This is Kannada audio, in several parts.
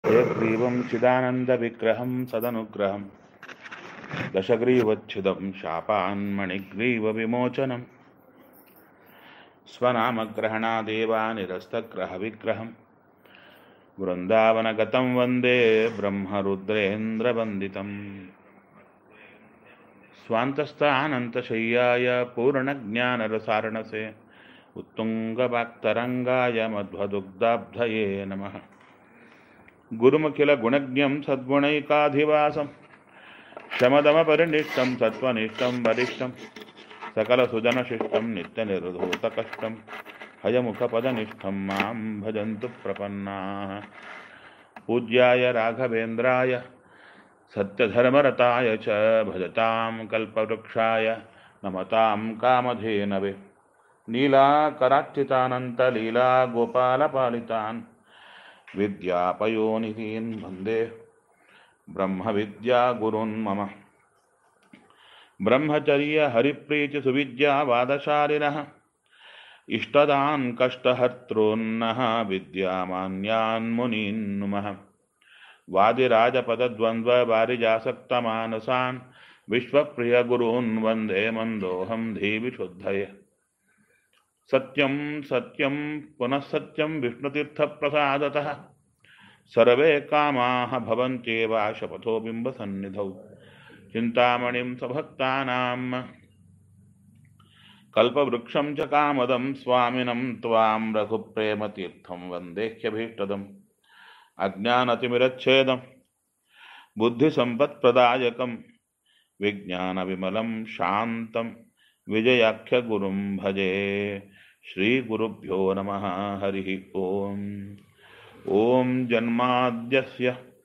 हयग्रीवं चिदानन्दविग्रहं सदनुग्रहं दशग्रीवच्छिदं शापान्मणिग्रीवविमोचनं स्वनामग्रहणादेवानिरस्तग्रहविग्रहं वृन्दावनगतं वन्दे ब्रह्मरुद्रेन्द्रवन्दितं स्वान्तस्थानन्तशय्याय पूर्णज्ञानरसारणसे उत्तुङ्गवाक्तरङ्गाय मध्वदुग्धाब्धये नमः। गुरुमखिलगुणज्ञं सद्गुणैकाधिवासं शमदमपरिनिष्टं सत्त्वनिष्ठं वरिष्ठं सकलसुजनशिष्टं नित्यनिर्धूतकष्टं हयमुखपदनिष्ठं मां भजन्तु प्रपन्नाः। पूज्याय राघवेन्द्राय सत्यधर्मरताय च भजतां कल्पवृक्षाय नमतां कामधेनवे नीलाकरार्चितानन्तलीलागोपालपालितान् विद्यापयोनिधीन् वन्दे ब्रह्मविद्यागुरून् मम। ब्रह्मचर्य हरिप्रीतिसुविद्यावादशालिनः इष्टदान् कष्टहर्तॄन्नः विद्यामान्यान् मुनीन् नुमः। वादिराजपदद्वन्द्ववारिजासक्तमानसान् विश्वप्रियगुरून् वन्दे मन्दोऽहं धीविशुद्धये। सत्यं सत्यं पुनः सत्यं विष्णुतीर्थप्रसादतः सर्वे कामाः भवन्त्येव शपथो बिम्बसन्निधौ। चिन्तामणिं सभक्तानां कल्पवृक्षं च कामदं स्वामिनं त्वां रघुप्रेमतीर्थं वन्देह्यभीष्टदम्। अज्ञानतिमिरच्छेदं बुद्धिसम्पत्प्रदायकं विज्ञानविमलं शान्तं विजयाख्यगुरुं भजे। श्रीगुरुभ्यो नमः। हरिः ओम्। ॐ जन्माद्यस्य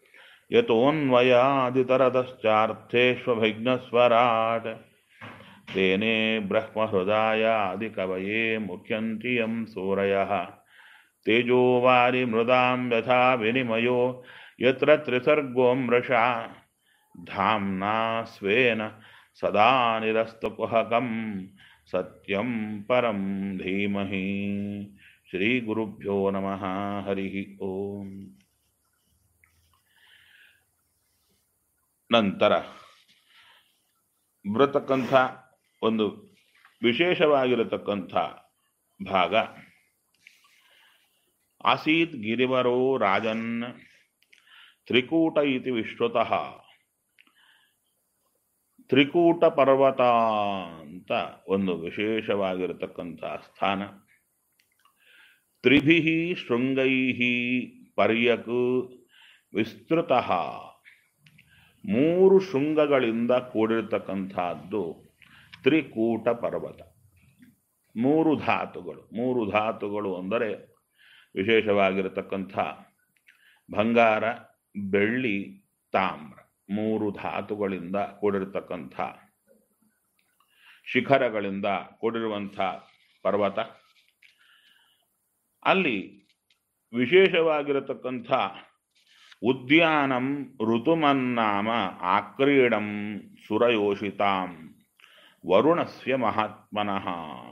यतोऽन्वयादितरतश्चार्थेष्वभिघ्नस्वराट् तेने ब्रह्महृदायादिकवये मुह्यन्ति यं सूरयः। तेजोवारिमृदां यथा विनिमयो यत्र त्रिसर्गो मृषा धाम्ना स्वेन सदा निरस्तकुहकं सत्यं परं धीमहि। ಶ್ರೀಗುರುಭ್ಯೋ ನಮಃ. ಹರಿ ಓಂ. ನಂತರ ಬರತಕ್ಕಂಥ ಒಂದು ವಿಶೇಷವಾಗಿರತಕ್ಕಂಥ ಭಾಗ ಆಸೀತ್ ಗಿರಿವರೋ ರಾಜನ್ ತ್ರಿಕೂಟ ಇತಿ ವಿಶ್ರುತಃ. ತ್ರಿಕೂಟ ಪರ್ವತ ಅಂತ ಒಂದು ವಿಶೇಷವಾಗಿರತಕ್ಕಂಥ ಸ್ಥಾನ. ತ್ರಿಭಿಃ ಶೃಂಗೈಃ ಪರ್ಯಕ್ ವಿಸ್ತೃತಃ. ಮೂರು ಶೃಂಗಗಳಿಂದ ಕೂಡಿರತಕ್ಕಂಥದ್ದು ತ್ರಿಕೂಟ ಪರ್ವತ. ಮೂರು ಧಾತುಗಳು ಅಂದರೆ ವಿಶೇಷವಾಗಿರತಕ್ಕಂಥ ಬಂಗಾರ, ಬೆಳ್ಳಿ, ತಾಮ್ರ, ಮೂರು ಧಾತುಗಳಿಂದ ಕೂಡಿರತಕ್ಕಂಥ ಶಿಖರಗಳಿಂದ ಕೂಡಿರುವಂಥ ಪರ್ವತ. ಅಲ್ಲಿ ವಿಶೇಷವಾಗಿರತಕ್ಕಂಥ ಉದ್ಯಾನಂ ಋತುಮನ್ನಾಮ ಆಕ್ರೀಡಂ ಸುರಯೋಷಿತಾಂ ವರುಣಸ್ಯ ಮಹಾತ್ಮನಃ.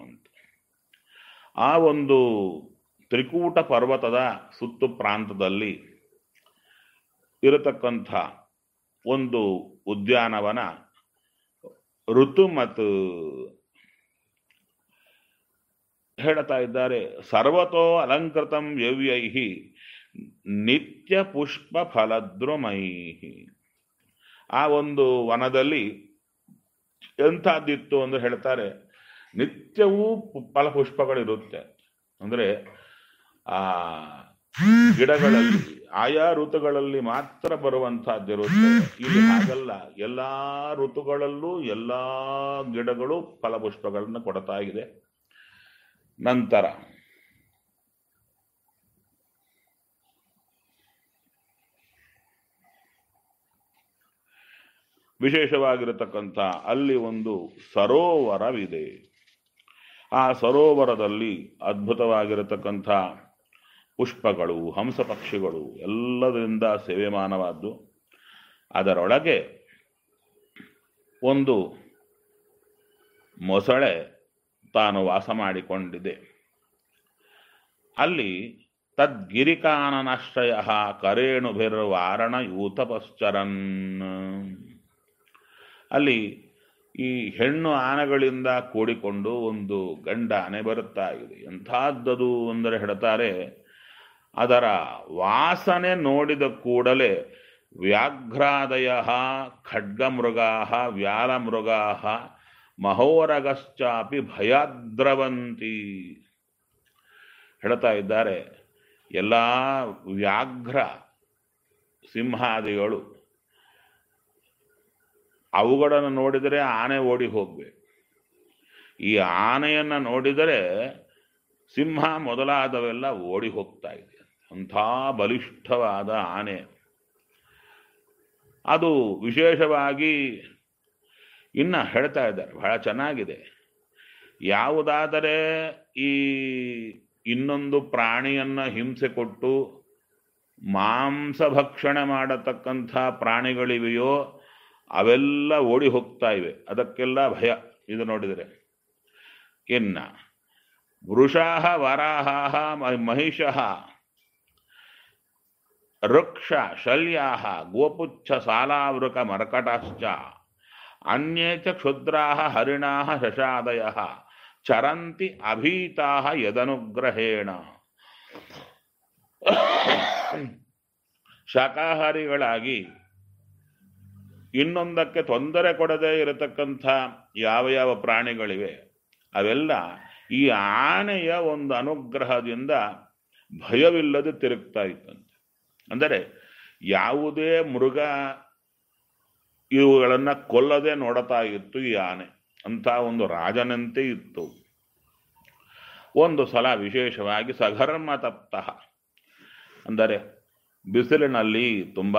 ಆ ಒಂದು ತ್ರಿಕೂಟ ಪರ್ವತದ ಸುತ್ತು ಪ್ರಾಂತದಲ್ಲಿ ಇರತಕ್ಕಂಥ ಒಂದು ಉದ್ಯಾನವನ ಋತುಮತ್ ಹೇಳ್ತಾ ಇದ್ದಾರೆ. ಸರ್ವತೋ ಅಲಂಕೃತಂ ಯವ್ಯೈಹಿ ನಿತ್ಯ ಪುಷ್ಪ ಫಲದ್ರುಮೈಹಿ. ಆ ಒಂದು ವನದಲ್ಲಿ ಎಂಥದ್ದಿತ್ತು ಅಂದ್ರೆ ಹೇಳ್ತಾರೆ, ನಿತ್ಯವೂ ಫಲಪುಷ್ಪಗಳಿರುತ್ತೆ. ಅಂದ್ರೆ ಆ ಗಿಡಗಳಲ್ಲಿ ಆಯಾ ಋತುಗಳಲ್ಲಿ ಮಾತ್ರ ಬರುವಂತಹದ್ದಿರುತ್ತೆ. ಇಲ್ಲಿ ಹಾಗಲ್ಲ, ಎಲ್ಲಾ ಋತುಗಳಲ್ಲೂ ಎಲ್ಲಾ ಗಿಡಗಳು ಫಲಪುಷ್ಪಗಳನ್ನು ಕೊಡ್ತಾ ಇದೆ. ನಂತರ ವಿಶೇಷವಾಗಿರತಕ್ಕಂಥ ಅಲ್ಲಿ ಒಂದು ಸರೋವರವಿದೆ. ಆ ಸರೋವರದಲ್ಲಿ ಅದ್ಭುತವಾಗಿರತಕ್ಕಂಥ ಪುಷ್ಪಗಳು, ಹಂಸ ಪಕ್ಷಿಗಳು ಎಲ್ಲದರಿಂದ ಸೇವ್ಯಮಾನವಾದ್ದು. ಅದರೊಳಗೆ ಒಂದು ಮೊಸಳೆ ತಾನು ವಾಸ ಮಾಡಿಕೊಂಡಿದೆ. ಅಲ್ಲಿ ತದ್ಗಿರಿಕಾನನಾಶ್ರಯ ಕರೇಣುಭಿರ್ವಾರಣ ಯೂತಪಶ್ಚರನ್. ಅಲ್ಲಿ ಈ ಹೆಣ್ಣು ಆನೆಗಳಿಂದ ಕೂಡಿಕೊಂಡು ಒಂದು ಗಂಡ ಆನೆ ಬರುತ್ತಾ ಇದೆ. ಎಂಥದ್ದದು ಅಂದರೆ ಹೇಳ್ತಾರೆ, ಅದರ ವಾಸನೆ ನೋಡಿದ ಕೂಡಲೇ ವ್ಯಾಘ್ರಾದಯ ಖಡ್ಗಮೃಗಾ ವ್ಯಾಲಮೃಗಾ ಮಹೋರಗಶ್ಚಾಪಿ ಭಯಾದ್ರವಂತಿ. ಹೇಳ್ತಾ ಇದ್ದಾರೆ, ಎಲ್ಲ ವ್ಯಾಘ್ರ ಸಿಂಹಾದಿಗಳು ಅವುಗಳನ್ನು ನೋಡಿದರೆ ಆನೆ ಓಡಿ ಹೋಗಬೇಕು. ಈ ಆನೆಯನ್ನು ನೋಡಿದರೆ ಸಿಂಹ ಮೊದಲಾದವೆಲ್ಲ ಓಡಿ ಹೋಗ್ತಾ ಇದೆ. ಅಂಥ ಬಲಿಷ್ಠವಾದ ಆನೆ ಅದು. ವಿಶೇಷವಾಗಿ ಇನ್ನು ಹೇಳ್ತಾ ಇದ್ದಾರೆ, ಬಹಳ ಚೆನ್ನಾಗಿದೆ. ಯಾವುದಾದರೆ ಈ ಇನ್ನೊಂದು ಪ್ರಾಣಿಯನ್ನು ಹಿಂಸೆ ಕೊಟ್ಟು ಮಾಂಸ ಭಕ್ಷಣೆ ಮಾಡತಕ್ಕಂಥ ಪ್ರಾಣಿಗಳಿವೆಯೋ ಅವೆಲ್ಲ ಓಡಿ ಹೋಗ್ತಾ ಇವೆ, ಅದಕ್ಕೆಲ್ಲ ಭಯ. ಇದು ನೋಡಿದರೆ ಇನ್ನ ವೃಷಾಹ ವರಾಹ ಮಹಿಷಃ ವೃಕ್ಷ ಶಲ್ಯಾಹ ಗೋಪುಚ್ಛ ಸಾಲಾವೃಕ ಮರ್ಕಟಾಶ್ಚ ಅನ್ಯೇ ಚ ಕ್ಷುದ್ರಾಹ ಹರಿಣಾಹ ಶಶಾದಯಃ ಚರಂತಿ ಅಭೀತಾಹ ಯದನುಗ್ರಹೇಣ. ಶಾಕಾಹಾರಿಗಳಾಗಿ ಇನ್ನೊಂದಕ್ಕೆ ತೊಂದರೆ ಕೊಡದೇ ಇರತಕ್ಕಂಥ ಯಾವ ಯಾವ ಪ್ರಾಣಿಗಳಿವೆ ಅವೆಲ್ಲ ಈ ಆನೆಯ ಒಂದು ಅನುಗ್ರಹದಿಂದ ಭಯವಿಲ್ಲದೆ ತಿರುಗ್ತಾ ಇತ್ತಂತೆ. ಅಂದರೆ ಯಾವುದೇ ಮೃಗ ಇವುಗಳನ್ನು ಕೊಲ್ಲದೆ ನೋಡ್ತಾ ಇತ್ತು ಈ ಆನೆ. ಅಂಥ ಒಂದು ರಾಜನಂತೆ ಇತ್ತು. ಒಂದು ಸಲ ವಿಶೇಷವಾಗಿ ಸಘರ್ಮ ತಪ್ತ, ಅಂದರೆ ಬಿಸಿಲಿನಲ್ಲಿ ತುಂಬ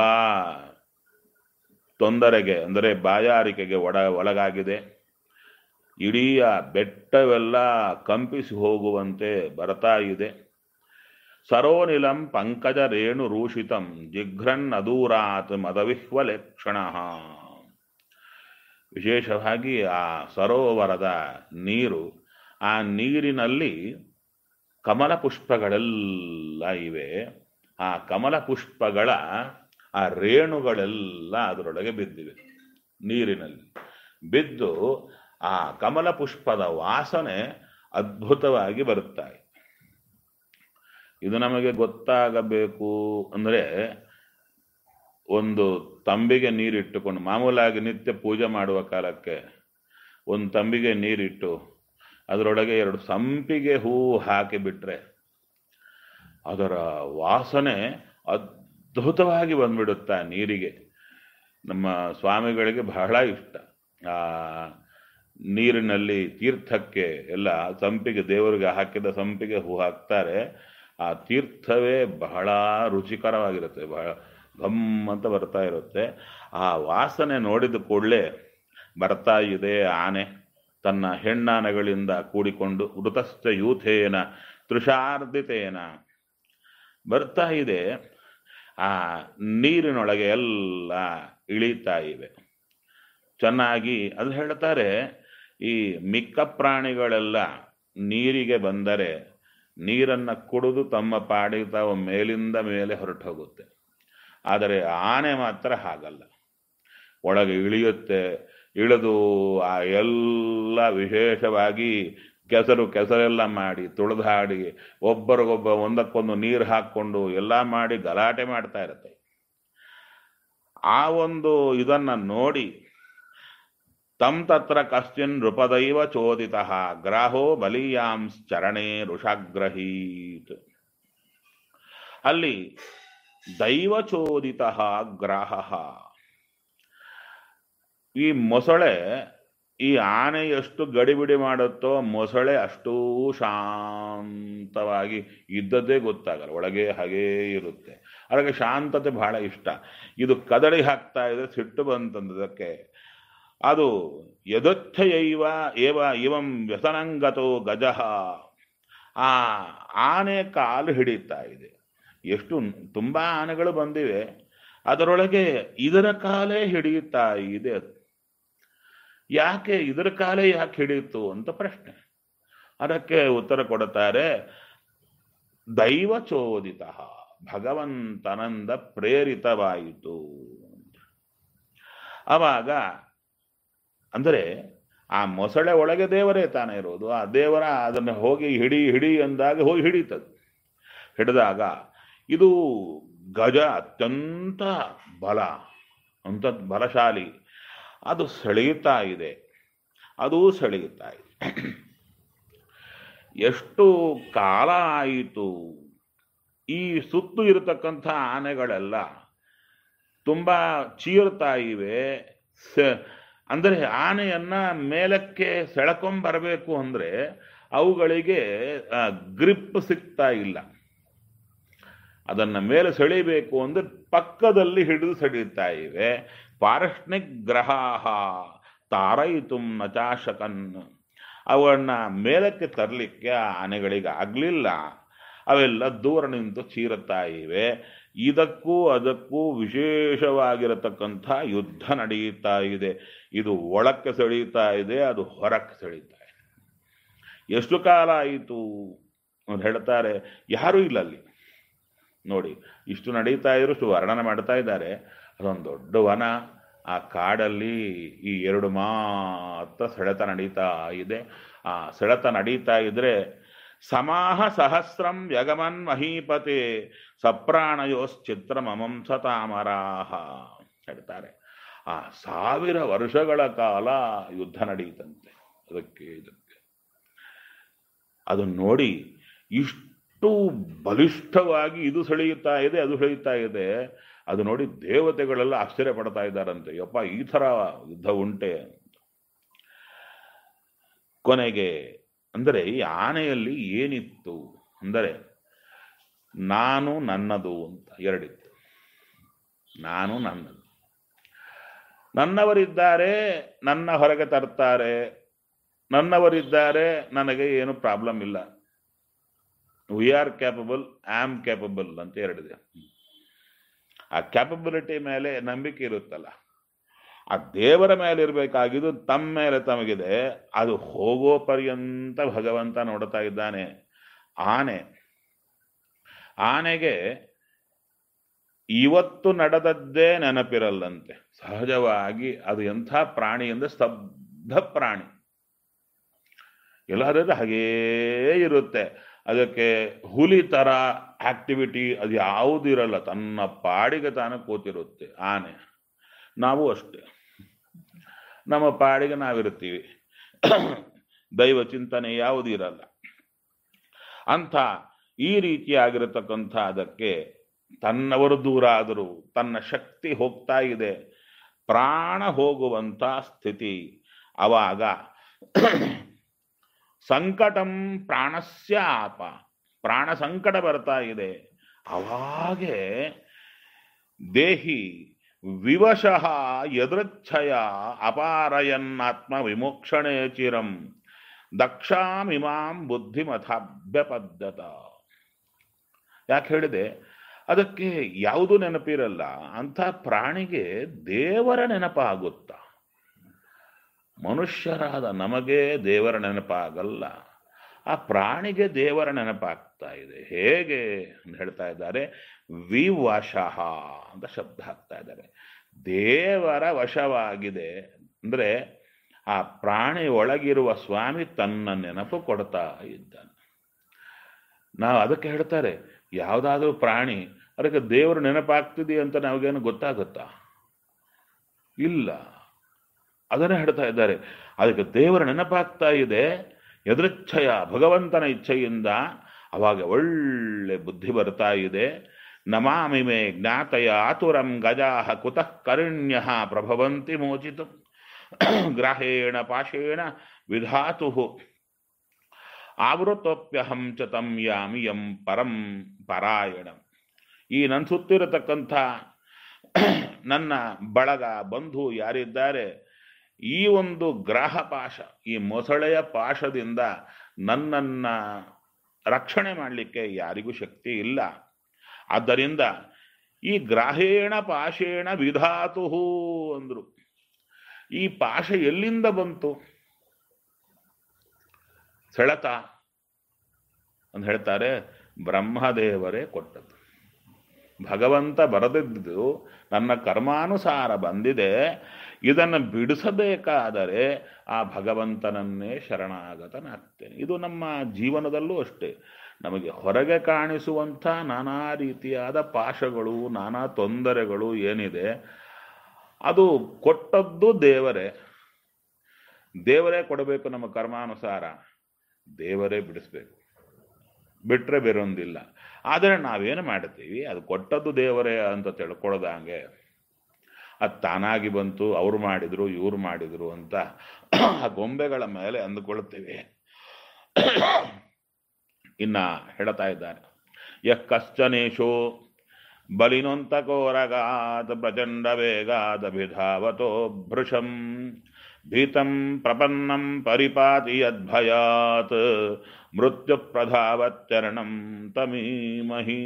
ತೊಂದರೆಗೆ ಅಂದರೆ ಬಾಯಾರಿಕೆಗೆ ಒಳಗಾಗಿದೆ. ಇಡೀ ಬೆಟ್ಟವೆಲ್ಲ ಕಂಪಿಸಿ ಹೋಗುವಂತೆ ಬರ್ತಾ ಇದೆ. ಸರೋನಿಲಂ ಪಂಕಜ ರೇಣು ರೂಷಿತಂ ಜಿಘ್ರನ್ ಅದೂರಾತ್ ಮದವಿಹ್ವಲೇಕ್ಷಣ. ವಿಶೇಷವಾಗಿ ಆ ಸರೋವರದ ನೀರು, ಆ ನೀರಿನಲ್ಲಿ ಕಮಲ ಪುಷ್ಪಗಳೆಲ್ಲ ಇವೆ. ಆ ಕಮಲ ಪುಷ್ಪಗಳ ಆ ರೇಣುಗಳೆಲ್ಲ ಅದರೊಳಗೆ ಬಿದ್ದಿವೆ. ನೀರಿನಲ್ಲಿ ಬಿದ್ದು ಆ ಕಮಲ ಪುಷ್ಪದ ವಾಸನೆ ಅದ್ಭುತವಾಗಿ ಬರುತ್ತಾ ಇದೆ. ಇದು ನಮಗೆ ಗೊತ್ತಾಗಬೇಕು ಅಂದರೆ ಒಂದು ತಂಬಿಗೆ ನೀರಿಟ್ಟುಕೊಂಡು, ಮಾಮೂಲಾಗಿ ನಿತ್ಯ ಪೂಜೆ ಮಾಡುವ ಕಾಲಕ್ಕೆ ಒಂದು ತಂಬಿಗೆ ನೀರಿಟ್ಟು ಅದರೊಳಗೆ 2 ಸಂಪಿಗೆ ಹೂ ಹಾಕಿಬಿಟ್ರೆ ಅದರ ವಾಸನೆ ಅದ್ಭುತವಾಗಿ ಬಂದ್ಬಿಡುತ್ತಾ ನೀರಿಗೆ. ನಮ್ಮ ಸ್ವಾಮಿಗಳಿಗೆ ಬಹಳ ಇಷ್ಟ. ಆ ನೀರಿನಲ್ಲಿ ತೀರ್ಥಕ್ಕೆ ಎಲ್ಲ ಸಂಪಿಗೆ, ದೇವರಿಗೆ ಹಾಕಿದ ಸಂಪಿಗೆ ಹೂ ಹಾಕ್ತಾರೆ. ಆ ತೀರ್ಥವೇ ಬಹಳ ರುಚಿಕರವಾಗಿರುತ್ತೆ, ಬಹಳ ಘಮ್ ಅಂತ ಬರ್ತಾ ಇರುತ್ತೆ. ಆ ವಾಸನೆ ನೋಡಿದ ಕೂಡಲೇ ಬರ್ತಾ ಇದೆ ಆನೆ ತನ್ನ ಹೆಣ್ಣಾನೆಗಳಿಂದ ಕೂಡಿಕೊಂಡು ವೃತಶ್ಚ ಯೂಥೇನ ತೃಷಾರ್ದಿತೇನ ಬರ್ತಾ ಇದೆ. ಆ ನೀರಿನೊಳಗೆ ಎಲ್ಲ ಇಳಿತಾ ಇವೆ ಚೆನ್ನಾಗಿ. ಅದು ಹೇಳ್ತಾರೆ, ಈ ಮಿಕ್ಕ ಪ್ರಾಣಿಗಳೆಲ್ಲ ನೀರಿಗೆ ಬಂದರೆ ನೀರನ್ನು ಕುಡಿದು ತಮ್ಮ ಪಾಡಿಗೆ ತಾವು ಮೇಲಿಂದ ಮೇಲೆ ಹೊರಟು ಹೋಗುತ್ತೆ. ಆದರೆ ಆನೆ ಮಾತ್ರ ಹಾಗಲ್ಲ, ಒಳಗೆ ಇಳಿಯುತ್ತೆ. ಇಳಿದು ಆ ಎಲ್ಲ ವಿಶೇಷವಾಗಿ ಕೆಸರೆಲ್ಲ ಮಾಡಿ ತುಳಿದಾಡಿ ಒಬ್ಬರಿಗೊಬ್ಬ ಒಂದಕ್ಕೊಂದು ನೀರು ಹಾಕ್ಕೊಂಡು ಎಲ್ಲ ಮಾಡಿ ಗಲಾಟೆ ಮಾಡ್ತಾ ಇರುತ್ತೆ. ಆ ಒಂದು ಇದನ್ನು ನೋಡಿ ತಂ ತತ್ರ ಕಶ್ಚಿನ್ ನೃಪದೈವ ಚೋದಿತಃ ಗ್ರಾಹೋ ಬಲೀಯಾಂಶ್ಚರಣೆ ಋಷಾಗ್ರಹೀತ್. ಅಲ್ಲಿ ದೈವಚೋದಿತಃ ಗ್ರಾಹ, ಈ ಮೊಸಳೆ ಈ ಆನೆ ಎಷ್ಟು ಗಡಿಬಿಡಿ ಮಾಡುತ್ತೋ ಮೊಸಳೆ ಅಷ್ಟೂ ಶಾಂತವಾಗಿ ಇದ್ದದ್ದೇ ಗೊತ್ತಾಗಲ್ಲ, ಒಳಗೆ ಹಾಗೇ ಇರುತ್ತೆ. ಅದಕ್ಕೆ ಶಾಂತತೆ ಬಹಳ ಇಷ್ಟ. ಇದು ಕದಳಿ ಹಾಕ್ತಾ ಇದ್ರೆ ಸಿಟ್ಟು ಬಂತಂದದಕ್ಕೆ ಅದು ಯದರ್ಥಯೈವ ಏವ ಇವಂ ವ್ಯಸನಂಗತೋ ಗಜಃ, ಆ ಆನೆ ಕಾಲು ಹಿಡಿತಾ ಇದೆ. ಎಷ್ಟು ತುಂಬ ಆನೆಗಳು ಬಂದಿವೆ, ಅದರೊಳಗೆ ಇದರ ಕಾಲೇ ಹಿಡಿಯುತ್ತಾ ಇದೆ. ಯಾಕೆ ಇದರ ಕಾಲೇ ಯಾಕೆ ಹಿಡಿಯಿತು ಅಂತ ಪ್ರಶ್ನೆ. ಅದಕ್ಕೆ ಉತ್ತರ ಕೊಡುತ್ತಾರೆ, ದೈವಚೋದಿತ, ಭಗವಂತನಿಂದ ಪ್ರೇರಿತವಾಯಿತು. ಆವಾಗ ಅಂದರೆ ಆ ಮೊಸಳೆ ಒಳಗೆ ದೇವರೇ ತಾನೇ ಇರೋದು. ಆ ದೇವರ ಅದನ್ನು ಹೋಗಿ ಹಿಡಿ ಅಂದಾಗ ಹೋಗಿ ಹಿಡಿತದೆ. ಹಿಡಿದಾಗ ಇದು ಗಜ ಅತ್ಯಂತ ಬಲ, ಅಂತ ಬಲಶಾಲಿ. ಅದು ಸೆಳೆಯುತ್ತಾ ಇದೆ, ಅದೂ ಸೆಳೆಯುತ್ತಾ ಇದೆ. ಎಷ್ಟು ಕಾಲ ಆಯಿತು. ಈ ಸುತ್ತು ಇರತಕ್ಕಂಥ ಆನೆಗಳೆಲ್ಲ ತುಂಬ ಚೀರ್ತಾ ಇವೆ. ಅಂದರೆ ಆನೆಯನ್ನ ಮೇಲಕ್ಕೆ ಸೆಳ್ಕೊಂಬರಬೇಕು ಅಂದರೆ ಅವುಗಳಿಗೆ ಗ್ರಿಪ್ ಸಿಗ್ತಾ ಇಲ್ಲ. ಅದನ್ನು ಮೇಲೆ ಸೆಳಿಬೇಕು ಅಂದರೆ ಪಕ್ಕದಲ್ಲಿ ಹಿಡಿದು ಸೆಳೀತಾ ಇವೆ. ಪಾರಷ್ಣಿಗ್ರಹಾಹ ತಾರಯಿತು ನಚಾಶಕನ್, ಅವನ್ನ ಮೇಲಕ್ಕೆ ತರಲಿಕ್ಕೆ ಆ ಆನೆಗಳಿಗೆ ಆಗಲಿಲ್ಲ. ಅವೆಲ್ಲ ದೂರ ನಿಂತು ಚೀರುತ್ತಾ ಇವೆ. ಇದಕ್ಕೂ ಅದಕ್ಕೂ ವಿಶೇಷವಾಗಿರತಕ್ಕಂಥ ಯುದ್ಧ ನಡೆಯುತ್ತಾ ಇದೆ. ಇದು ಒಳಕ್ಕೆ ಸೆಳೀತಾ ಇದೆ, ಅದು ಹೊರಕ್ಕೆ ಸೆಳೀತಾ ಇದೆ. ಎಷ್ಟು ಕಾಲ ಆಯಿತು ಅಂತ ಹೇಳ್ತಾರೆ. ಯಾರೂ ಇಲ್ಲ ಅಲ್ಲಿ. ನೋಡಿ, ಇಷ್ಟು ನಡೀತಾ ಇದ್ರು, ಇಷ್ಟು ವರ್ಣನೆ ಮಾಡ್ತಾ ಇದ್ದಾರೆ. ಅದೊಂದು ದೊಡ್ಡ ವನ. ಆ ಕಾಡಲ್ಲಿ ಈ ಎರಡು ಮಾತ್ರ ಸೆಳೆತ ನಡೀತಾ ಇದೆ. ಆ ಸೆಳೆತ ನಡೀತಾ ಇದ್ರೆ ಸಮಾಹ ಸಹಸ್ರಂ ಯಗಮನ್ ಮಹೀಪತೆ ಸಪ್ರಾಣಯೋಶ್ಚಿತ್ರ ಮಮಂಸತಾಮರಾಹ ಹೇಳ್ತಾರೆ. ಆ 1000 ವರ್ಷಗಳ ಕಾಲ ಯುದ್ಧ ನಡೀತಂತೆ ಅದಕ್ಕೆ ಇದಕ್ಕೆ. ಅದನ್ನು ನೋಡಿ ಇಷ್ಟು ಬಲಿಷ್ಠವಾಗಿ ಇದು ಸೆಳೆಯುತ್ತಾ ಇದೆ, ಅದು ಸೆಳೆಯುತ್ತಾ ಇದೆ. ಅದು ನೋಡಿ ದೇವತೆಗಳೆಲ್ಲ ಆಶ್ಚರ್ಯ ಪಡ್ತಾ ಇದ್ದಾರಂತೆ. ಯಪ್ಪ, ಈ ಥರ ಯುದ್ಧ ಉಂಟೆ. ಕೊನೆಗೆ ಅಂದರೆ ಈ ಆನೆಯಲ್ಲಿ ಏನಿತ್ತು ಅಂದರೆ ನಾನು ನನ್ನದು ಅಂತ ಎರಡಿತ್ತು. ನಾನು ನನ್ನದು, ನನ್ನವರಿದ್ದಾರೆ, ನನ್ನ ಹೊರಗೆ ತರ್ತಾರೆ, ನನ್ನವರಿದ್ದಾರೆ, ನನಗೆ ಏನು ಪ್ರಾಬ್ಲಮ್ ಇಲ್ಲ. We are capable, I am capable ಅಂತ ಎರಡಿದೆ. ಆ ಕ್ಯಾಪಬಿಲಿಟಿ ಮೇಲೆ ನಂಬಿಕೆ ಇರುತ್ತಲ್ಲ, ಆ ದೇವರ ಮೇಲೆ ಇರಬೇಕಾಗಿದ್ದು ತಮ್ಮ ಮೇಲೆ ತಮಗಿದೆ. ಅದು ಹೋಗೋ ಪರ್ಯಂತ ಭಗವಂತ ನೋಡ್ತಾ ಇದ್ದಾನೆ. ಆನೆಗೆ ಇವತ್ತು ನಡೆದದ್ದೇ ನೆನಪಿರಲ್ಲಂತೆ. ಸಹಜವಾಗಿ ಅದು ಎಂಥ ಪ್ರಾಣಿ ಅಂದರೆ ಸ್ತಬ್ಧ ಪ್ರಾಣಿ. ಎಲ್ಲಾದ್ರೆ ಹಾಗೇ ಇರುತ್ತೆ. ಅದಕ್ಕೆ ಹುಲಿ ಥರ ಆಕ್ಟಿವಿಟಿ ಅದು ಯಾವುದೂ ಇರಲ್ಲ. ತನ್ನ ಪಾಡಿಗೆ ತಾನು ಕೂತಿರುತ್ತೆ ಆನೆ. ನಾವು ಅಷ್ಟೇ, ನಮ್ಮ ಪಾಡಿಗೆ ನಾವಿರ್ತೀವಿ. ದೈವ ಚಿಂತನೆ ಯಾವುದೂ ಇರಲ್ಲ. ಅಂಥ ಈ ರೀತಿಯಾಗಿರತಕ್ಕಂಥ ಅದಕ್ಕೆ ತನ್ನವರು ದೂರ ಆದರೂ ತನ್ನ ಶಕ್ತಿ ಹೋಗ್ತಾ ಇದೆ, ಪ್ರಾಣ ಹೋಗುವಂಥ ಸ್ಥಿತಿ. ಅವಾಗ ಸಂಕಟಂ ಪ್ರಾಣಸ್ಯ ಆಪ, ಪ್ರಾಣ ಸಂಕಟ ಬರ್ತಾ ಇದೆ. ಅವಾಗೆ ದೇಹಿ ವಿವಶಃ ಯದೃಚ್ಛಯ ಅಪಾರಯನ್ನಾತ್ಮ ವಿಮೋಕ್ಷಣೆ ಚಿರಂ ದಕ್ಷಾಮಿಮಾಂ ಬುದ್ಧಿಮಥಾಭ್ಯಪದ್ಧತ. ಯಾಕೆ ಹೇಳಿದೆ? ಅದಕ್ಕೆ ಯಾವುದೂ ನೆನಪಿರಲ್ಲ. ಅಂಥ ಪ್ರಾಣಿಗೆ ದೇವರ ನೆನಪಾಗುತ್ತಾ? ಮನುಷ್ಯರಾದ ನಮಗೆ ದೇವರ ನೆನಪಾಗಲ್ಲ, ಆ ಪ್ರಾಣಿಗೆ ದೇವರ ನೆನಪಾಗ್ತಾ ಇದೆ. ಹೇಗೆ ಅಂತ ಹೇಳ್ತಾ ಇದ್ದಾರೆ. ವಿವಶಃ ಅಂತ ಶಬ್ದ ಹಾಕ್ತಾ ಇದ್ದಾರೆ. ದೇವರ ವಶವಾಗಿದೆ ಅಂದರೆ ಆ ಪ್ರಾಣಿ ಒಳಗಿರುವ ಸ್ವಾಮಿ ತನ್ನ ನೆನಪು ಕೊಡ್ತಾ ಇದ್ದಾನೆ. ನಾವು ಅದಕ್ಕೆ ಹೇಳ್ತಾರೆ, ಯಾವುದಾದ್ರೂ ಪ್ರಾಣಿ ಅದಕ್ಕೆ ದೇವರು ನೆನಪಾಗ್ತಿದೆ ಅಂತ ನಮಗೇನು ಗೊತ್ತಾಗುತ್ತಾ? ಇಲ್ಲ. ಅದನ್ನೇ ಹೇಳ್ತಾ ಇದ್ದಾರೆ. ಅದಕ್ಕೆ ದೇವರ ನೆನಪಾಗ್ತಾ ಇದೆ ಯದೃಚ್ಛಯ, ಭಗವಂತನ ಇಚ್ಛೆಯಿಂದ. ಅವಾಗ ಒಳ್ಳೆ ಬುದ್ಧಿ ಬರ್ತಾ ಇದೆ. ನಮಾಮಿ ಮೇ ಜ್ಞಾತಯ ಆತುರಂ ಗಜಾಹ ಕುತಃ ಕರುಣ್ಯ ಪ್ರಭವಂತಿ ಮೋಚಿತು ಗ್ರಾಹೇಣ ಪಾಶೇಣ ವಿಧಾತು ಆವೃತೋಪ್ಯಹಂ ಚ ತಂ ಯಾಮಿ ಯಂ ಪರಂ ಪರಾಯಣ. ಈ ನನ್ನ ಸುತ್ತಿರತಕ್ಕಂಥ ನನ್ನ ಬಳಗ ಬಂಧು ಯಾರಿದ್ದಾರೆ, ಈ ಒಂದು ಗ್ರಾಹ ಪಾಶ, ಈ ಮೊಸಳೆಯ ಪಾಶದಿಂದ ನನ್ನನ್ನು ರಕ್ಷಣೆ ಮಾಡಲಿಕ್ಕೆ ಯಾರಿಗೂ ಶಕ್ತಿ ಇಲ್ಲ. ಆದ್ದರಿಂದ ಈ ಗ್ರಾಹೇಣ ಪಾಶೇಣ ವಿಧಾತು ಅಂದ್ರು. ಈ ಪಾಶ ಎಲ್ಲಿಂದ ಬಂತು? ಸೆಳೆತ ಅಂತ ಹೇಳ್ತಾರೆ. ಬ್ರಹ್ಮದೇವರೇ ಕೊಟ್ಟದ್ದು. ಭಗವಂತ ಬರೆದಿದ್ದು ನನ್ನ ಕರ್ಮಾನುಸಾರ ಬಂದಿದೆ, ಇದನ್ನು ಬಿಡಿಸಬೇಕಾದರೆ ಆ ಭಗವಂತನನ್ನೇ ಶರಣಾಗತನಾಗ್ತೇನೆ. ಇದು ನಮ್ಮ ಜೀವನದಲ್ಲೂ ಅಷ್ಟೇ. ನಮಗೆ ಹೊರಗೆ ಕಾಣಿಸುವಂಥ ನಾನಾ ರೀತಿಯಾದ ಪಾಶಗಳು, ನಾನಾ ತೊಂದರೆಗಳು ಏನಿದೆ, ಅದು ಕೊಟ್ಟದ್ದು ದೇವರೇ. ದೇವರೇ ಕೊಡಬೇಕು ನಮ್ಮ ಕರ್ಮಾನುಸಾರ, ದೇವರೇ ಬಿಡಿಸ್ಬೇಕು, ಬಿಟ್ಟರೆ ಬೇರೊಂದಿಲ್ಲ. ಆದರೆ ನಾವೇನು ಮಾಡ್ತೀವಿ, ಅದು ಕೊಟ್ಟದ್ದು ದೇವರೇ ಅಂತ ತಿಳ್ಕೊಳ್ಳೋದಂಗೆ ಅದು ತಾನಾಗಿ ಬಂತು, ಅವ್ರು ಮಾಡಿದ್ರು ಇವ್ರು ಮಾಡಿದ್ರು ಅಂತ ಆ ಗೊಂಬೆಗಳ ಮೇಲೆ ಅಂದುಕೊಳ್ತೀವಿ. ಇನ್ನ ಹೇಳ್ತಾ ಇದ್ದಾರೆ, ಕಶ್ಚನೇಶೋ ಬಲಿನೊಂತಕೋರಗಾತ್ ಪ್ರಚಂಡ ವೇಗಾತ್ ಅಭಿಧಾವತೋ ಭೃಶಂ ಭೀತಂ ಪ್ರಪನ್ನಂ ಪರಿಪಾತಿ ಯದ್ಭಯಾತ್ ಮೃತ್ಯು ಪ್ರಧಾವಚ್ಚರಣಂ ತಮೀಮಹಿ.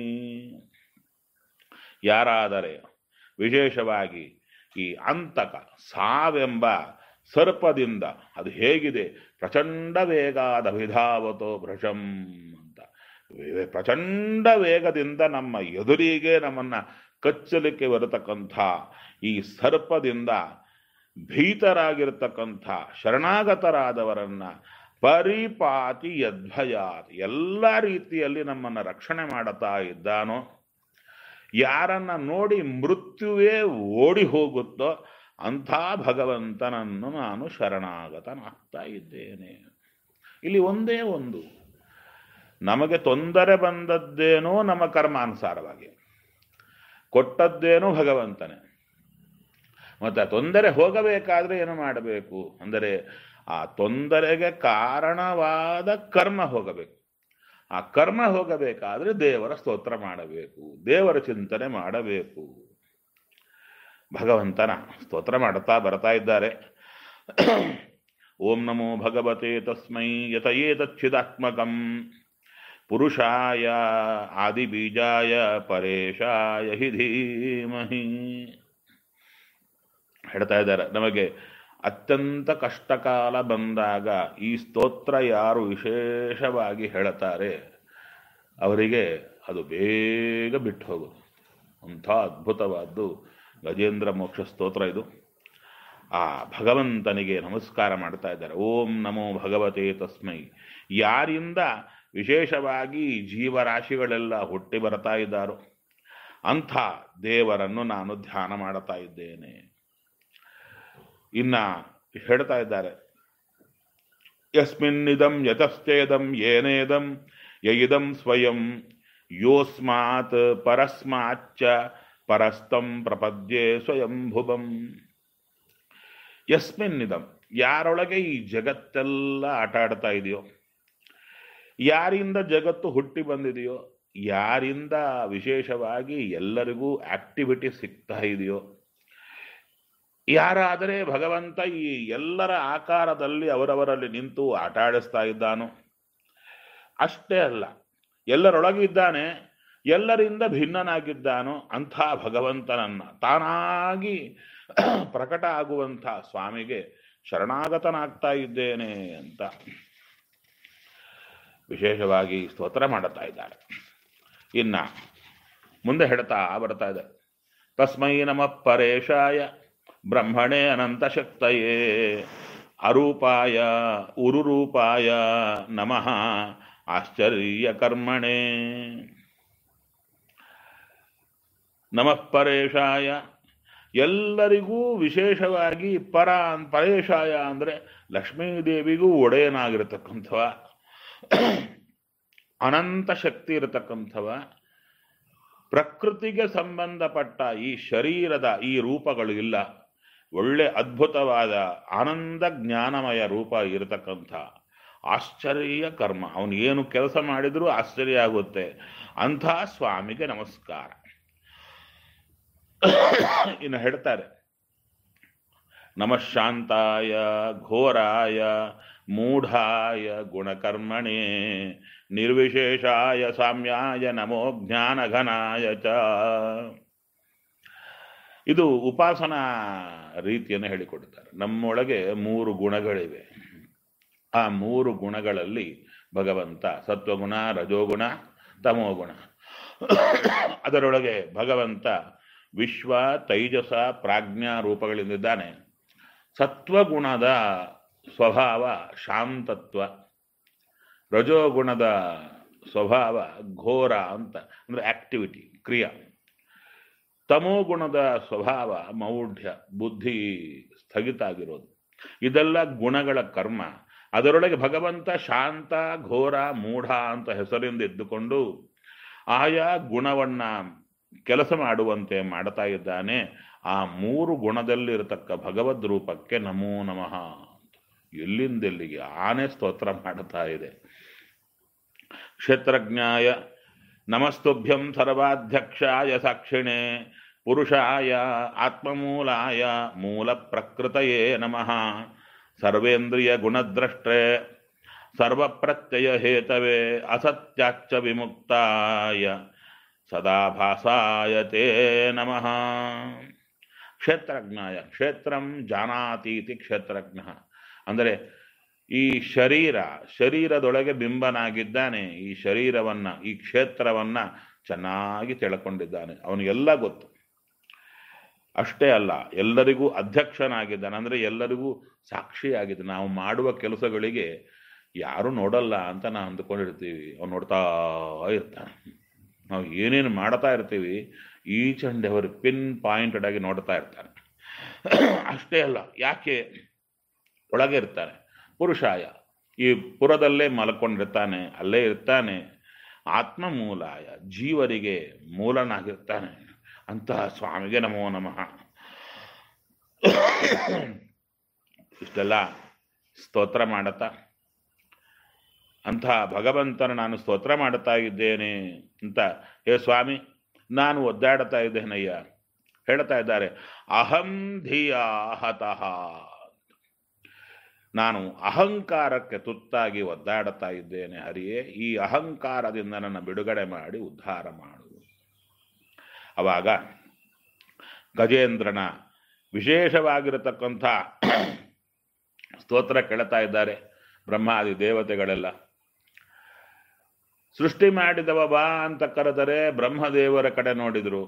ಯಾರಾದರೆ ವಿಶೇಷವಾಗಿ ಈ ಅಂತಕ ಸಾವೆಂಬ ಸರ್ಪದಿಂದ, ಅದು ಹೇಗಿದೆ, ಪ್ರಚಂಡ ವೇಗಾದ ವಿಧಾವತೋ ಭೃಶಂ ಅಂತ, ಪ್ರಚಂಡ ವೇಗದಿಂದ ನಮ್ಮ ಎದುರಿಗೆ ನಮ್ಮನ್ನ ಕಚ್ಚಲಿಕ್ಕೆ ಬರತಕ್ಕಂಥ ಈ ಸರ್ಪದಿಂದ ಭೀತರಾಗಿರ್ತಕ್ಕಂಥ ಶರಣಾಗತರಾದವರನ್ನ ಪರಿಪಾತಿ ಯದ್ಭಯಾತ್, ಎಲ್ಲ ರೀತಿಯಲ್ಲಿ ನಮ್ಮನ್ನು ರಕ್ಷಣೆ ಮಾಡುತ್ತಾ ಇದ್ದಾನೋ, ಯಾರನ್ನ ನೋಡಿ ಮೃತ್ಯುವೇ ಓಡಿ ಹೋಗುತ್ತೋ ಅಂಥ ಭಗವಂತನನ್ನು ನಾನು ಶರಣಾಗತನಾಗ್ತಾ ಇದ್ದೇನೆ. ಇಲ್ಲಿ ಒಂದೇ ಒಂದು, ನಮಗೆ ತೊಂದರೆ ಬಂದದ್ದೇನೋ ನಮ್ಮ ಕರ್ಮಾನುಸಾರವಾಗಿ, ಕೊಟ್ಟದ್ದೇನೋ ಭಗವಂತನೇ. ಮತ್ತು ತೊಂದರೆ ಹೋಗಬೇಕಾದ್ರೆ ಏನು ಮಾಡಬೇಕು ಅಂದರೆ, ಆ ತೊಂದರೆಗೆ ಕಾರಣವಾದ ಕರ್ಮ ಹೋಗಬೇಕು. ಆ ಕರ್ಮ ಹೋಗಬೇಕಾದ್ರೆ ದೇವರ ಸ್ತೋತ್ರ ಮಾಡಬೇಕು, ದೇವರ ಚಿಂತನೆ ಮಾಡಬೇಕು. ಭಗವಂತನ ಸ್ತೋತ್ರ ಮಾಡುತ್ತಾ ಬರ್ತಾ ಇದ್ದಾರೆ. ಓಂ ನಮೋ ಭಗವತೆ ತಸ್ಮೈ ಯತಯೇತಚ್ಚಿದಾತ್ಮಕಂ ಪುರುಷಾಯ ಆದಿಬೀಜಾಯ ಪರೇಶಾಯ ಹಿ ಧೀಮಹಿ. ಹೇಳ್ತಾ ಇದ್ದಾರೆ, ನಮಗೆ ಅತ್ಯಂತ ಕಷ್ಟಕಾಲ ಬಂದಾಗ ಈ ಸ್ತೋತ್ರ ಯಾರು ವಿಶೇಷವಾಗಿ ಹೇಳ್ತಾರೆ ಅವರಿಗೆ ಅದು ಬೇಗ ಬಿಟ್ಟು ಹೋಗುತ್ತೆ. ಅಂಥ ಅದ್ಭುತವಾದ್ದು ಗಜೇಂದ್ರ ಮೋಕ್ಷ ಸ್ತೋತ್ರ ಇದು. ಆ ಭಗವಂತನಿಗೆ ನಮಸ್ಕಾರ ಮಾಡ್ತಾ ಇದ್ದಾರೆ. ಓಂ ನಮೋ ಭಗವತೆ ತಸ್ಮೈ. ಯಾರಿಂದ ವಿಶೇಷವಾಗಿ ಜೀವರಾಶಿಗಳೆಲ್ಲ ಹುಟ್ಟಿ ಬರ್ತಾ ಇದ್ದಾರೋ ಅಂಥ ದೇವರನ್ನು ನಾನು ಧ್ಯಾನ ಮಾಡ್ತಾ ಇದ್ದೇನೆ. ಇನ್ನ ಹೇಳ್ತಾ ಇದ್ದಾರೆ, ಯಸ್ಮಿನ್ನಿದಂ ಯತಶ್ಚೇದಂ ಏನೇದಂ ಯಯಿದಂ ಸ್ವಯಂ ಯೋಸ್ಮಾತ್ ಪರಸ್ಮಾಚ್ಚ ಪರಸ್ತಂ ಪ್ರಪದ್ಯೆ ಸ್ವಯಂಭುವಂ. ಯಸ್ಮಿನ್ನಿದಂ, ಯಾರೊಳಗೆ ಈ ಜಗತ್ತೆಲ್ಲ ಆಟ ಆಡ್ತಾ ಇದೆಯೋ, ಯಾರಿಂದ ಜಗತ್ತು ಹುಟ್ಟಿ ಬಂದಿದೆಯೋ, ಯಾರಿಂದ ವಿಶೇಷವಾಗಿ ಎಲ್ಲರಿಗೂ ಆಕ್ಟಿವಿಟಿ ಸಿಗ್ತಾ ಇದೆಯೋ, ಯಾರಾದರೆ ಭಗವಂತ ಈ ಎಲ್ಲರ ಆಕಾರದಲ್ಲಿ ಅವರವರಲ್ಲಿ ನಿಂತು ಆಟ ಆಡಿಸ್ತಾ ಇದ್ದಾನೋ, ಅಷ್ಟೇ ಅಲ್ಲ ಎಲ್ಲರೊಳಗಿದ್ದಾನೆ, ಎಲ್ಲರಿಂದ ಭಿನ್ನನಾಗಿದ್ದಾನೋ ಅಂಥ ಭಗವಂತನನ್ನ ತಾನಾಗಿ ಪ್ರಕಟ ಆಗುವಂಥ ಸ್ವಾಮಿಗೆ ಶರಣಾಗತನಾಗ್ತಾ ಇದ್ದೇನೆ ಅಂತ ವಿಶೇಷವಾಗಿ ಸ್ತೋತ್ರ ಮಾಡುತ್ತಾ ಇದ್ದಾರೆ. ಇನ್ನ ಮುಂದೆ ಹೇಳ್ತಾ ಬರ್ತಾ ಇದೆ, ತಸ್ಮೈ ನಮಃ ಪರೇಶಾಯ ಬ್ರಹ್ಮಣೇ ಅನಂತಶಕ್ತಯೇ ಅರೂಪಾಯ ಉರುರೂಪಾಯ ನಮಃ ಆಶ್ಚರ್ಯ ಕರ್ಮಣೇ. ನಮಃ ಪರೇಶಾಯ, ಎಲ್ಲರಿಗೂ ವಿಶೇಷವಾಗಿ ಪರೇಶಾಯ ಅಂದರೆ ಲಕ್ಷ್ಮೀದೇವಿಗೂ ಒಡೆಯನಾಗಿರತಕ್ಕಂಥವ, ಅನಂತ ಶಕ್ತಿ ಇರತಕ್ಕಂಥವ, ಪ್ರಕೃತಿಗೆ ಸಂಬಂಧಪಟ್ಟ ಈ ಶರೀರದ ಈ ರೂಪಗಳು ಇಲ್ಲ, ಒಳ್ಳೆ ಅದ್ಭುತವಾದ ಆನಂದ ಜ್ಞಾನಮಯ ರೂಪ ಇರತಕ್ಕಂಥ ಆಶ್ಚರ್ಯ ಕರ್ಮ. ಅವನು ಏನು ಕೆಲಸ ಮಾಡಿದರೂ ಆಶ್ಚರ್ಯ ಆಗುತ್ತೆ. ಅಂಥ ಸ್ವಾಮಿಗೆ ನಮಸ್ಕಾರ. ಇನ್ನು ಹೇಳ್ತಾರೆ, ನಮಃ ಶಾಂತಾಯ ಘೋರಾಯ ಮೂಢಾಯ ಗುಣಕರ್ಮಣೇ ನಿರ್ವಿಶೇಷಾಯ ಸಾಮ್ಯಾಯ ನಮೋ ಜ್ಞಾನಘನಾಯ ಚ. ಇದು ಉಪಾಸನಾ ರೀತಿಯನ್ನು ಹೇಳಿಕೊಡ್ತಾರೆ. ನಮ್ಮೊಳಗೆ 3 ಗುಣಗಳಿವೆ. ಆ 3 ಗುಣಗಳಲ್ಲಿ ಭಗವಂತ ಸತ್ವಗುಣ, ರಜೋಗುಣ, ತಮೋಗುಣ. ಅದರೊಳಗೆ ಭಗವಂತ ವಿಶ್ವ, ತೈಜಸ, ಪ್ರಾಜ್ಞಾ ರೂಪಗಳಿಂದಿದ್ದಾನೆ. ಸತ್ವಗುಣದ ಸ್ವಭಾವ ಶಾಂತತ್ವ, ರಜೋಗುಣದ ಸ್ವಭಾವ ಘೋರ ಅಂತ ಅಂದರೆ ಆಕ್ಟಿವಿಟಿ, ಕ್ರಿಯಾ. ತಮೋಗುಣದ ಸ್ವಭಾವ ಮೌಢ್ಯ, ಬುದ್ಧಿ ಸ್ಥಗಿತ ಆಗಿರೋದು. ಇದೆಲ್ಲ ಗುಣಗಳ ಕರ್ಮ. ಅದರೊಳಗೆ ಭಗವಂತ ಶಾಂತ, ಘೋರ, ಮೂಢ ಅಂತ ಹೆಸರಿಂದ ಇದ್ದುಕೊಂಡು ಆಯಾ ಗುಣವನ್ನ ಕೆಲಸ ಮಾಡುವಂತೆ ಮಾಡ್ತಾ ಇದ್ದಾನೆ. ಆ ಮೂರು ಗುಣದಲ್ಲಿರತಕ್ಕ ಭಗವದ್ ರೂಪಕ್ಕೆ ನಮೋ ನಮಃ. ಎಲ್ಲಿಂದೆಲ್ಲಿಗೆ ಆನೆ ಸ್ತೋತ್ರ ಮಾಡುತ್ತಾ ಇದೆ. ಕ್ಷೇತ್ರಜ್ಞಾಯ ನಮಸ್ತುಭ್ಯಂ ಸರ್ವಾಧ್ಯಕ್ಷಾಯ ಸಾಕ್ಷಿಣೆ ಪುರುಷಾಯ ಆತ್ಮಮೂಲಾಯ ಮೂಲ ಪ್ರಕೃತಯೇ ನಮಃ. ಸರ್ವೇಂದ್ರಿಯ ಗುಣದ್ರಷ್ಟೇ ಸರ್ವಪ್ರತ್ಯಯ ಹೇತವೇ ಅಸತ್ಯಾಚ್ಚ ವಿಮುಕ್ತಾಯ ಸದಾಭಾಸಾಯ ತೇ ನಮಃ. ಕ್ಷೇತ್ರಜ್ಞಾಯ, ಕ್ಷೇತ್ರಂ ಜಾನಾತೀತಿ ಕ್ಷೇತ್ರಜ್ಞ ಅಂದರೆ ಈ ಶರೀರದೊಳಗೆ ಬಿಂಬನಾಗಿದ್ದಾನೆ. ಈ ಶರೀರವನ್ನ, ಈ ಕ್ಷೇತ್ರವನ್ನ ಚೆನ್ನಾಗಿ ತಿಳ್ಕೊಂಡಿದ್ದಾನೆ. ಅವನಿಗೆಲ್ಲ ಗೊತ್ತು. ಅಷ್ಟೇ ಅಲ್ಲ, ಎಲ್ಲರಿಗೂ ಅಧ್ಯಕ್ಷನಾಗಿದ್ದಾನೆ. ಅಂದರೆ ಎಲ್ಲರಿಗೂ ಸಾಕ್ಷಿಯಾಗಿದ್ದಾನೆ. ನಾವು ಮಾಡುವ ಕೆಲಸಗಳಿಗೆ ಯಾರು ನೋಡಲ್ಲ ಅಂತ ನಾವು ಅಂದ್ಕೊಂಡಿರ್ತೀವಿ. ಅವ್ನು ನೋಡ್ತಾ ಇರ್ತಾನೆ. ನಾವು ಏನೇನು ಮಾಡ್ತಾ ಇರ್ತೀವಿ each and every pin pointed ಆಗಿ ನೋಡ್ತಾ ಇರ್ತಾನೆ. ಅಷ್ಟೇ ಅಲ್ಲ, ಯಾಕೆ ಒಳಗೆ ಇರ್ತಾನೆ. ಪುರುಷಾಯ, ಈ ಪುರದಲ್ಲೇ ಮಲ್ಕೊಂಡಿರ್ತಾನೆ, ಅಲ್ಲೇ ಇರ್ತಾನೆ. ಆತ್ಮ ಮೂಲಾಯ, ಜೀವರಿಗೆ ಮೂಲನಾಗಿರ್ತಾನೆ. ಅಂತಹ ಸ್ವಾಮಿಗೆ ನಮೋ ನಮಃ. ಇಷ್ಟೆಲ್ಲ ಸ್ತೋತ್ರ ಮಾಡತಾ ಅಂತಹ ಭಗವಂತನ ನಾನು ಸ್ತೋತ್ರ ಮಾಡುತ್ತಾ ಇದ್ದೇನೆ ಅಂತ, ಹೇ ಸ್ವಾಮಿ ನಾನು ಒದ್ದಾಡ್ತಾ ಇದ್ದೇನಯ್ಯ ಹೇಳ್ತಾ ಇದ್ದಾರೆ. ಅಹಂ ಧಿಯಾ ಹತಃ, ನಾನು ಅಹಂಕಾರಕ್ಕೆ ತುತ್ತಾಗಿ ಒದ್ದಾಡುತ್ತಾ ಇದ್ದೇನೆ ಹರಿಯೇ. ಈ ಅಹಂಕಾರದಿಂದ ನನ್ನ ಬಿಡುಗಡೆ ಮಾಡಿ ಉದ್ಧಾರ ಮಾಡು. ಅವಾಗ ಗಜೇಂದ್ರನ ವಿಶೇಷವಾಗಿರತಕ್ಕಂಥ ಸ್ತೋತ್ರ ಕೇಳ್ತಾ ಇದ್ದಾರೆ ಬ್ರಹ್ಮಾದಿ ದೇವತೆಗಳೆಲ್ಲ. ಸೃಷ್ಟಿ ಮಾಡಿದವ ಬಾ ಅಂತ ಕರೆದರೆ ಬ್ರಹ್ಮದೇವರ ಕಡೆ ನೋಡಿದ್ರು.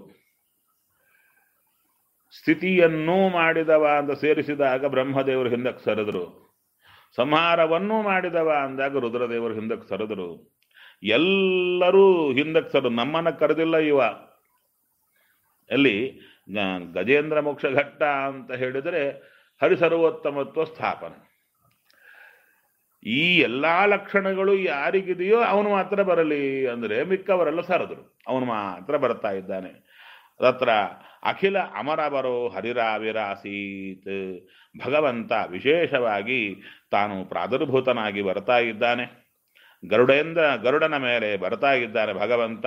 ಸ್ಥಿತಿಯನ್ನೂ ಮಾಡಿದವ ಅಂತ ಸೇರಿಸಿದಾಗ ಬ್ರಹ್ಮದೇವರು ಹಿಂದಕ್ಕೆ ಸರಿದ್ರು. ಸಂಹಾರವನ್ನೂ ಮಾಡಿದವ ಅಂದಾಗ ರುದ್ರದೇವರು ಹಿಂದಕ್ಕೆ ಸರಿದ್ರು. ಎಲ್ಲರೂ ಹಿಂದಕ್ಕೆ ಸರಿದ್ರು. ನಮ್ಮನ್ನ ಕರೆದಿಲ್ಲ ಇವ. ಅಲ್ಲಿ ಗಜೇಂದ್ರ ಮೋಕ್ಷ ಘಟ್ಟ ಅಂತ ಹೇಳಿದರೆ ಹರಿಸರ್ವೋತ್ತಮತ್ವ ಸ್ಥಾಪನೆ. ಈ ಎಲ್ಲಾ ಲಕ್ಷಣಗಳು ಯಾರಿಗಿದೆಯೋ ಅವನು ಮಾತ್ರ ಬರಲಿ ಅಂದರೆ ಮಿಕ್ಕವರೆಲ್ಲ ಸರದರು. ಅವನು ಮಾತ್ರ ಬರ್ತಾ ಇದ್ದಾನೆ. ತತ್ರ ಅಖಿಲ ಅಮರವರೋ ಹರಿರಾವಿರಾಸೀತ್. ಭಗವಂತ ವಿಶೇಷವಾಗಿ ತಾನು ಪ್ರಾದುರ್ಭೂತನಾಗಿ ಬರ್ತಾ ಇದ್ದಾನೆ. ಗರುಡನ ಮೇಲೆ ಬರ್ತಾ ಇದ್ದಾನೆ ಭಗವಂತ.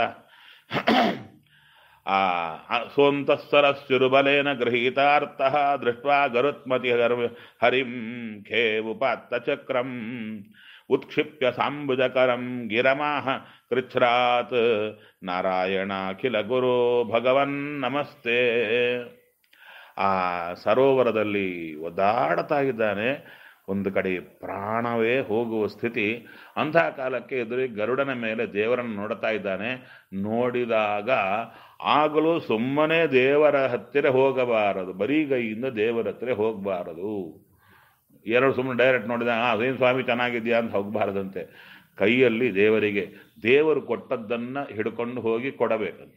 ಸೋಂತಸ್ಸರಸ್ಯುರುಬಲೇನ ಗೃಹೀತಾರ್ಥಃ ದೃಷ್ಟ್ವಾ ಗರುತ್ಮತಿ ಹರಿಂ ಖೇವುಪಾತ್ತ ಚಕ್ರಂ ಉತ್ಕ್ಷಿಪ್ಯ ಸಾಂಬುಜಕರಂ ಗಿರಮಾಹ ಕೃಚ್ಛ್ರಾತ್ ನಾರಾಯಣಾಖಿಲ ಗುರು ಭಗವನ್ ನಮಸ್ತೆ. ಆ ಸರೋವರದಲ್ಲಿ ಒದ್ದಾಡ್ತಾ ಇದ್ದಾನೆ. ಒಂದು ಕಡೆ ಪ್ರಾಣವೇ ಹೋಗುವ ಸ್ಥಿತಿ. ಅಂತಹ ಕಾಲಕ್ಕೆ ಎದುರಿಗೆ ಗರುಡನ ಮೇಲೆ ದೇವರನ್ನು ನೋಡ್ತಾ ಇದ್ದಾನೆ. ನೋಡಿದಾಗ ಆಗಲೂ ಸುಮ್ಮನೆ ದೇವರ ಹತ್ತಿರ ಹೋಗಬಾರದು, ಬರೀಗೈಯಿಂದ ದೇವರ ಹತ್ತಿರ ಹೋಗಬಾರದು. ಎರಡು ಸುಮ್ಮನೆ ಡೈರೆಕ್ಟ್ ನೋಡಿದಾಗ ಅದೇನು ಸ್ವಾಮಿ ಚೆನ್ನಾಗಿದ್ಯಾ ಅಂತ ಹೋಗಬಾರದಂತೆ. ಕೈಯಲ್ಲಿ ದೇವರಿಗೆ ದೇವರು ಕೊಟ್ಟದ್ದನ್ನು ಹಿಡ್ಕೊಂಡು ಹೋಗಿ ಕೊಡಬೇಕಂತೆ.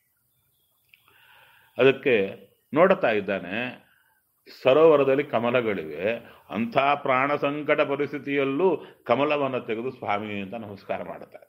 ಅದಕ್ಕೆ ನೋಡ್ತಾ ಇದ್ದಾನೆ. ಸರೋವರದಲ್ಲಿ ಕಮಲಗಳಿವೆ. ಅಂಥ ಪ್ರಾಣ ಸಂಕಟ ಪರಿಸ್ಥಿತಿಯಲ್ಲೂ ಕಮಲವನ್ನು ತೆಗೆದು ಸ್ವಾಮಿ ಅಂತ ನಮಸ್ಕಾರ ಮಾಡುತ್ತಾರೆ.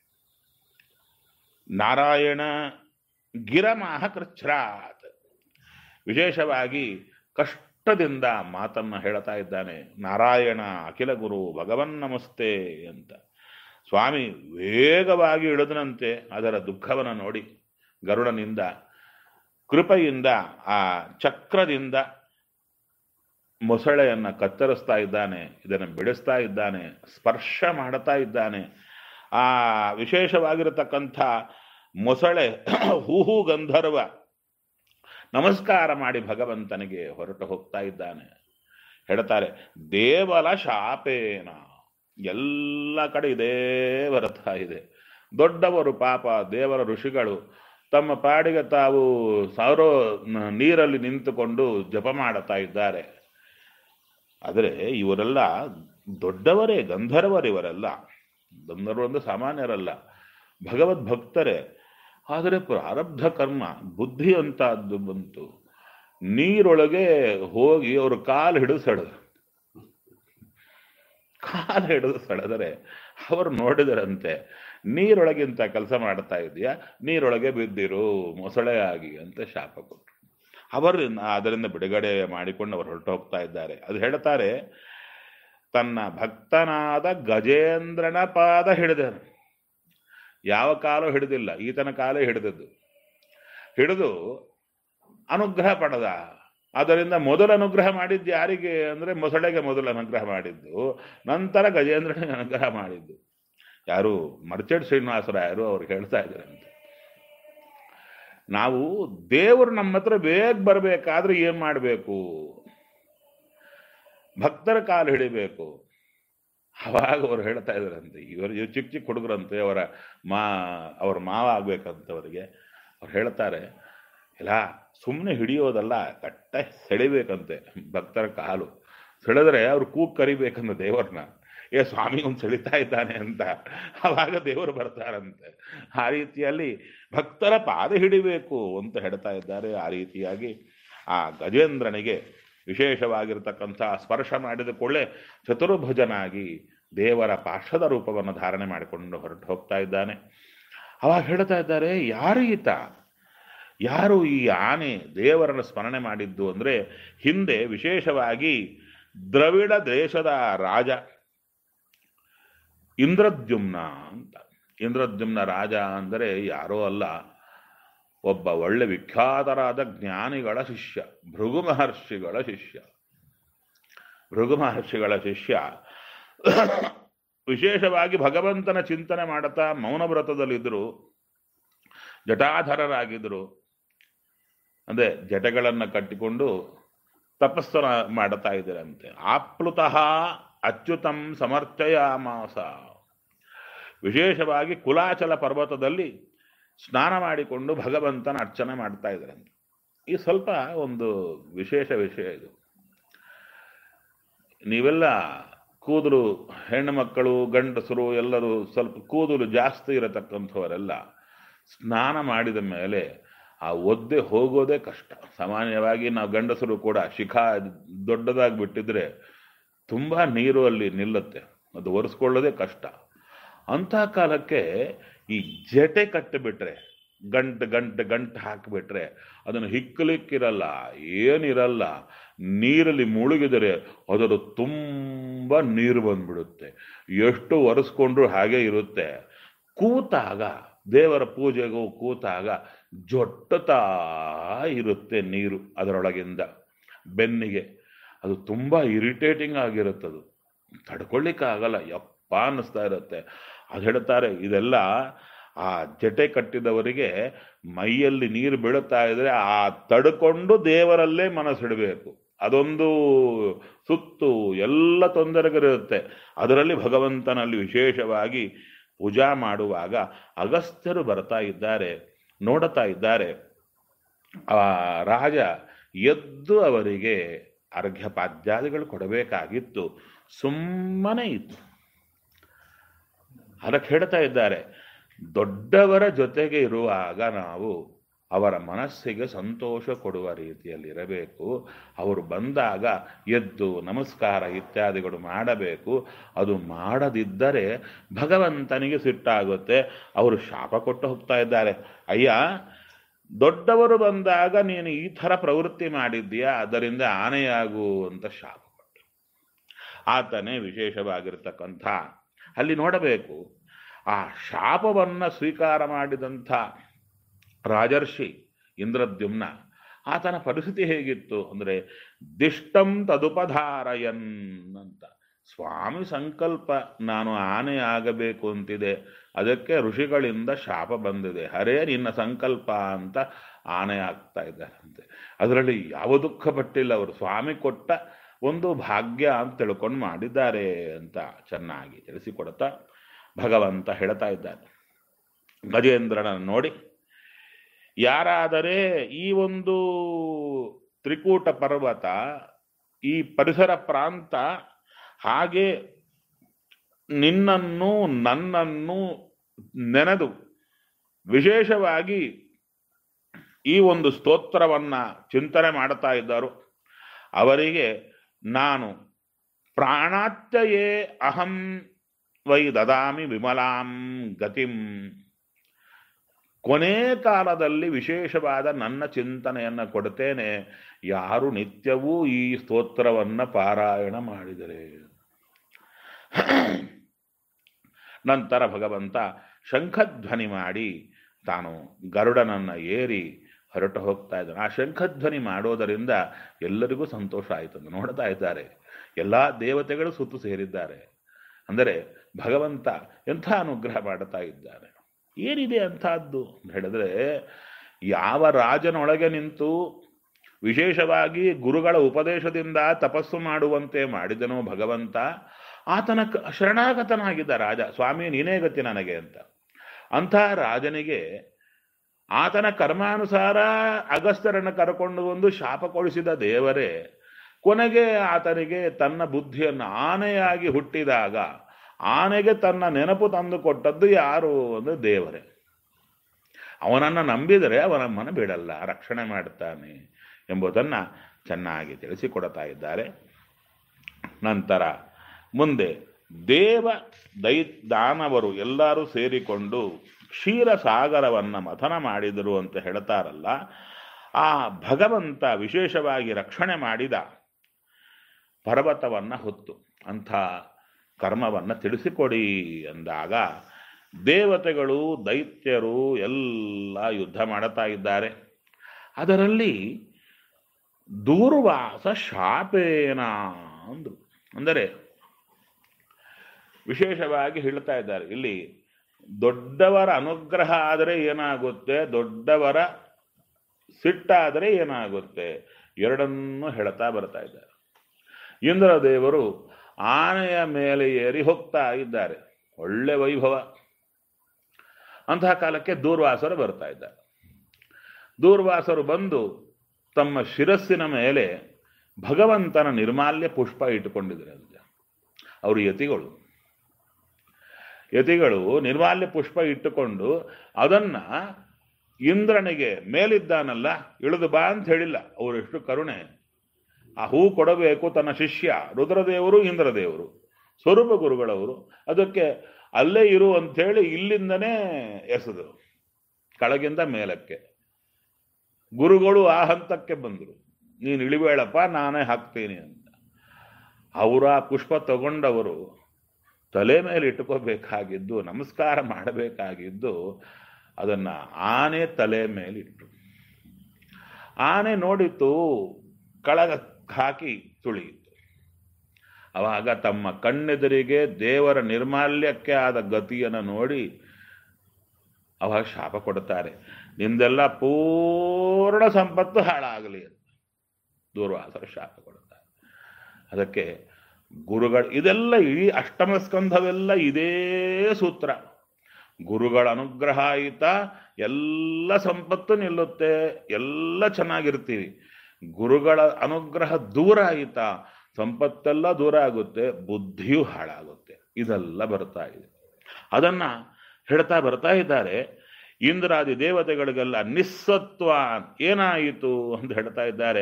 ನಾರಾಯಣ ಗಿರಮಾಹ ಕೃಚ್ಛ್ರಾತ್. ವಿಶೇಷವಾಗಿ ಕಷ್ಟದಿಂದ ಮಾತನ್ನು ಹೇಳ್ತಾ ಇದ್ದಾನೆ. ನಾರಾಯಣ ಅಖಿಲ ಗುರು ಭಗವನ್ ನಮಸ್ತೆ ಅಂತ. ಸ್ವಾಮಿ ವೇಗವಾಗಿ ಇಳಿದನಂತೆ. ಅದರ ದುಃಖವನ್ನು ನೋಡಿ ಗರುಡನಿಂದ ಕೃಪೆಯಿಂದ ಆ ಚಕ್ರದಿಂದ ಮೊಸಳೆಯನ್ನು ಕತ್ತರಿಸ್ತಾ ಇದ್ದಾನೆ. ಇದನ್ನು ಬಿಡಿಸ್ತಾ ಇದ್ದಾನೆ, ಸ್ಪರ್ಶ ಮಾಡ್ತಾ ಇದ್ದಾನೆ. ಆ ವಿಶೇಷವಾಗಿರತಕ್ಕಂಥ ಮೊಸಳೆ ಹೂಹು ಗಂಧರ್ವ ನಮಸ್ಕಾರ ಮಾಡಿ ಭಗವಂತನಿಗೆ ಹೊರಟು ಹೋಗ್ತಾ ಇದ್ದಾನೆ. ಹೇಳ್ತಾರೆ, ದೇವಲ ಶಾಪೇನ. ಎಲ್ಲ ಕಡೆ ಇದೇ ಬರ್ತಾ ಇದೆ. ದೊಡ್ಡವರು ಪಾಪ ದೇವರ ಋಷಿಗಳು ತಮ್ಮ ಪಾಡಿಗೆ ತಾವು ಸಾವಿರೋ ನೀರಲ್ಲಿ ನಿಂತುಕೊಂಡು ಜಪ ಮಾಡುತ್ತಾ ಇದ್ದಾರೆ. ಆದರೆ ಇವರೆಲ್ಲ ದೊಡ್ಡವರೇ, ಗಂಧರ್ವರು ಇವರೆಲ್ಲ. ಗಂಧರ್ವರು ಒಂದು ಸಾಮಾನ್ಯರಲ್ಲ, ಭಗವದ್ಭಕ್ತರೇ. ಆದರೆ ಪ್ರಾರಬ್ಧ ಕರ್ಮ ಬುದ್ಧಿ ಅಂತದ್ದು ಬಂತು. ನೀರೊಳಗೆ ಹೋಗಿ ಅವರು ಕಾಲು ಹಿಡಿದು ಸೆಳೆದರೆ ಅವರು ನೋಡಿದರಂತೆ, ನೀರೊಳಗಿಂತ ಕೆಲಸ ಮಾಡ್ತಾ ಇದೆಯಾ, ನೀರೊಳಗೆ ಬಿದ್ದಿರು ಮೊಸಳೆಯಾಗಿ ಅಂತ ಶಾಪ ಕೊಟ್ಟರು. ಅದರಿಂದ ಬಿಡುಗಡೆ ಮಾಡಿಕೊಂಡು ಅವರು ಹೊರಟು ಹೋಗ್ತಾ ಇದ್ದಾರೆ. ಅದು ಹೇಳ್ತಾರೆ, ತನ್ನ ಭಕ್ತನಾದ ಗಜೇಂದ್ರನ ಪಾದ ಹಿಡಿದನು. ಯಾವ ಕಾಲು ಹಿಡಿದಿಲ್ಲ, ಈತನ ಕಾಲೇ ಹಿಡಿದು ಅನುಗ್ರಹ ಪಡೆದ. ಅದರಿಂದ ಮೊದಲು ಅನುಗ್ರಹ ಮಾಡಿದ್ದು ಯಾರಿಗೆ ಅಂದರೆ ಮೊಸಳೆಗೆ ಮೊದಲು ಅನುಗ್ರಹ ಮಾಡಿದ್ದು, ನಂತರ ಗಜೇಂದ್ರನಿಗೆ ಅನುಗ್ರಹ ಮಾಡಿದ್ದು ಯಾರು? ಮರ್ಚೆಂಟ್ ಶ್ರೀನಿವಾಸರಾಯರು ಅವ್ರು ಹೇಳ್ತಾ ಇದ್ದಾರಂತೆ, ನಾವು ದೇವರು ನಮ್ಮ ಹತ್ರ ಬೇಗ ಬರಬೇಕಾದ್ರೆ ಏನ್ ಮಾಡಬೇಕು? ಭಕ್ತರ ಕಾಲು ಹಿಡಿಬೇಕು. ಅವಾಗ ಅವ್ರು ಹೇಳ್ತಾ ಇದ್ದಾರಂತೆ, ಇವರು ಚಿಕ್ಕ ಚಿಕ್ಕ ಹುಡುಗರಂತೆ, ಅವ್ರ ಮಾವ ಆಗ್ಬೇಕಂತವರಿಗೆ. ಅವ್ರು ಹೇಳ್ತಾರೆ, ಇಲ್ಲ ಸುಮ್ಮನೆ ಹಿಡಿಯೋದಲ್ಲ, ಕಟ್ಟ ಸೆಳಿಬೇಕಂತೆ ಭಕ್ತರ ಕಾಲು. ಸೆಳೆದ್ರೆ ಅವ್ರು ಕೂಗ್ ಕರಿಬೇಕಂತ ದೇವರನ್ನ, ಏ ಸ್ವಾಮಿ ಒಂದು ಸೆಳಿತಾ ಇದ್ದಾನೆ ಅಂತ. ಅವಾಗ ದೇವರು ಬರ್ತಾರಂತೆ. ಆ ರೀತಿಯಲ್ಲಿ ಭಕ್ತರ ಪಾದ ಹಿಡಿಬೇಕು ಅಂತ ಹೇಳ್ತಾ ಇದ್ದಾರೆ. ಆ ರೀತಿಯಾಗಿ ಆ ಗಜೇಂದ್ರನಿಗೆ ವಿಶೇಷವಾಗಿರ್ತಕ್ಕಂಥ ಸ್ಪರ್ಶ ಮಾಡಿದ ಕೂಡಲೇ ಚತುರ್ಭುಜನಾಗಿ ದೇವರ ಪಾರ್ಶ್ವದ ರೂಪವನ್ನು ಧಾರಣೆ ಮಾಡಿಕೊಂಡು ಹೊರಟು ಹೋಗ್ತಾ ಇದ್ದಾನೆ. ಅವಾಗ ಹೇಳ್ತಾ ಇದ್ದಾರೆ, ಯಾರು ಈತ? ಯಾರು ಈ ಆನೆ ದೇವರನ್ನು ಸ್ಮರಣೆ ಮಾಡಿದ್ದು ಅಂದರೆ, ಹಿಂದೆ ವಿಶೇಷವಾಗಿ ದ್ರವಿಡ ದೇಶದ ರಾಜ ಇಂದ್ರದ್ಯುಮ್ನ ಅಂತ. ಇಂದ್ರದ್ಯುಮ್ನ ರಾಜ ಅಂದರೆ ಯಾರೋ ಅಲ್ಲ, ಒಬ್ಬ ಒಳ್ಳೆ ವಿಖ್ಯಾತರಾದ ಜ್ಞಾನಿಗಳ ಶಿಷ್ಯ, ಭೃಗು ಮಹರ್ಷಿಗಳ ಶಿಷ್ಯ. ವಿಶೇಷವಾಗಿ ಭಗವಂತನ ಚಿಂತನೆ ಮಾಡುತ್ತಾ ಮೌನವ್ರತದಲ್ಲಿದ್ದರು, ಜಟಾಧರರಾಗಿದ್ದರು. ಅಂದರೆ ಜಟಗಳನ್ನು ಕಟ್ಟಿಕೊಂಡು ತಪಸ್ಸು ಮಾಡುತ್ತಾ ಇದ್ದರಂತೆ. ಆಪ್ಲುತಃ ಅಚ್ಯುತಂ ಸಮರ್ಥಯಾಮಾಸ. ವಿಶೇಷವಾಗಿ ಕುಲಾಚಲ ಪರ್ವತದಲ್ಲಿ ಸ್ನಾನ ಮಾಡಿಕೊಂಡು ಭಗವಂತನ ಅರ್ಚನೆ ಮಾಡ್ತಾ ಇದ್ದರಂತೆ. ಈ ಸ್ವಲ್ಪ ಒಂದು ವಿಶೇಷ ವಿಷಯ ಇದು. ನೀವೆಲ್ಲ ಕೂದಲು, ಹೆಣ್ಣು ಮಕ್ಕಳು ಗಂಡಸರು ಎಲ್ಲರೂ ಸ್ವಲ್ಪ ಕೂದಲು ಜಾಸ್ತಿ ಇರತಕ್ಕಂಥವರೆಲ್ಲ ಸ್ನಾನ ಮಾಡಿದ ಮೇಲೆ ಆ ಒದ್ದೆ ಹೋಗೋದೇ ಕಷ್ಟ. ಸಾಮಾನ್ಯವಾಗಿ ನಾವು ಗಂಡಸರು ಕೂಡ ಶಿಖಾ ದೊಡ್ಡದಾಗಿ ಬಿಟ್ಟಿದ್ರೆ ತುಂಬ ನೀರು ಅಲ್ಲಿ ನಿಲ್ಲುತ್ತೆ, ಅದು ಒರೆಸ್ಕೊಳ್ಳೋದೇ ಕಷ್ಟ. ಅಂಥ ಕಾಲಕ್ಕೆ ಈ ಜಟೆ ಕಟ್ಟಿಬಿಟ್ರೆ, ಗಂಟು ಹಾಕಿಬಿಟ್ರೆ ಅದನ್ನು ಹಿಕ್ಕಲಿಕ್ಕಿರಲ್ಲ, ಏನಿರಲ್ಲ. ನೀರಲ್ಲಿ ಮುಳುಗಿದರೆ ಅದರ ತುಂಬ ನೀರು ಬಂದ್ಬಿಡುತ್ತೆ. ಎಷ್ಟು ಒರೆಸ್ಕೊಂಡ್ರು ಹಾಗೆ ಇರುತ್ತೆ. ಕೂತಾಗ, ದೇವರ ಪೂಜೆಗೂ ಕೂತಾಗ ಜೊಟ್ಟತಾ ಇರುತ್ತೆ ನೀರು ಅದರೊಳಗಿಂದ ಬೆನ್ನಿಗೆ. ಅದು ತುಂಬ ಇರಿಟೇಟಿಂಗ್ ಆಗಿರುತ್ತದು, ತಡ್ಕೊಳ್ಳಿಕ್ಕಾಗಲ್ಲ, ಯಪ್ಪ ಅನ್ನಿಸ್ತಾ ಇರುತ್ತೆ. ಅದು ಹೇಳ್ತಾರೆ, ಇದೆಲ್ಲ ಆ ಜಟೆ ಕಟ್ಟಿದವರಿಗೆ ಮೈಯಲ್ಲಿ ನೀರು ಬೀಳುತ್ತಾ ಇದ್ರೆ ಆ ತಡ್ಕೊಂಡು ದೇವರಲ್ಲೇ ಮನಸ್ಸಿಡಬೇಕು. ಅದೊಂದು ಸುತ್ತು ಎಲ್ಲ ತೊಂದರೆಗಳಿರುತ್ತೆ. ಅದರಲ್ಲಿ ಭಗವಂತನಲ್ಲಿ ವಿಶೇಷವಾಗಿ ಪೂಜಾ ಮಾಡುವಾಗ ಅಗಸ್ತ್ಯರು ಬರ್ತಾ ಇದ್ದಾರೆ, ನೋಡುತ್ತಾ ಇದ್ದಾರೆ. ಆ ರಾಜ ಎದ್ದು ಅವರಿಗೆ ಅರ್ಘ್ಯಪಾದ್ಯಾದಿಗಳು ಕೊಡಬೇಕಾಗಿತ್ತು, ಸುಮ್ಮನೆ ಇತ್ತು. ಅದಕ್ಕೆ ಹೇಳ್ತಾ ಇದ್ದಾರೆ, ದೊಡ್ಡವರ ಜೊತೆಗೆ ಇರುವಾಗ ನಾವು ಅವರ ಮನಸ್ಸಿಗೆ ಸಂತೋಷ ಕೊಡುವ ರೀತಿಯಲ್ಲಿ ಇರಬೇಕು. ಅವರು ಬಂದಾಗ ಎದ್ದು ನಮಸ್ಕಾರ ಇತ್ಯಾದಿಗಳು ಮಾಡಬೇಕು. ಅದು ಮಾಡದಿದ್ದರೆ ಭಗವಂತನಿಗೆ ಸಿಟ್ಟಾಗುತ್ತೆ. ಅವರು ಶಾಪ ಕೊಟ್ಟು ಹೋಗ್ತಾ ಇದ್ದಾರೆ, ಅಯ್ಯ ದೊಡ್ಡವರು ಬಂದಾಗ ನೀನು ಈ ಥರ ಪ್ರವೃತ್ತಿ ಮಾಡಿದ್ದೀಯಾ, ಅದರಿಂದ ಆನೆಯಾಗು ಅಂತ ಶಾಪ ಕೊಟ್ಟು. ಆತನೇ ವಿಶೇಷವಾಗಿರ್ತಕ್ಕಂಥ ಅಲ್ಲಿ ನೋಡಬೇಕು. ಆ ಶಾಪವನ್ನು ಸ್ವೀಕಾರ ಮಾಡಿದಂಥ ರಾಜರ್ಷಿ ಇಂದ್ರದ್ಯುಮ್ನ, ಆತನ ಪರಿಸ್ಥಿತಿ ಹೇಗಿತ್ತು ಅಂದರೆ, ದಿಷ್ಟಂ ತದುಪಧಾರಯನ್ ಅಂತ. ಸ್ವಾಮಿ ಸಂಕಲ್ಪ, ನಾನು ಆನೆ ಆಗಬೇಕು ಅಂತಿದೆ, ಅದಕ್ಕೆ ಋಷಿಗಳಿಂದ ಶಾಪ ಬಂದಿದೆ, ಹರೇ ನಿನ್ನ ಸಂಕಲ್ಪ ಅಂತ ಆನೆ ಆಗ್ತಾ ಇದ್ದಾರಂತೆ. ಅದರಲ್ಲಿ ಯಾವ ದುಃಖ ಪಟ್ಟಿಲ್ಲ ಅವರು, ಸ್ವಾಮಿ ಕೊಟ್ಟ ಒಂದು ಭಾಗ್ಯ ಅಂತ ತಿಳ್ಕೊಂಡು ಮಾಡಿದ್ದಾರೆ ಅಂತ ಚೆನ್ನಾಗಿ ತಿಳಿಸಿಕೊಡ್ತಾ ಭಗವಂತ ಹೇಳ್ತಾ ಇದ್ದಾನೆ. ಗಜೇಂದ್ರನನ್ನು ನೋಡಿ, ಯಾರಾದರೆ ಈ ಒಂದು ತ್ರಿಕೂಟ ಪರ್ವತ, ಈ ಪರಿಸರ ಪ್ರಾಂತ ಹಾಗೆ ನಿನ್ನನ್ನು ನನ್ನನ್ನು ನೆನೆದು ವಿಶೇಷವಾಗಿ ಈ ಒಂದು ಸ್ತೋತ್ರವನ್ನ ಚಿಂತನೆ ಮಾಡ್ತಾ ಇದ್ದರು, ಅವರಿಗೆ ನಾನು ಪ್ರಾಣಾತ್ಯಯೇ ಅಹಂ ವೈ ದದಾಮಿ ವಿಮಲಾಂ ಗತಿಂ, ಕೊನೆ ಕಾಲದಲ್ಲಿ ವಿಶೇಷವಾದ ನನ್ನ ಚಿಂತನೆಯನ್ನು ಕೊಡ್ತೇನೆ ಯಾರು ನಿತ್ಯವೂ ಈ ಸ್ತೋತ್ರವನ್ನ ಪಾರಾಯಣ ಮಾಡಿದರೆ. ನಂತರ ಭಗವಂತ ಶಂಖಧ್ವನಿ ಮಾಡಿ ತಾನು ಗರುಡನನ್ನ ಏರಿ ಹೊರಟು ಹೋಗ್ತಾ ಇದ್ದಾನೆ. ಆ ಶಂಖಧ್ವನಿ ಮಾಡೋದರಿಂದ ಎಲ್ಲರಿಗೂ ಸಂತೋಷ ಆಯಿತು. ನೋಡ್ತಾ ಇದ್ದಾರೆ, ಎಲ್ಲ ದೇವತೆಗಳು ಸುತ್ತು ಸೇರಿದ್ದಾರೆ. ಅಂದರೆ ಭಗವಂತ ಎಂಥ ಅನುಗ್ರಹ ಮಾಡ್ತಾ ಇದ್ದಾರೆ. ಏನಿದೆ ಅಂಥದ್ದು ಅಂತ ಹೇಳಿದ್ರೆ, ಯಾವ ರಾಜನೊಳಗೆ ನಿಂತು ವಿಶೇಷವಾಗಿ ಗುರುಗಳ ಉಪದೇಶದಿಂದ ತಪಸ್ಸು ಮಾಡುವಂತೆ ಮಾಡಿದನೋ ಭಗವಂತ, ಆತನ ಶರಣಾಗತನಾಗಿದ್ದ ರಾಜ. ಸ್ವಾಮಿ ನೀನೇ ಗತಿ ನನಗೆ ಅಂತ. ಅಂಥ ರಾಜನಿಗೆ ಆತನ ಕರ್ಮಾನುಸಾರ ಅಗಸ್ತ್ಯರನ್ನು ಕರ್ಕೊಂಡು ಬಂದು ಶಾಪ ಕೊಡಿಸಿದ ದೇವರೇ ಕೊನೆಗೆ ಆತನಿಗೆ ತನ್ನ ಬುದ್ಧಿಯನ್ನು, ಆನೆಯಾಗಿ ಹುಟ್ಟಿದಾಗ ಆನೆಗೆ ತನ್ನ ನೆನಪು ತಂದು ಕೊಟ್ಟದ್ದು ಯಾರು ಅಂದರೆ ದೇವರೇ. ಅವನನ್ನು ನಂಬಿದರೆ ಅವನಮ್ಮನ ಬಿಡಲ್ಲ, ರಕ್ಷಣೆ ಮಾಡುತ್ತಾನೆ ಎಂಬುದನ್ನು ಚೆನ್ನಾಗಿ ತಿಳಿಸಿಕೊಡ್ತಾ ಇದ್ದಾರೆ. ನಂತರ ಮುಂದೆ ದೇವ ದಾನವರು ಎಲ್ಲರೂ ಸೇರಿಕೊಂಡು ಕ್ಷೀರಸಾಗರವನ್ನು ಮಥನ ಮಾಡಿದರು ಅಂತ ಹೇಳ್ತಾರಲ್ಲ, ಆ ಭಗವಂತ ವಿಶೇಷವಾಗಿ ರಕ್ಷಣೆ ಮಾಡಿದ ಪರ್ವತವನ್ನು ಹೊತ್ತು ಅಂಥ ಕರ್ಮವನ್ನು ತಿಳಿಸಿಕೊಡಿ ಎಂದಾಗ ದೇವತೆಗಳು ದೈತ್ಯರು ಎಲ್ಲ ಯುದ್ಧ ಮಾಡುತ್ತಾ ಇದ್ದಾರೆ. ಅದರಲ್ಲಿ ದೂರ್ವಾಸ ಶಾಪೇನ ಅಂದರು. ಅಂದರೆ ವಿಶೇಷವಾಗಿ ಹೇಳ್ತಾ ಇದ್ದಾರೆ ಇಲ್ಲಿ, ದೊಡ್ಡವರ ಅನುಗ್ರಹ ಆದರೆ ಏನಾಗುತ್ತೆ, ದೊಡ್ಡವರ ಸಿಟ್ಟಾದರೆ ಏನಾಗುತ್ತೆ, ಎರಡನ್ನೂ ಹೇಳ್ತಾ ಬರ್ತಾ ಇದ್ದಾರೆ. ಇಂದ್ರದೇವರು ಆನೆಯ ಮೇಲೆ ಏರಿ ಹೋಗ್ತಾ ಇದ್ದಾರೆ, ಒಳ್ಳೆ ವೈಭವ. ಅಂತಹ ಕಾಲಕ್ಕೆ ದೂರ್ವಾಸರು ಬರ್ತಾ ಇದ್ದಾರೆ. ದೂರ್ವಾಸರು ಬಂದು ತಮ್ಮ ಶಿರಸ್ಸಿನ ಮೇಲೆ ಭಗವಂತನ ನಿರ್ಮಾಲ್ಯ ಪುಷ್ಪ ಇಟ್ಟುಕೊಂಡಿದ್ದಾರೆ. ಅವರು ಯತಿಗಳು ನಿರ್ಮಾಲ್ಯ ಪುಷ್ಪ ಇಟ್ಟುಕೊಂಡು ಅದನ್ನ ಇಂದ್ರನಿಗೆ ಮೇಲಿದ್ದಾನಲ್ಲ ಇಳಿದು ಬಾ ಅಂತ ಹೇಳಿಲ್ಲ. ಅವರೆಷ್ಟು ಕರುಣೆ. ಆ ಹೂ ಕೊಡಬೇಕು ತನ್ನ ಶಿಷ್ಯ ರುದ್ರದೇವರು ಇಂದ್ರದೇವರು ಸ್ವರೂಪ ಗುರುಗಳವರು, ಅದಕ್ಕೆ ಅಲ್ಲೇ ಇರು ಅಂಥೇಳಿ ಇಲ್ಲಿಂದನೇ ಎಸೆದರು ಕೆಳಗಿಂದ ಮೇಲಕ್ಕೆ. ಗುರುಗಳು ಆ ಹಂತಕ್ಕೆ ಬಂದರು, ನೀನು ಇಳಿಬೇಳಪ್ಪ ನಾನೇ ಹಾಕ್ತೀನಿ ಅಂತ. ಅವರು ಆ ಪುಷ್ಪ ತಗೊಂಡವರು ತಲೆ ಮೇಲೆ ಇಟ್ಕೋಬೇಕಾಗಿದ್ದು, ನಮಸ್ಕಾರ ಮಾಡಬೇಕಾಗಿದ್ದು ಅದನ್ನ ಆನೆ ತಲೆ ಮೇಲಿಟ್ಟು. ಆನೆ ನೋಡಿತು, ಕಳಗ ಹಾಕಿ ತುಳಿಯಿತು. ಅವಾಗ ತಮ್ಮ ಕಣ್ಣೆದುರಿಗೆ ದೇವರ ನಿರ್ಮಾಲ್ಯಕ್ಕೆ ಆದ ಗತಿಯನ್ನು ನೋಡಿ ಅವಾಗ ಶಾಪ ಕೊಡ್ತಾರೆ, ನಿಂದೆಲ್ಲ ಪೂರ್ಣ ಸಂಪತ್ತು ಹಾಳಾಗಲಿ ಅಂತ ದೂರ್ವಾಸರ ಶಾಪ ಕೊಡ್ತಾರೆ. ಅದಕ್ಕೆ ಗುರುಗಳು ಇದೆಲ್ಲ ಇಡೀ ಅಷ್ಟಮ ಸ್ಕಂಧವೆಲ್ಲ ಇದೇ ಸೂತ್ರ. ಗುರುಗಳ ಅನುಗ್ರಹ ಆಯಿತಾ ಎಲ್ಲ ಸಂಪತ್ತು ನಿಲ್ಲುತ್ತೆ, ಎಲ್ಲ ಚೆನ್ನಾಗಿರ್ತೀವಿ. ಗುರುಗಳ ಅನುಗ್ರಹ ದೂರ ಆಯಿತಾ ಸಂಪತ್ತೆಲ್ಲ ದೂರ ಆಗುತ್ತೆ, ಬುದ್ಧಿಯೂ ಹಾಳಾಗುತ್ತೆ. ಇದೆಲ್ಲ ಬರ್ತಾ ಇದೆ. ಅದನ್ನ ಹೇಳ್ತಾ ಬರ್ತಾ ಇದ್ದಾರೆ. ಇಂದ್ರಾದಿ ದೇವತೆಗಳಿಗೆಲ್ಲ ನಿಸ್ಸತ್ವ ಏನಾಯಿತು ಅಂತ ಹೇಳ್ತಾ ಇದ್ದಾರೆ.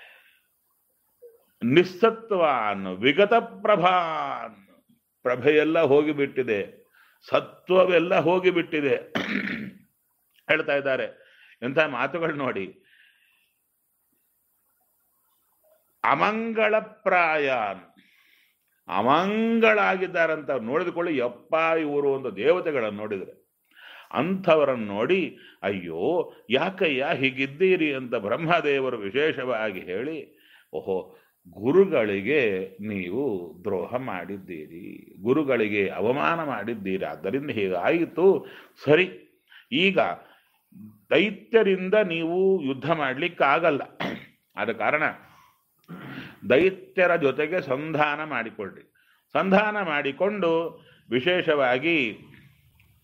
ನಿಸ್ಸತ್ವಾನ್ ವಿಗತ ಪ್ರಭಾನ್, ಪ್ರಭೆಯೆಲ್ಲ ಹೋಗಿಬಿಟ್ಟಿದೆ, ಸತ್ವವೆಲ್ಲ ಹೋಗಿಬಿಟ್ಟಿದೆ ಹೇಳ್ತಾ ಇದ್ದಾರೆ. ಎಂಥ ಮಾತುಗಳು ನೋಡಿ. ಅಮಂಗಳ ಪ್ರಾಯಾನ್, ಅಮಂಗಳಾಗಿದ್ದಾರಂತ ನೋಡಿದುಕೊಳ್ಳಿ. ಯಪ್ಪ ಇವರು ಒಂದು ದೇವತೆಗಳನ್ನು ನೋಡಿದರೆ ಅಂಥವರನ್ನು ನೋಡಿ ಅಯ್ಯೋ ಯಾಕಯ್ಯ ಹೀಗಿದ್ದೀರಿ ಅಂತ ಬ್ರಹ್ಮದೇವರು ವಿಶೇಷವಾಗಿ ಹೇಳಿ, ಓಹೋ ಗುರುಗಳಿಗೆ ನೀವು ದ್ರೋಹ ಮಾಡಿದ್ದೀರಿ, ಗುರುಗಳಿಗೆ ಅವಮಾನ ಮಾಡಿದ್ದೀರಿ, ಆದ್ದರಿಂದ ಹೀಗಾಯಿತು. ಸರಿ, ಈಗ ದೈತ್ಯರಿಂದ ನೀವು ಯುದ್ಧ ಮಾಡಲಿಕ್ಕಾಗಲ್ಲ. ಆದ ಕಾರಣ ದೈತ್ಯರ ಜೊತೆಗೆ ಸಂಧಾನ ಮಾಡಿಕೊಳ್ಳಿ. ಸಂಧಾನ ಮಾಡಿಕೊಂಡು ವಿಶೇಷವಾಗಿ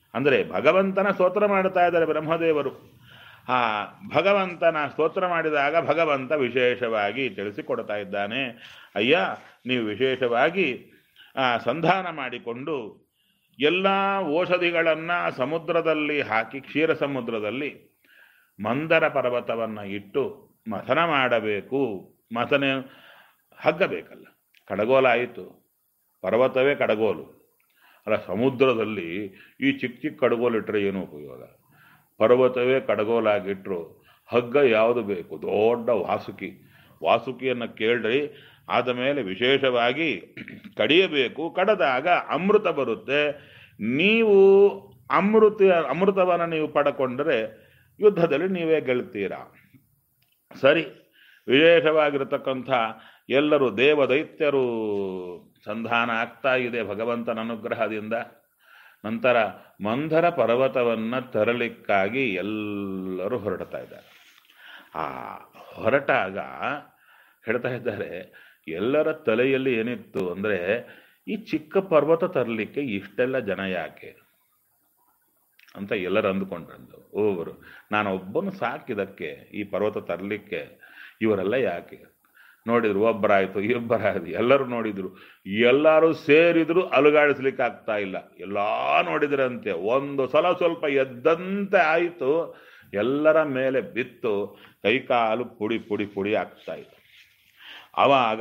ಅಂದರೆ ಭಗವಂತನ ಸ್ತೋತ್ರ ಮಾಡ್ತಾ ಇದ್ದಾರೆ ಬ್ರಹ್ಮದೇವರು. ಆ ಭಗವಂತನ ಸ್ತೋತ್ರ ಮಾಡಿದಾಗ ಭಗವಂತ ವಿಶೇಷವಾಗಿ ತಿಳಿಸಿಕೊಡ್ತಾ ಇದ್ದಾನೆ, ಅಯ್ಯ ನೀವು ವಿಶೇಷವಾಗಿ ಸಂಧಾನ ಮಾಡಿಕೊಂಡು ಎಲ್ಲ ಔಷಧಿಗಳನ್ನು ಸಮುದ್ರದಲ್ಲಿ ಹಾಕಿ, ಕ್ಷೀರ ಸಮುದ್ರದಲ್ಲಿ ಮಂದರ ಪರ್ವತವನ್ನು ಇಟ್ಟು ಮಥನ ಮಾಡಬೇಕು. ಮಥನ ಹಗ್ಗ ಬೇಕಲ್ಲ, ಕಡಗೋಲಾಯಿತು, ಪರ್ವತವೇ ಕಡಗೋಲು ಅಲ್ಲ. ಸಮುದ್ರದಲ್ಲಿ ಈ ಚಿಕ್ಕ ಚಿಕ್ಕ ಕಡಗೋಲಿಟ್ರೆ ಏನು ಉಪಯೋಗ? ಪರ್ವತವೇ ಕಡಗೋಲಾಗಿಟ್ರು ಹಗ್ಗ ಯಾವುದು ಬೇಕು? ದೊಡ್ಡ ವಾಸುಕಿಯನ್ನು ಕೇಳ್ರಿ. ಆದ ಮೇಲೆ ವಿಶೇಷವಾಗಿ ಕಡಿಯಬೇಕು. ಕಡದಾಗ ಅಮೃತ ಬರುತ್ತೆ. ನೀವು ಅಮೃತವನ್ನು ನೀವು ಪಡ್ಕೊಂಡ್ರೆ ಯುದ್ಧದಲ್ಲಿ ನೀವೇ ಗೆಲ್ತೀರಾ. ಸರಿ, ವಿಶೇಷವಾಗಿರತಕ್ಕಂಥ ಎಲ್ಲರೂ ದೇವದೈತ್ಯರು ಸಂಧಾನ ಆಗ್ತಾ ಇದೆ ಭಗವಂತನ ಅನುಗ್ರಹದಿಂದ. ನಂತರ ಮಂದರ ಪರ್ವತವನ್ನು ತರಲಿಕ್ಕಾಗಿ ಎಲ್ಲರೂ ಹೊರಡ್ತಾ ಇದ್ದಾರೆ. ಆ ಹೊರಟಾಗ ಹೇಳ್ತಾ ಇದ್ದಾರೆ, ಎಲ್ಲರ ತಲೆಯಲ್ಲಿ ಏನಿತ್ತು ಅಂದರೆ, ಈ ಚಿಕ್ಕ ಪರ್ವತ ತರಲಿಕ್ಕೆ ಇಷ್ಟೆಲ್ಲ ಜನ ಯಾಕೆ ಅಂತ ಎಲ್ಲರೂ ಅಂದುಕೊಂಡ್ರಂದು. ಒಬ್ಬರು, ನಾನು ಒಬ್ಬನು ಸಾಕಿದಕ್ಕೆ ಈ ಪರ್ವತ ತರಲಿಕ್ಕೆ, ಇವರೆಲ್ಲ ಯಾಕೆ ನೋಡಿದ್ರು. ಒಬ್ಬರಾಯಿತು, ಇಬ್ಬರಾಯಿತು, ಎಲ್ಲರೂ ನೋಡಿದ್ರು. ಎಲ್ಲರೂ ಸೇರಿದ್ರು ಅಲುಗಾಡಿಸ್ಲಿಕ್ಕೆ ಆಗ್ತಾ ಇಲ್ಲ. ಎಲ್ಲ ನೋಡಿದ್ರಂತೆ. ಒಂದು ಸಲ ಸ್ವಲ್ಪ ಎದ್ದಂತೆ ಆಯಿತು, ಎಲ್ಲರ ಮೇಲೆ ಬಿತ್ತು, ಕೈಕಾಲು ಪುಡಿ ಪುಡಿ ಪುಡಿ ಆಗ್ತಾ ಇತ್ತು. ಆವಾಗ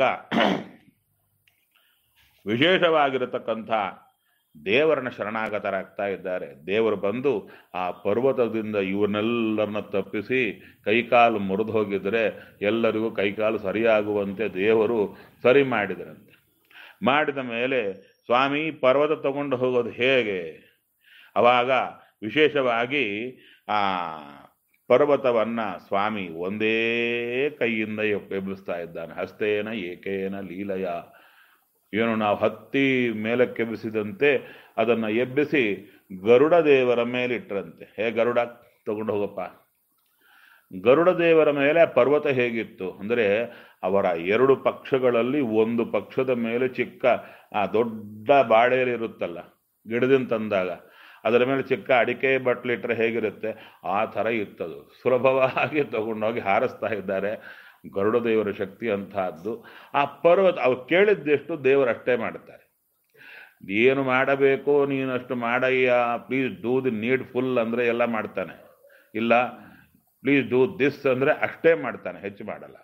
ವಿಶೇಷವಾಗಿರತಕ್ಕಂಥ ದೇವರನ್ನ ಶರಣಾಗತರಾಗ್ತಾ ಇದ್ದಾರೆ. ದೇವರು ಬಂದು ಆ ಪರ್ವತದಿಂದ ಇವನ್ನೆಲ್ಲರನ್ನ ತಪ್ಪಿಸಿ, ಕೈಕಾಲು ಮುರಿದು ಹೋಗಿದ್ರೆ ಎಲ್ಲರಿಗೂ ಕೈಕಾಲು ಸರಿಯಾಗುವಂತೆ ದೇವರು ಸರಿ ಮಾಡಿದರಂತೆ. ಮಾಡಿದ ಮೇಲೆ ಸ್ವಾಮಿ ಪರ್ವತ ತಗೊಂಡು ಹೋಗೋದು ಹೇಗೆ? ಅವಾಗ ವಿಶೇಷವಾಗಿ ಆ ಪರ್ವತವನ್ನ ಸ್ವಾಮಿ ಒಂದೇ ಕೈಯಿಂದ ಎಬ್ಬಿಸ್ತಾ ಇದ್ದಾನೆ. ಹಸ್ತೇನ ಏಕೇನ ಲೀಲಯ. ಏನು ನಾವು ಹತ್ತಿ ಮೇಲಕ್ಕೆ ಎಬ್ಬಿಸಿದಂತೆ ಅದನ್ನು ಎಬ್ಬಿಸಿ ಗರುಡ ದೇವರ ಮೇಲಿಟ್ರಂತೆ. ಗರುಡ ತಗೊಂಡು ಹೋಗಪ್ಪ. ಗರುಡ ದೇವರ ಮೇಲೆ ಪರ್ವತ ಹೇಗಿತ್ತು ಅಂದರೆ, ಅವರ ಎರಡು ಪಕ್ಷಗಳಲ್ಲಿ ಒಂದು ಪಕ್ಷದ ಮೇಲೆ ಚಿಕ್ಕ ಆ ದೊಡ್ಡ ಬಾಳೆಯಲ್ಲಿರುತ್ತಲ್ಲ, ಗಿಡದಿಂದ ತಂದಾಗ ಅದರ ಮೇಲೆ ಚಿಕ್ಕ ಅಡಿಕೆ ಬಟ್ಲಿಟ್ರೆ ಹೇಗಿರುತ್ತೆ ಆ ಥರ ಇತ್ತದು. ಸುಲಭವಾಗಿ ತಗೊಂಡೋಗಿ ಹಾರಿಸ್ತಾ ಇದ್ದಾರೆ. ಗರುಡ ದೇವರ ಶಕ್ತಿ ಅಂತಹದ್ದು. ಆ ಪರ್ವತ ಅವ್ರು ಕೇಳಿದ್ದೆಷ್ಟು ದೇವರಷ್ಟೇ ಮಾಡ್ತಾರೆ. ಏನು ಮಾಡಬೇಕೋ ನೀನಷ್ಟು ಮಾಡಯ್ಯ, please do the need full ಅಂದರೆ ಎಲ್ಲ ಮಾಡ್ತಾನೆ. ಇಲ್ಲ ಪ್ಲೀಸ್ ಡೂ ದಿಸ್ ಅಂದರೆ ಅಷ್ಟೇ ಮಾಡ್ತಾನೆ, ಹೆಚ್ಚು ಮಾಡಲ್ಲ.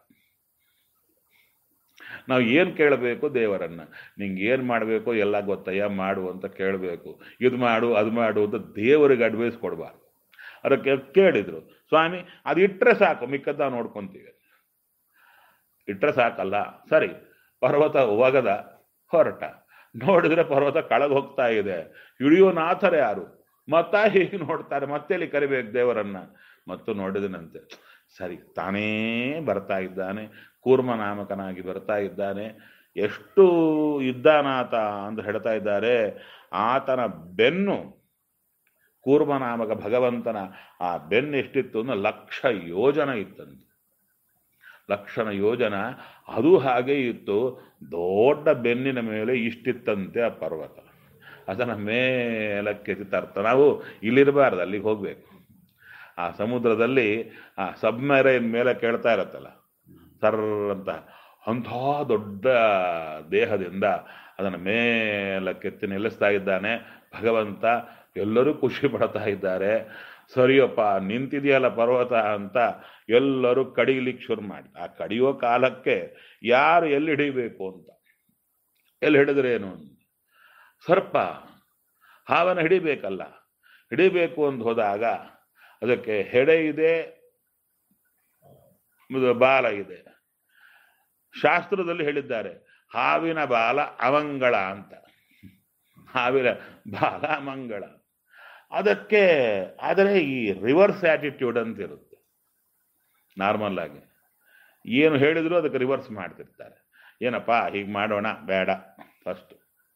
ನಾವು ಏನು ಕೇಳಬೇಕು ದೇವರನ್ನ, ನಿಂಗೆ ಏನು ಮಾಡಬೇಕು ಎಲ್ಲ ಗೊತ್ತಯ್ಯ ಮಾಡು ಅಂತ ಕೇಳಬೇಕು. ಇದು ಮಾಡು ಅದು ಮಾಡು ಅಂತ ದೇವರಿಗೆ ಅಡ್ವೈಸ್ ಕೊಡಬಾರ್ದು. ಅದಕ್ಕೆ ಕೇಳಿದ್ರು, ಸ್ವಾಮಿ ಅದು ಇಟ್ಟರೆ ಸಾಕು, ಮಿಕ್ಕದ ನೋಡ್ಕೊತೀವಿ. ಇಟ್ಟರೆ ಸಾಕಲ್ಲ. ಸರಿ, ಪರ್ವತ ಒಗದ ಹೊರಟ. ನೋಡಿದ್ರೆ ಪರ್ವತ ಕಳೆದು ಹೋಗ್ತಾ ಇದೆ. ಹಿಡಿಯೋನಾಥರ ಯಾರು? ಮತ್ತ ಹೀಗೆ ನೋಡ್ತಾರೆ. ಮತ್ತೆಲ್ಲಿ ಕರಿಬೇಕು ದೇವರನ್ನ? ಮತ್ತು ನೋಡಿದನಂತೆ. ಸರಿ, ತಾನೇ ಬರ್ತಾ ಇದ್ದಾನೆ, ಕೂರ್ಮನಾಮಕನಾಗಿ ಬರ್ತಾ ಇದ್ದಾನೆ. ಎಷ್ಟು ಇದ್ದಾನಾತ ಅಂತ ಹೇಳ್ತಾ ಇದ್ದಾರೆ. ಆತನ ಬೆನ್ನು, ಕೂರ್ಮನಾಮಕ ಭಗವಂತನ ಆ ಬೆನ್ನು ಎಷ್ಟಿತ್ತು ಅಂದ್ರೆ 1,00,000 ಯೋಜನ ಇತ್ತಂತೆ. 1,00,000 ಯೋಜನ. ಅದು ಹಾಗೆ ಇತ್ತು. ದೊಡ್ಡ ಬೆನ್ನಿನ ಮೇಲೆ ಇಷ್ಟಿತ್ತಂತೆ ಆ ಪರ್ವತ. ಅದನ್ನು ಮೇಲಕ್ಕೆ ತರ್ತ ನಾವು ಇಲ್ಲಿರಬಾರ್ದು, ಅಲ್ಲಿಗೆ ಹೋಗ್ಬೇಕು. ಆ ಸಮುದ್ರದಲ್ಲಿ ಆ ಸಬ್ಮರೈನ್ ಮೇಲೆ ಕೇಳ್ತಾ ಇರತ್ತಲ್ಲ ಸರ್ ಅಂತ, ಅಂಥ ದೊಡ್ಡ ದೇಹದಿಂದ ಅದನ್ನು ಮೇಲಕ್ಕೆತ್ತಿ ನಿಲ್ಲಿಸ್ತಾ ಇದ್ದಾನೆ ಭಗವಂತ. ಎಲ್ಲರೂ ಖುಷಿ ಪಡ್ತಾ ಇದ್ದಾರೆ. ಸರಿಯಪ್ಪ ನಿಂತಿದೆಯಲ್ಲ ಪರ್ವತ ಅಂತ ಎಲ್ಲರೂ ಕಡಿಲಿಕ್ಕೆ ಶುರು ಮಾಡಿ. ಆ ಕಡಿಯೋ ಕಾಲಕ್ಕೆ ಯಾರು ಎಲ್ಲಿ ಹಿಡಿಬೇಕು ಅಂತ, ಎಲ್ಲಿ ಹಿಡಿದ್ರೇನು? ಸರ್ಪ ಹಾವನ್ನ ಹಿಡಿಬೇಕಲ್ಲ, ಹಿಡಿಬೇಕು ಅಂತ ಹೋದಾಗ ಅದಕ್ಕೆ ಹೆಡೆ ಇದೆ, ಬಾಲ ಇದೆ. ಶಾಸ್ತ್ರದಲ್ಲಿ ಹೇಳಿದ್ದಾರೆ ಹಾವಿನ ಬಾಲ ಅಮಂಗಳ ಅಂತ. ಹಾವಿನ ಬಾಲ ಅಮಂಗಳ. ಅದಕ್ಕೆ ಆದರೆ ಈ ರಿವರ್ಸ್ ಆಟಿಟ್ಯೂಡ್ ಅಂತ ಇರುತ್ತೆ. ನಾರ್ಮಲ್ ಆಗಿ ಏನು ಹೇಳಿದ್ರು ಅದಕ್ಕೆ ರಿವರ್ಸ್ ಮಾಡ್ತಿರ್ತಾರೆ. ಏನಪ್ಪ ಹೀಗೆ ಮಾಡೋಣ, ಬೇಡ. ಫಸ್ಟ್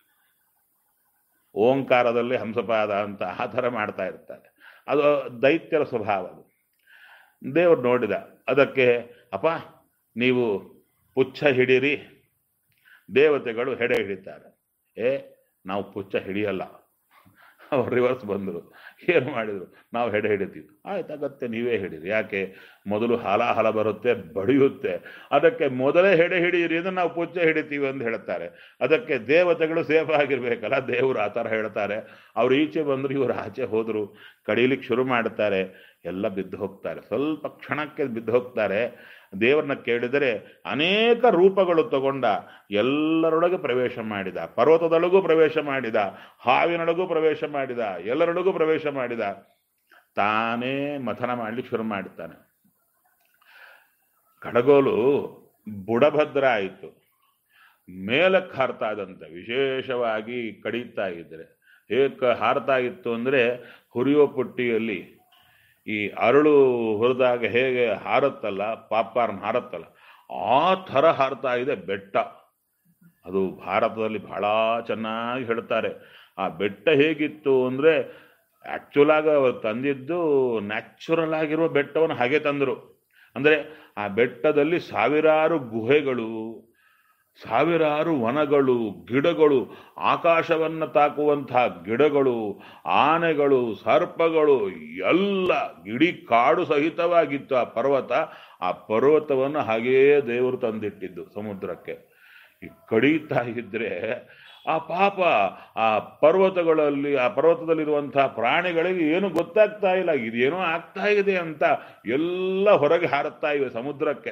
ಓಂಕಾರದಲ್ಲಿ ಹಂಸಪಾದ ಅಂತ ಆ ಥರ ಮಾಡ್ತಾ ಇರ್ತಾರೆ. ಅದು ದೈತ್ಯರ ಸ್ವಭಾವ. ಅದು ದೇವರು ನೋಡಿದ. ಅದಕ್ಕೆ ಅಪ್ಪ ನೀವು ಪುಚ್ಛ ಹಿಡೀರಿ, ದೇವತೆಗಳು ಹೆಡೆ ಹಿಡಿತಾರೆ. ನಾವು ಪುಚ್ಛ ಹಿಡಿಯಲ್ಲ ಅವ್ರು ರಿವರ್ಸ್ ಬಂದರು. ಏನು ಮಾಡಿದರು? ನಾವು ಹೆಡೆ ಹಿಡಿತೀವಿ. ಆಯ್ತು, ಅಗತ್ಯ ನೀವೇ ಹಿಡೀರಿ. ಯಾಕೆ? ಮೊದಲು ಹಾಲಾಹಲ ಬರುತ್ತೆ, ಬಡಿಯುತ್ತೆ. ಅದಕ್ಕೆ ಮೊದಲೇ ಹೆಡೆ ಹಿಡಿಯಿರಿ ಅಂದ್ರೆ ನಾವು ಪುಚ್ಚ ಹಿಡಿತೀವಿ ಅಂತ ಹೇಳ್ತಾರೆ. ಅದಕ್ಕೆ ದೇವತೆಗಳು ಸೇಫ್ ಆಗಿರ್ಬೇಕಲ್ಲ, ದೇವರು ಆ ಥರ ಹೇಳ್ತಾರೆ. ಅವ್ರು ಈಚೆ ಬಂದರು, ಇವರು ಆಚೆ ಹೋದರು, ಕಡೀಲಿಕ್ಕೆ ಶುರು ಮಾಡ್ತಾರೆ. ಎಲ್ಲ ಬಿದ್ದು ಹೋಗ್ತಾರೆ, ಸ್ವಲ್ಪ ಕ್ಷಣಕ್ಕೆ ಬಿದ್ದು ಹೋಗ್ತಾರೆ. ದೇವರನ್ನ ಕೇಳಿದರೆ ಅನೇಕ ರೂಪಗಳು ತಗೊಂಡ, ಎಲ್ಲರೊಳಗೆ ಪ್ರವೇಶ ಮಾಡಿದ, ಪರ್ವತದೊಳಗೂ ಪ್ರವೇಶ ಮಾಡಿದ, ಹಾವಿನೊಳಗೂ ಪ್ರವೇಶ ಮಾಡಿದ, ಎಲ್ಲರೊಳಗೂ ಪ್ರವೇಶ ಮಾಡಿದ. ತಾನೇ ಮಥನ ಮಾಡ್ಲಿಕ್ಕೆ ಶುರು ಮಾಡುತ್ತಾನೆ. ಕಡಗೋಲು ಬುಡಭದ್ರ ಆಯಿತು, ಮೇಲಕ್ಕೆ ಹಾರ್ತಾ ಇದ್ದಂತೆ, ವಿಶೇಷವಾಗಿ ಕಡಿತಾ ಇದ್ರೆ. ಹೇಗೆ ಹಾರ್ತಾ ಇತ್ತು ಅಂದರೆ, ಹುರಿಯೋ ಪುಟ್ಟಿಯಲ್ಲಿ ಈ ಅರಳು ಹುರಿದಾಗ ಹೇಗೆ ಹಾರುತ್ತಲ್ಲ, ಪಾಪ್ಕಾರ್ನ್ ಹಾರುತ್ತಲ್ಲ, ಆ ಥರ ಹಾರ್ತಾ ಇದೆ ಬೆಟ್ಟ. ಅದು ಭಾರತದಲ್ಲಿ ಬಹಳ ಚೆನ್ನಾಗಿ ಹೇಳ್ತಾರೆ. ಆ ಬೆಟ್ಟ ಹೇಗಿತ್ತು ಅಂದರೆ, ಆ್ಯಕ್ಚುಲಾಗಿ ಅವರು ತಂದಿದ್ದು ನ್ಯಾಚುರಲ್ ಆಗಿರುವ ಬೆಟ್ಟವನ್ನು ಹಾಗೆ ತಂದರು. ಅಂದರೆ ಆ ಬೆಟ್ಟದಲ್ಲಿ ಸಾವಿರಾರು ಗುಹೆಗಳು, ಸಾವಿರಾರು ವನಗಳು, ಗಿಡಗಳು, ಆಕಾಶವನ್ನು ತಾಕುವಂತಹ ಗಿಡಗಳು, ಆನೆಗಳು, ಸರ್ಪಗಳು, ಎಲ್ಲ ಇಡೀ ಕಾಡು ಸಹಿತವಾಗಿತ್ತು ಆ ಪರ್ವತ. ಆ ಪರ್ವತವನ್ನು ಹಾಗೆಯೇ ದೇವರು ತಂದಿಟ್ಟಿದ್ದು ಸಮುದ್ರಕ್ಕೆ. ಈ ಕಡಿತಾ ಇದ್ರೆ ಆ ಪಾಪ ಆ ಪರ್ವತಗಳಲ್ಲಿ, ಆ ಪರ್ವತದಲ್ಲಿರುವಂತಹ ಪ್ರಾಣಿಗಳಿಗೆ ಏನು ಗೊತ್ತಾಗ್ತಾ ಇಲ್ಲ, ಇದೇನೋ ಆಗ್ತಾ ಇದೆ ಅಂತ ಎಲ್ಲ ಹೊರಗೆ ಹಾರುತ್ತಾ ಇವೆ ಸಮುದ್ರಕ್ಕೆ.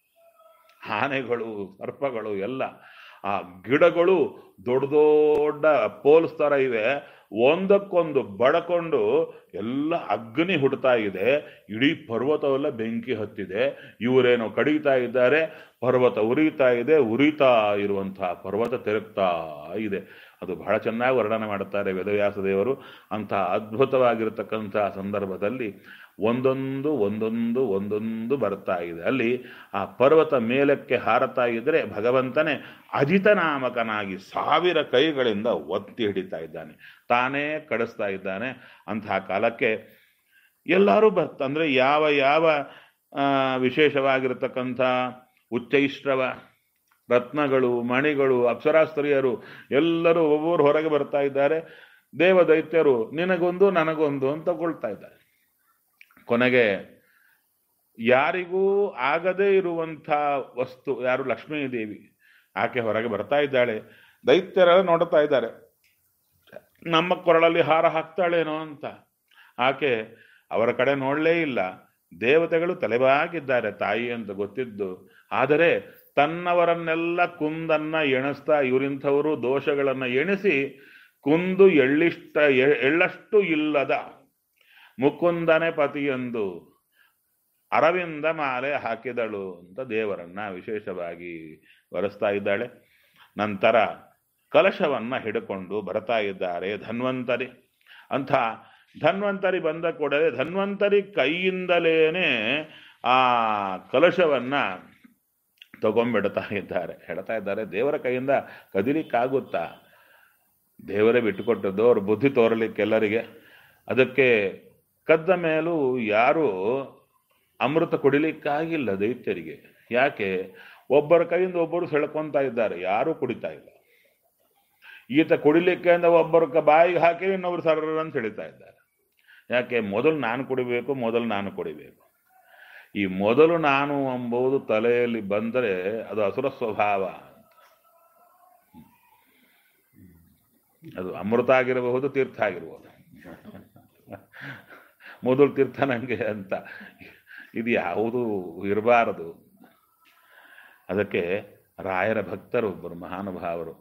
ಆನೆಗಳು, ಸರ್ಪಗಳು ಎಲ್ಲ. ಆ ಗಿಡಗಳು ದೊಡ್ಡ ದೊಡ್ಡ ಪೋಲ್ಸ್ ಥರ ಇವೆ, ಒಂದಕ್ಕೊಂದು ಬಡಕೊಂಡು ಎಲ್ಲ ಅಗ್ನಿ ಹುಡ್ತಾ ಇದೆ. ಇಡೀ ಪರ್ವತವೆಲ್ಲ ಬೆಂಕಿ ಹತ್ತಿದೆ. ಇವರೇನೋ ಕಡಿತಾ ಇದ್ದಾರೆ, ಪರ್ವತ ಉರಿತಾ ಇದೆ. ಉರಿತಾ ಇರುವಂತಹ ಪರ್ವತ ತಿರುಗ್ತಾ ಇದೆ. ಅದು ಬಹಳ ಚೆನ್ನಾಗಿ ವರ್ಣನೆ ಮಾಡುತ್ತಾರೆ ವೇದವ್ಯಾಸ ದೇವರು. ಅಂತಹ ಅದ್ಭುತವಾಗಿರತಕ್ಕಂತಹ ಸಂದರ್ಭದಲ್ಲಿ ಒಂದೊಂದು ಒಂದೊಂದು ಒಂದೊಂದು ಬರ್ತಾ ಇದೆ. ಅಲ್ಲಿ ಆ ಪರ್ವತ ಮೇಲಕ್ಕೆ ಹಾರತಾ ಇದ್ರೆ ಭಗವಂತನೇ ಅಜಿತನಾಮಕನಾಗಿ 1000 ಕೈಗಳಿಂದ ಒತ್ತಿ ಹಿಡಿತಾ ಇದ್ದಾನೆ, ತಾನೇ ಕಡಿಸ್ತಾ ಇದ್ದಾನೆ. ಅಂತಹ ಕಾಲಕ್ಕೆ ಎಲ್ಲರೂ ಅಂದರೆ ಯಾವ ಯಾವ ವಿಶೇಷವಾಗಿರತಕ್ಕಂಥ ಉಚ್ಚೈಶ್ರವ ರತ್ನಗಳು, ಮಣಿಗಳು, ಅಪ್ಸರಾಸ್ತ್ರೀಯರು ಎಲ್ಲರೂ ಒಬ್ಬರು ಹೊರಗೆ ಬರ್ತಾ ಇದ್ದಾರೆ. ದೇವದೈತ್ಯರು ನಿನಗೊಂದು ನನಗೊಂದು ಅಂತ ತಗೊಳ್ತಾ ಇದ್ದಾರೆ. ಕೊನೆಗೆ ಯಾರಿಗೂ ಆಗದೇ ಇರುವಂಥ ವಸ್ತು ಯಾರು? ಲಕ್ಷ್ಮೀದೇವಿ. ಆಕೆ ಹೊರಗೆ ಬರ್ತಾ ಇದ್ದಾಳೆ. ದೈತ್ಯರೆಲ್ಲ ನೋಡ್ತಾ ಇದ್ದಾರೆ, ನಮ್ಮ ಕೊರಳಲ್ಲಿ ಹಾರ ಹಾಕ್ತಾಳೇನೋ ಅಂತ. ಆಕೆ ಅವರ ಕಡೆ ನೋಡಲೇ ಇಲ್ಲ. ದೇವತೆಗಳು ತಲೆಬಾಗಿದ್ದಾರೆ ತಾಯಿ ಅಂತ ಗೊತ್ತಿದ್ದು. ಆದರೆ ತನ್ನವರನ್ನೆಲ್ಲ ಕುಂದನ್ನ ಎಣಿಸ್ತಾ, ಇವರಿಂಥವರು ದೋಷಗಳನ್ನು ಎಣಿಸಿ ಕುಂದು ಎಳ್ಳಷ್ಟು ಇಲ್ಲದ ಮುಕುಂದನೆ ಪತಿಯೆಂದು ಅರವಿಂದ ಮಾಲೆ ಹಾಕಿದಳು ಅಂತ ದೇವರನ್ನ ವಿಶೇಷವಾಗಿ ವರಿಸ್ತಾ ಇದ್ದಾಳೆ. ನಂತರ ಕಲಶವನ್ನ ಹಿಡ್ಕೊಂಡು ಬರ್ತಾ ಇದ್ದಾರೆ ಧನ್ವಂತರಿ. ಅಂಥ ಧನ್ವಂತರಿ ಬಂದ ಕೂಡಲೇ ಧನ್ವಂತರಿ ಕೈಯಿಂದಲೇನೆ ಆ ಕಲಶವನ್ನ ತಗೊಂಡ್ಬಿಡ್ತಾ ಇದ್ದಾರೆ. ಹೇಳ್ತಾ ಇದ್ದಾರೆ, ದೇವರ ಕೈಯಿಂದ ಕದಿಲಿಕ್ಕಾಗುತ್ತಾ? ದೇವರೇ ಬಿಟ್ಟುಕೊಟ್ಟದ್ದು, ಅವ್ರ ಬುದ್ಧಿ ತೋರಲಿಕ್ಕೆ ಎಲ್ಲರಿಗೆ. ಅದಕ್ಕೆ ಕದ್ದ ಮೇಲೂ ಯಾರು ಅಮೃತ ಕುಡಿಲಿಕ್ಕಾಗಿಲ್ಲ ದೈತ್ಯರಿಗೆ. ಯಾಕೆ? ಒಬ್ಬರ ಕೈಯಿಂದ ಒಬ್ಬರು ಸೆಳ್ಕೊತಾ ಇದ್ದಾರೆ, ಯಾರೂ ಕುಡಿತಾ ಇಲ್ಲ. ಈತ ಕುಡಿಲಿಕ್ಕೆ ಅಂತ ಒಬ್ಬರ ಬಾಯಿಗೆ ಹಾಕಿ ಇನ್ನೊಬ್ರು ಸರ್ರ ಅಂತ ಹೇಳ್ತಾ ಇದ್ದಾರೆ. ಯಾಕೆ? ಮೊದಲು ನಾನು ಕುಡಿಬೇಕು, ಮೊದಲು ನಾನು ಕುಡಿಬೇಕು. ಈ ಮೊದಲು ನಾನು ಎಂಬುದು ತಲೆಯಲ್ಲಿ ಬಂದರೆ ಅದು ಅಸುರ ಸ್ವಭಾವ. ಅದು ಅಮೃತ ಆಗಿರಬಹುದು, ತೀರ್ಥ ಆಗಿರಬಹುದು. ಮೊದಲು ತೀರ್ಥ ನನಗೆ ಅಂತ ಇದು ಯಾವುದು ಇರಬಾರದು. ಅದಕ್ಕೆ ರಾಯರ ಭಕ್ತರು ಒಬ್ಬರು ಮಹಾನುಭಾವರು,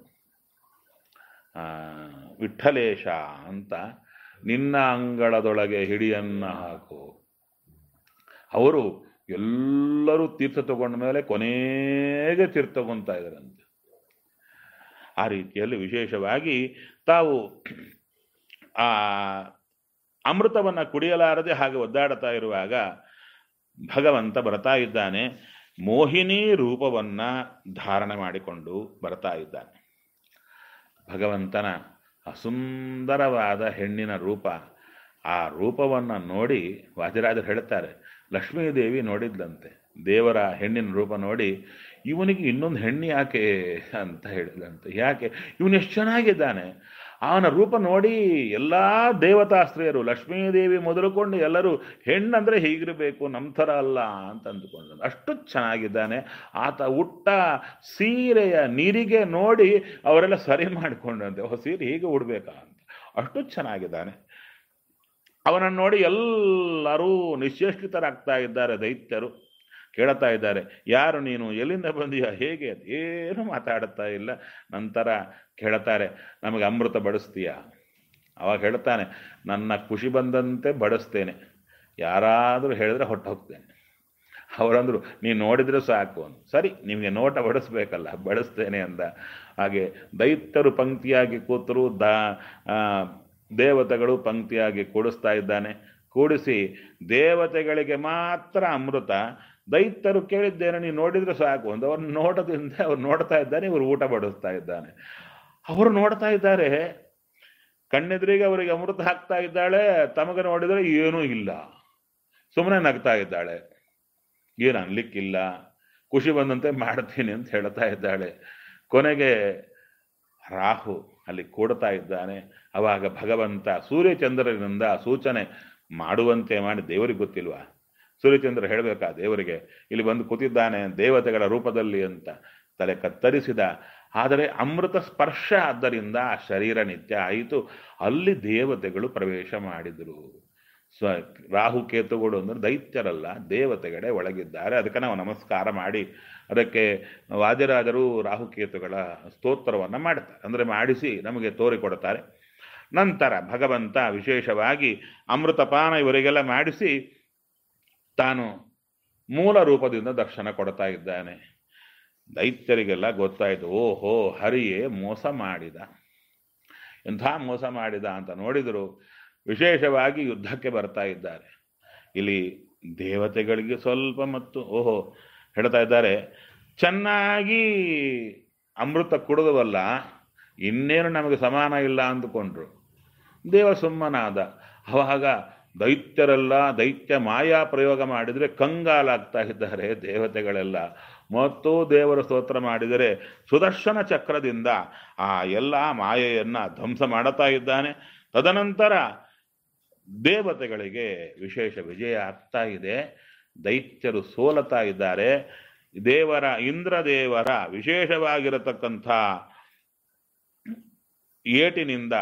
ವಿಠ್ಠಲೇಶ ಅಂತ, ನಿನ್ನ ಅಂಗಳದೊಳಗೆ ಹಿಡಿಯನ್ನ ಹಾಕು. ಅವರು ಎಲ್ಲರೂ ತೀರ್ಥ ತಗೊಂಡ ಮೇಲೆ ಕೊನೆಗೆ ತೀರ್ಥ ತಗೊಂತಾ ಇದ್ದಾರಂತೆ. ಆ ರೀತಿಯಲ್ಲಿ ವಿಶೇಷವಾಗಿ ತಾವು ಆ ಅಮೃತವನ್ನು ಕುಡಿಯಲಾರದೆ ಹಾಗೆ ಒದ್ದಾಡ್ತಾ ಇರುವಾಗ ಭಗವಂತ ಬರ್ತಾ ಇದ್ದಾನೆ. ಮೋಹಿನಿ ರೂಪವನ್ನ ಧಾರಣೆ ಮಾಡಿಕೊಂಡು ಬರ್ತಾ ಇದ್ದಾನೆ. ಭಗವಂತನ ಸುಂದರವಾದ ಹೆಣ್ಣಿನ ರೂಪ. ಆ ರೂಪವನ್ನು ನೋಡಿ ವಾದಿರಾಜರು ಹೇಳ್ತಾರೆ, ಲಕ್ಷ್ಮೀದೇವಿ ನೋಡಿದ್ಲಂತೆ ದೇವರ ಹೆಣ್ಣಿನ ರೂಪ ನೋಡಿ, ಇವನಿಗೆ ಇನ್ನೊಂದು ಹೆಣ್ಣು ಯಾಕೆ ಅಂತ ಹೇಳಿದಂತೆ. ಯಾಕೆ? ಇವನು ಎಷ್ಟು ಚೆನ್ನಾಗಿದ್ದಾನೆ, ಅವನ ರೂಪ ನೋಡಿ ಎಲ್ಲ ದೇವತಾಸ್ತ್ರೀಯರು ಲಕ್ಷ್ಮೀದೇವಿ ಮೊದಲುಕೊಂಡು ಎಲ್ಲರೂ ಹೆಣ್ಣಂದ್ರೆ ಹೀಗಿರಬೇಕು ನಮ್ಮ ಥರ ಅಲ್ಲ ಅಂತ ಅಂದುಕೊಂಡು ಅಷ್ಟು ಚೆನ್ನಾಗಿದ್ದಾನೆ. ಆತ ಉಟ್ಟ ಸೀರೆಯ ನೀರಿಗೆ ನೋಡಿ ಅವರೆಲ್ಲ ಸರಿ ಮಾಡಿಕೊಂಡಂತೆ, ಓ ಸೀರೆ ಹೀಗೆ ಉಡ್ಬೇಕಾ ಅಂತ, ಅಷ್ಟು ಚೆನ್ನಾಗಿದ್ದಾನೆ. ಅವನನ್ನು ನೋಡಿ ಎಲ್ಲರೂ ನಿಶ್ಚೇಷ್ಟಿತರಾಗ್ತಾ ಇದ್ದಾರೆ. ದೈತ್ಯರು ಕೇಳ್ತಾ ಇದ್ದಾರೆ, ಯಾರು ನೀನು, ಎಲ್ಲಿಂದ ಬಂದೀಯ, ಹೇಗೆ, ಏನು ಮಾತಾಡುತ್ತಾ ಇಲ್ಲ. ನಂತರ ಕೇಳ್ತಾರೆ, ನಮಗೆ ಅಮೃತ ಬಡಿಸ್ತೀಯಾ? ಅವಾಗ ಹೇಳ್ತಾನೆ, ನನ್ನ ಖುಷಿ ಬಂದಂತೆ ಬಡಿಸ್ತೇನೆ, ಯಾರಾದರೂ ಹೇಳಿದ್ರೆ ಹೊಟ್ಟು ಹೋಗ್ತೇನೆ. ಅವರಂದ್ರು, ನೀನು ನೋಡಿದ್ರೆ ಸಾಕು ಅಂತ. ಸರಿ, ನಿಮಗೆ ನೋಟ ಬಡಿಸ್ಬೇಕಲ್ಲ, ಬಡಿಸ್ತೇನೆ ಅಂದ. ಹಾಗೆ ದೈತ್ಯರು ಪಂಕ್ತಿಯಾಗಿ ಕೂತರು, ದೇವತೆಗಳು ಪಂಕ್ತಿಯಾಗಿ ಕೂಡಿಸ್ತಾ ಇದ್ದಾನೆ. ಕೂಡಿಸಿ ದೇವತೆಗಳಿಗೆ ಮಾತ್ರ ಅಮೃತ, ದೈತ್ಯರು ಕೇಳಿದ್ದೇನೆ ನೀನು ನೋಡಿದ್ರೆ ಸಾಕು ಅಂತ. ಅವ್ರ ನೋಟದಿಂದ ಅವ್ರು ನೋಡ್ತಾ ಇದ್ದಾನೆ, ಇವರು ಊಟ ಬಡಿಸ್ತಾ ಇದ್ದಾನೆ. ಅವರು ನೋಡ್ತಾ ಇದ್ದಾರೆ, ಕಣ್ಣೆದುರಿಗೆ ಅವರಿಗೆ ಅಮೃತ ಹಾಕ್ತಾ ಇದ್ದಾಳೆ, ತಮಗೆ ನೋಡಿದರೆ ಏನೂ ಇಲ್ಲ, ಸುಮ್ಮನೆ ನಗ್ತಾ ಇದ್ದಾಳೆ, ಏನು ಅನ್ಲಿಕ್ಕಿಲ್ಲ, ಖುಷಿ ಬಂದಂತೆ ಮಾಡ್ತೀನಿ ಅಂತ ಹೇಳ್ತಾ ಇದ್ದಾಳೆ. ಕೊನೆಗೆ ರಾಹು ಅಲ್ಲಿ ಕೂಡ್ತಾ ಇದ್ದಾನೆ. ಅವಾಗ ಭಗವಂತ ಸೂರ್ಯಚಂದ್ರನಿಂದ ಸೂಚನೆ ಮಾಡುವಂತೆ ಮಾಡಿ, ದೇವರಿಗೆ ಗೊತ್ತಿಲ್ವಾ, ಸೂರ್ಯಚಂದ್ರ ಹೇಳಬೇಕಾ ದೇವರಿಗೆ, ಇಲ್ಲಿ ಬಂದು ಕೂತಿದ್ದಾನೆ ದೇವತೆಗಳ ರೂಪದಲ್ಲಿ ಅಂತ ತಲೆ ಕತ್ತರಿಸಿದ. ಆದರೆ ಅಮೃತ ಸ್ಪರ್ಶ ಆದ್ದರಿಂದ ಆ ಶರೀರ ನಿತ್ಯ ಆಯಿತು. ಅಲ್ಲಿ ದೇವತೆಗಳು ಪ್ರವೇಶ ಮಾಡಿದರು. ರಾಹುಕೇತುಗಳು ಅಂದರೆ ದೈತ್ಯರಲ್ಲ, ದೇವತೆಗಳೇ ಒಳಗಿದ್ದಾರೆ. ಅದಕ್ಕೆ ನಾವು ನಮಸ್ಕಾರ ಮಾಡಿ, ಅದಕ್ಕೆ ವಾದಿರಾಜರು ರಾಹುಕೇತುಗಳ ಸ್ತೋತ್ರವನ್ನು ಮಾಡ್ತಾರೆ, ಅಂದರೆ ಮಾಡಿಸಿ ನಮಗೆ ತೋರಿಕೊಡ್ತಾರೆ. ನಂತರ ಭಗವಂತ ವಿಶೇಷವಾಗಿ ಅಮೃತಪಾನ ಇವರಿಗೆಲ್ಲ ಮಾಡಿಸಿ ತಾನು ಮೂಲ ರೂಪದಿಂದ ದರ್ಶನ ಕೊಡ್ತಾ ಇದ್ದಾನೆ. ದೈತ್ಯರಿಗೆಲ್ಲ ಗೊತ್ತಾಯಿತು, ಓಹೋ ಹರಿಯೇ ಮೋಸ ಮಾಡಿದ, ಎಂಥ ಮೋಸ ಮಾಡಿದ ಅಂತ ನೋಡಿದರು. ವಿಶೇಷವಾಗಿ ಯುದ್ಧಕ್ಕೆ ಬರ್ತಾ ಇದ್ದಾರೆ. ಇಲ್ಲಿ ದೇವತೆಗಳಿಗೆ ಸ್ವಲ್ಪ ಮತ್ತು ಓಹೋ ಹೇಳ್ತಾ ಇದ್ದಾರೆ, ಚೆನ್ನಾಗಿ ಅಮೃತ ಕುಡಿದವಲ್ಲ, ಇನ್ನೇನು ನಮಗೆ ಸಮಾನ ಇಲ್ಲ ಅಂದುಕೊಂಡ್ರು. ದೇವ ಸುಮ್ಮನಾದ. ಅವಾಗ ದೈತ್ಯರೆಲ್ಲ ದೈತ್ಯ ಮಾಯಾ ಪ್ರಯೋಗ ಮಾಡಿದರೆ ಕಂಗಾಲಾಗ್ತಾ ಇದ್ದಾರೆ ದೇವತೆಗಳೆಲ್ಲ. ಮತ್ತು ದೇವರ ಸ್ತೋತ್ರ ಮಾಡಿದರೆ ಸುದರ್ಶನ ಚಕ್ರದಿಂದ ಆ ಎಲ್ಲ ಮಾಯೆಯನ್ನು ಧ್ವಂಸ ಮಾಡುತ್ತಾ ಇದ್ದಾನೆ. ತದನಂತರ ದೇವತೆಗಳಿಗೆ ವಿಶೇಷ ವಿಜಯ ಆಗ್ತಾ ಇದೆ, ದೈತ್ಯರು ಸೋಲತಾ ಇದ್ದಾರೆ. ದೇವರ ಇಂದ್ರದೇವರ ವಿಶೇಷವಾಗಿರತಕ್ಕಂಥ ಏಟಿನಿಂದ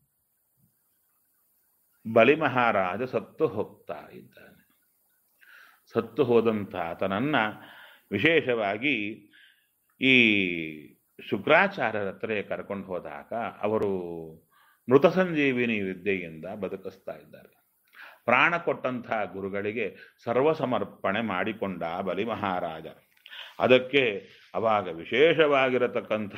ಬಲಿ ಮಹಾರಾಜ ಸತ್ತು ಹೋಗ್ತಾ ಇದ್ದಾನೆ. ಸತ್ತು ಹೋದಂಥ ಆತನನ್ನ ವಿಶೇಷವಾಗಿ ಈ ಶುಕ್ರಾಚಾರ್ಯರ ಹತ್ರ ಕರ್ಕೊಂಡು ಹೋದಾಗ ಅವರು ಮೃತ ಸಂಜೀವಿನಿ ವಿದ್ಯೆಯಿಂದ ಬದುಕಿಸ್ತಾ ಇದ್ದಾರೆ. ಪ್ರಾಣ ಕೊಟ್ಟಂಥ ಗುರುಗಳಿಗೆ ಸರ್ವಸಮರ್ಪಣೆ ಮಾಡಿಕೊಂಡ ಬಲಿ ಮಹಾರಾಜ. ಅದಕ್ಕೆ ಅವಾಗ ವಿಶೇಷವಾಗಿರತಕ್ಕಂಥ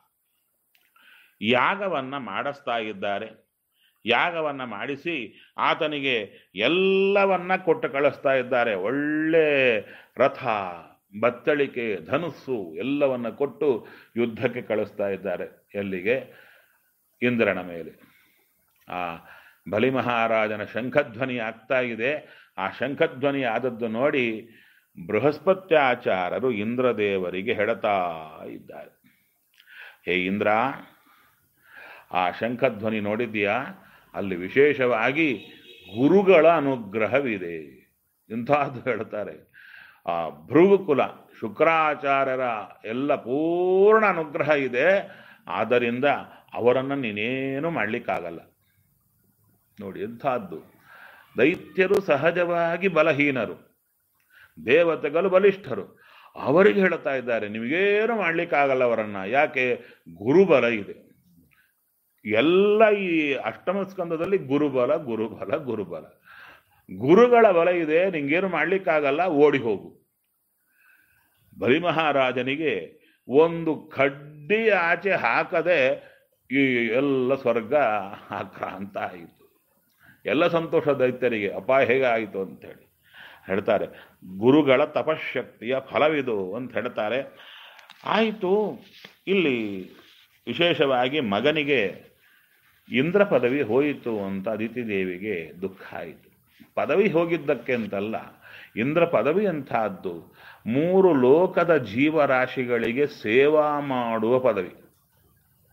ಯಾಗವನ್ನು ಮಾಡಿಸ್ತಾ ಇದ್ದಾರೆ. ಯಾಗವನ್ನು ಮಾಡಿಸಿ ಆತನಿಗೆ ಎಲ್ಲವನ್ನ ಕೊಟ್ಟು ಕಳಿಸ್ತಾ ಇದ್ದಾರೆ. ಒಳ್ಳೆ ರಥ, ಬತ್ತಳಿಕೆ, ಧನುಸ್ಸು ಎಲ್ಲವನ್ನ ಕೊಟ್ಟು ಯುದ್ಧಕ್ಕೆ ಕಳಿಸ್ತಾ ಇದ್ದಾರೆ. ಎಲ್ಲಿಗೆ? ಇಂದ್ರನ ಮೇಲೆ. ಆ ಬಲಿ ಮಹಾರಾಜನ ಶಂಖಧ್ವನಿ ಆಗ್ತಾ ಇದೆ. ಆ ಶಂಖಧ್ವನಿ ಆದದ್ದು ನೋಡಿ ಬೃಹಸ್ಪತ್ಯಾಚಾರ್ಯರು ಇಂದ್ರದೇವರಿಗೆ ಹೇಳ್ತಾ ಇದ್ದಾರೆ, ಹೇ ಇಂದ್ರ, ಆ ಶಂಖಧ್ವನಿ ನೋಡಿದ್ಯಾ? ಅಲ್ಲಿ ವಿಶೇಷವಾಗಿ ಗುರುಗಳ ಅನುಗ್ರಹವಿದೆ. ಇಂಥದ್ದು ಹೇಳ್ತಾರೆ. ಆ ಭೃಗುಕುಲ ಶುಕ್ರಾಚಾರ್ಯರ ಎಲ್ಲ ಪೂರ್ಣ ಅನುಗ್ರಹ ಇದೆ. ಆದ್ದರಿಂದ ಅವರನ್ನು ನೀನೇನು ಮಾಡಲಿಕ್ಕಾಗಲ್ಲ. ನೋಡಿ ಎಂಥದ್ದು. ದೈತ್ಯರು ಸಹಜವಾಗಿ ಬಲಹೀನರು, ದೇವತೆಗಳು ಬಲಿಷ್ಠರು. ಅವರಿಗೆ ಹೇಳ್ತಾ ಇದ್ದಾರೆ ನಿಮಗೇನು ಮಾಡಲಿಕ್ಕಾಗಲ್ಲ ಅವರನ್ನ. ಯಾಕೆ? ಗುರುಬಲ ಇದೆ. ಎಲ್ಲ ಈ ಅಷ್ಟಮ ಸ್ಕಂದದಲ್ಲಿ ಗುರುಬಲ ಗುರುಬಲ ಗುರುಬಲ, ಗುರುಗಳ ಬಲ ಇದೆ, ನಿಂಗೇನು ಮಾಡ್ಲಿಕ್ಕಾಗಲ್ಲ, ಓಡಿ ಹೋಗು. ಬಲಿ ಮಹಾರಾಜನಿಗೆ ಒಂದು ಕಡ್ಡಿ ಆಚೆ ಹಾಕದೆ ಈ ಎಲ್ಲ ಸ್ವರ್ಗ ಆಕ್ರಾಂತ ಆಯಿತು. ಎಲ್ಲ ಸಂತೋಷ ದೈತ್ಯರಿಗೆ. ಅಪ್ಪ ಹೇಗೆ ಆಯಿತು ಅಂತೇಳಿ ಹೇಳ್ತಾರೆ. ಗುರುಗಳ ತಪಶಕ್ತಿಯ ಫಲವಿದು ಅಂತ ಹೇಳ್ತಾರೆ. ಆಯಿತು. ಇಲ್ಲಿ ವಿಶೇಷವಾಗಿ ಮಗನಿಗೆ ಇಂದ್ರ ಪದವಿ ಹೋಯಿತು ಅಂತ ಅದಿತಿ ದೇವಿಗೆ ದುಃಖ ಆಯಿತು. ಪದವಿ ಹೋಗಿದ್ದಕ್ಕೆ ಅಂತಲ್ಲ, ಇಂದ್ರ ಪದವಿ ಅಂತಹದ್ದು 3 ಲೋಕದ ಜೀವರಾಶಿಗಳಿಗೆ ಸೇವಾ ಮಾಡುವ ಪದವಿ.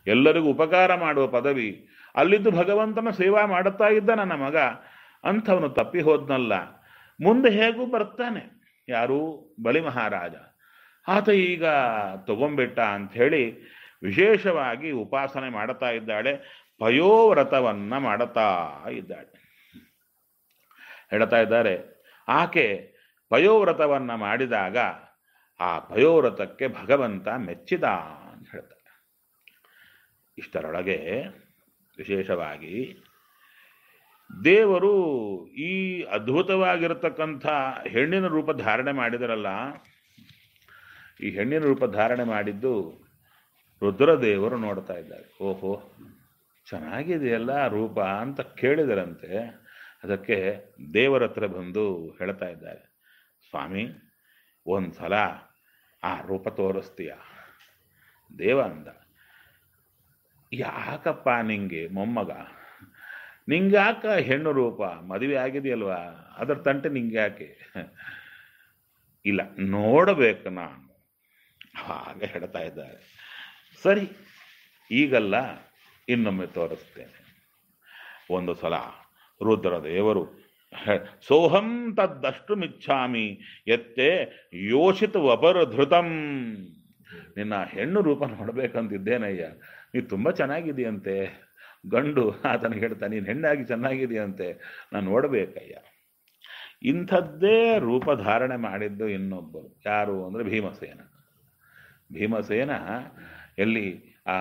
ಎಲ್ಲರಿಗೂ ಉಪಕಾರ ಮಾಡುವ ಪದವಿ, ಅಲ್ಲಿದ್ದು ಭಗವಂತನ ಸೇವಾ ಮಾಡುತ್ತಾ ಇದ್ದ ನನ್ನ ಮಗ, ಅಂಥವನು ತಪ್ಪಿ ಹೋದ್ನಲ್ಲ, ಮುಂದೆ ಹೇಗೂ ಬರ್ತಾನೆ. ಯಾರು? ಬಲಿ ಮಹಾರಾಜ. ಆತ ಈಗ ತಗೊಂಬಿಟ್ಟ ಅಂಥೇಳಿ ವಿಶೇಷವಾಗಿ ಉಪಾಸನೆ ಮಾಡುತ್ತಾ ಇದ್ದಾಳೆ. ಪಯೋವ್ರತವನ್ನ ಮಾಡುತ್ತಾ ಇದ್ದಾಳೆ. ಹೇಳ್ತಾ ಇದ್ದಾರೆ, ಆಕೆ ಪಯೋವ್ರತವನ್ನ ಮಾಡಿದಾಗ ಆ ಪಯೋವ್ರತಕ್ಕೆ ಭಗವಂತ ಮೆಚ್ಚಿದ ಅಂತ ಹೇಳ್ತಾರೆ. ಇಷ್ಟರೊಳಗೆ ವಿಶೇಷವಾಗಿ ದೇವರು ಈ ಅದ್ಭುತವಾಗಿರತಕ್ಕಂಥ ಹೆಣ್ಣಿನ ರೂಪ ಧಾರಣೆ ಮಾಡಿದರಲ್ಲ, ಈ ಹೆಣ್ಣಿನ ರೂಪ ಧಾರಣೆ ಮಾಡಿದ್ದು ರುದ್ರದೇವರು ನೋಡ್ತಾ ಇದ್ದಾರೆ. ಓಹೋ, ಚೆನ್ನಾಗಿದೆಯಲ್ಲ ರೂಪ ಅಂತ ಕೇಳಿದರಂತೆ. ಅದಕ್ಕೆ ದೇವರ ಹತ್ರ ಬಂದು ಹೇಳ್ತಾ ಇದ್ದಾರೆ, ಸ್ವಾಮಿ ಒಂದ್ಸಲ ಆ ರೂಪ ತೋರಿಸ್ತೀಯ? ದೇವ ಅಂದ, ಯಾಕಪ್ಪ ನಿಂಗೆ ಮೊಮ್ಮಗ, ನಿಂಗ್ಯಾಕ ಹೆಣ್ಣು ರೂಪ? ಮದುವೆ ಆಗಿದೆಯಲ್ವಾ, ಅದರ ತಂಟೆ ನಿಂಗೆ ಯಾಕೆ? ಇಲ್ಲ, ನೋಡಬೇಕು ನಾನು. ಹಾಗೆ ಹೇಳ್ತಾ ಇದ್ದಾರೆ. ಸರಿ, ಈಗಲ್ಲ, ಇನ್ನೊಮ್ಮೆ ತೋರಿಸ್ತೇನೆ. ಒಂದು ಸಲ ರುದ್ರದೇವರು ಸೋಹಂ ತದ್ದಷ್ಟು ಮಿಚ್ಛಾಮಿ ಎತ್ತೆ ಯೋಷಿತ ವಪರಧೃತಂ. ನಿನ್ನ ಹೆಣ್ಣು ರೂಪ ನೋಡ್ಬೇಕಂತಿದ್ದೇನಯ್ಯ, ನೀ ತುಂಬ ಚೆನ್ನಾಗಿದೆಯಂತೆ. ಗಂಡು ಆತನಿಗೆ ಹೇಳ್ತಾ, ನೀನು ಹೆಣ್ಣಾಗಿ ಚೆನ್ನಾಗಿದೆಯಂತೆ, ನಾನು ನೋಡಬೇಕಯ್ಯ. ಇಂಥದ್ದೇ ರೂಪ ಧಾರಣೆ ಮಾಡಿದ್ದು ಇನ್ನೊಬ್ಬರು. ಯಾರು ಅಂದರೆ ಭೀಮಸೇನ. ಭೀಮಸೇನ ಎಲ್ಲಿ ಆ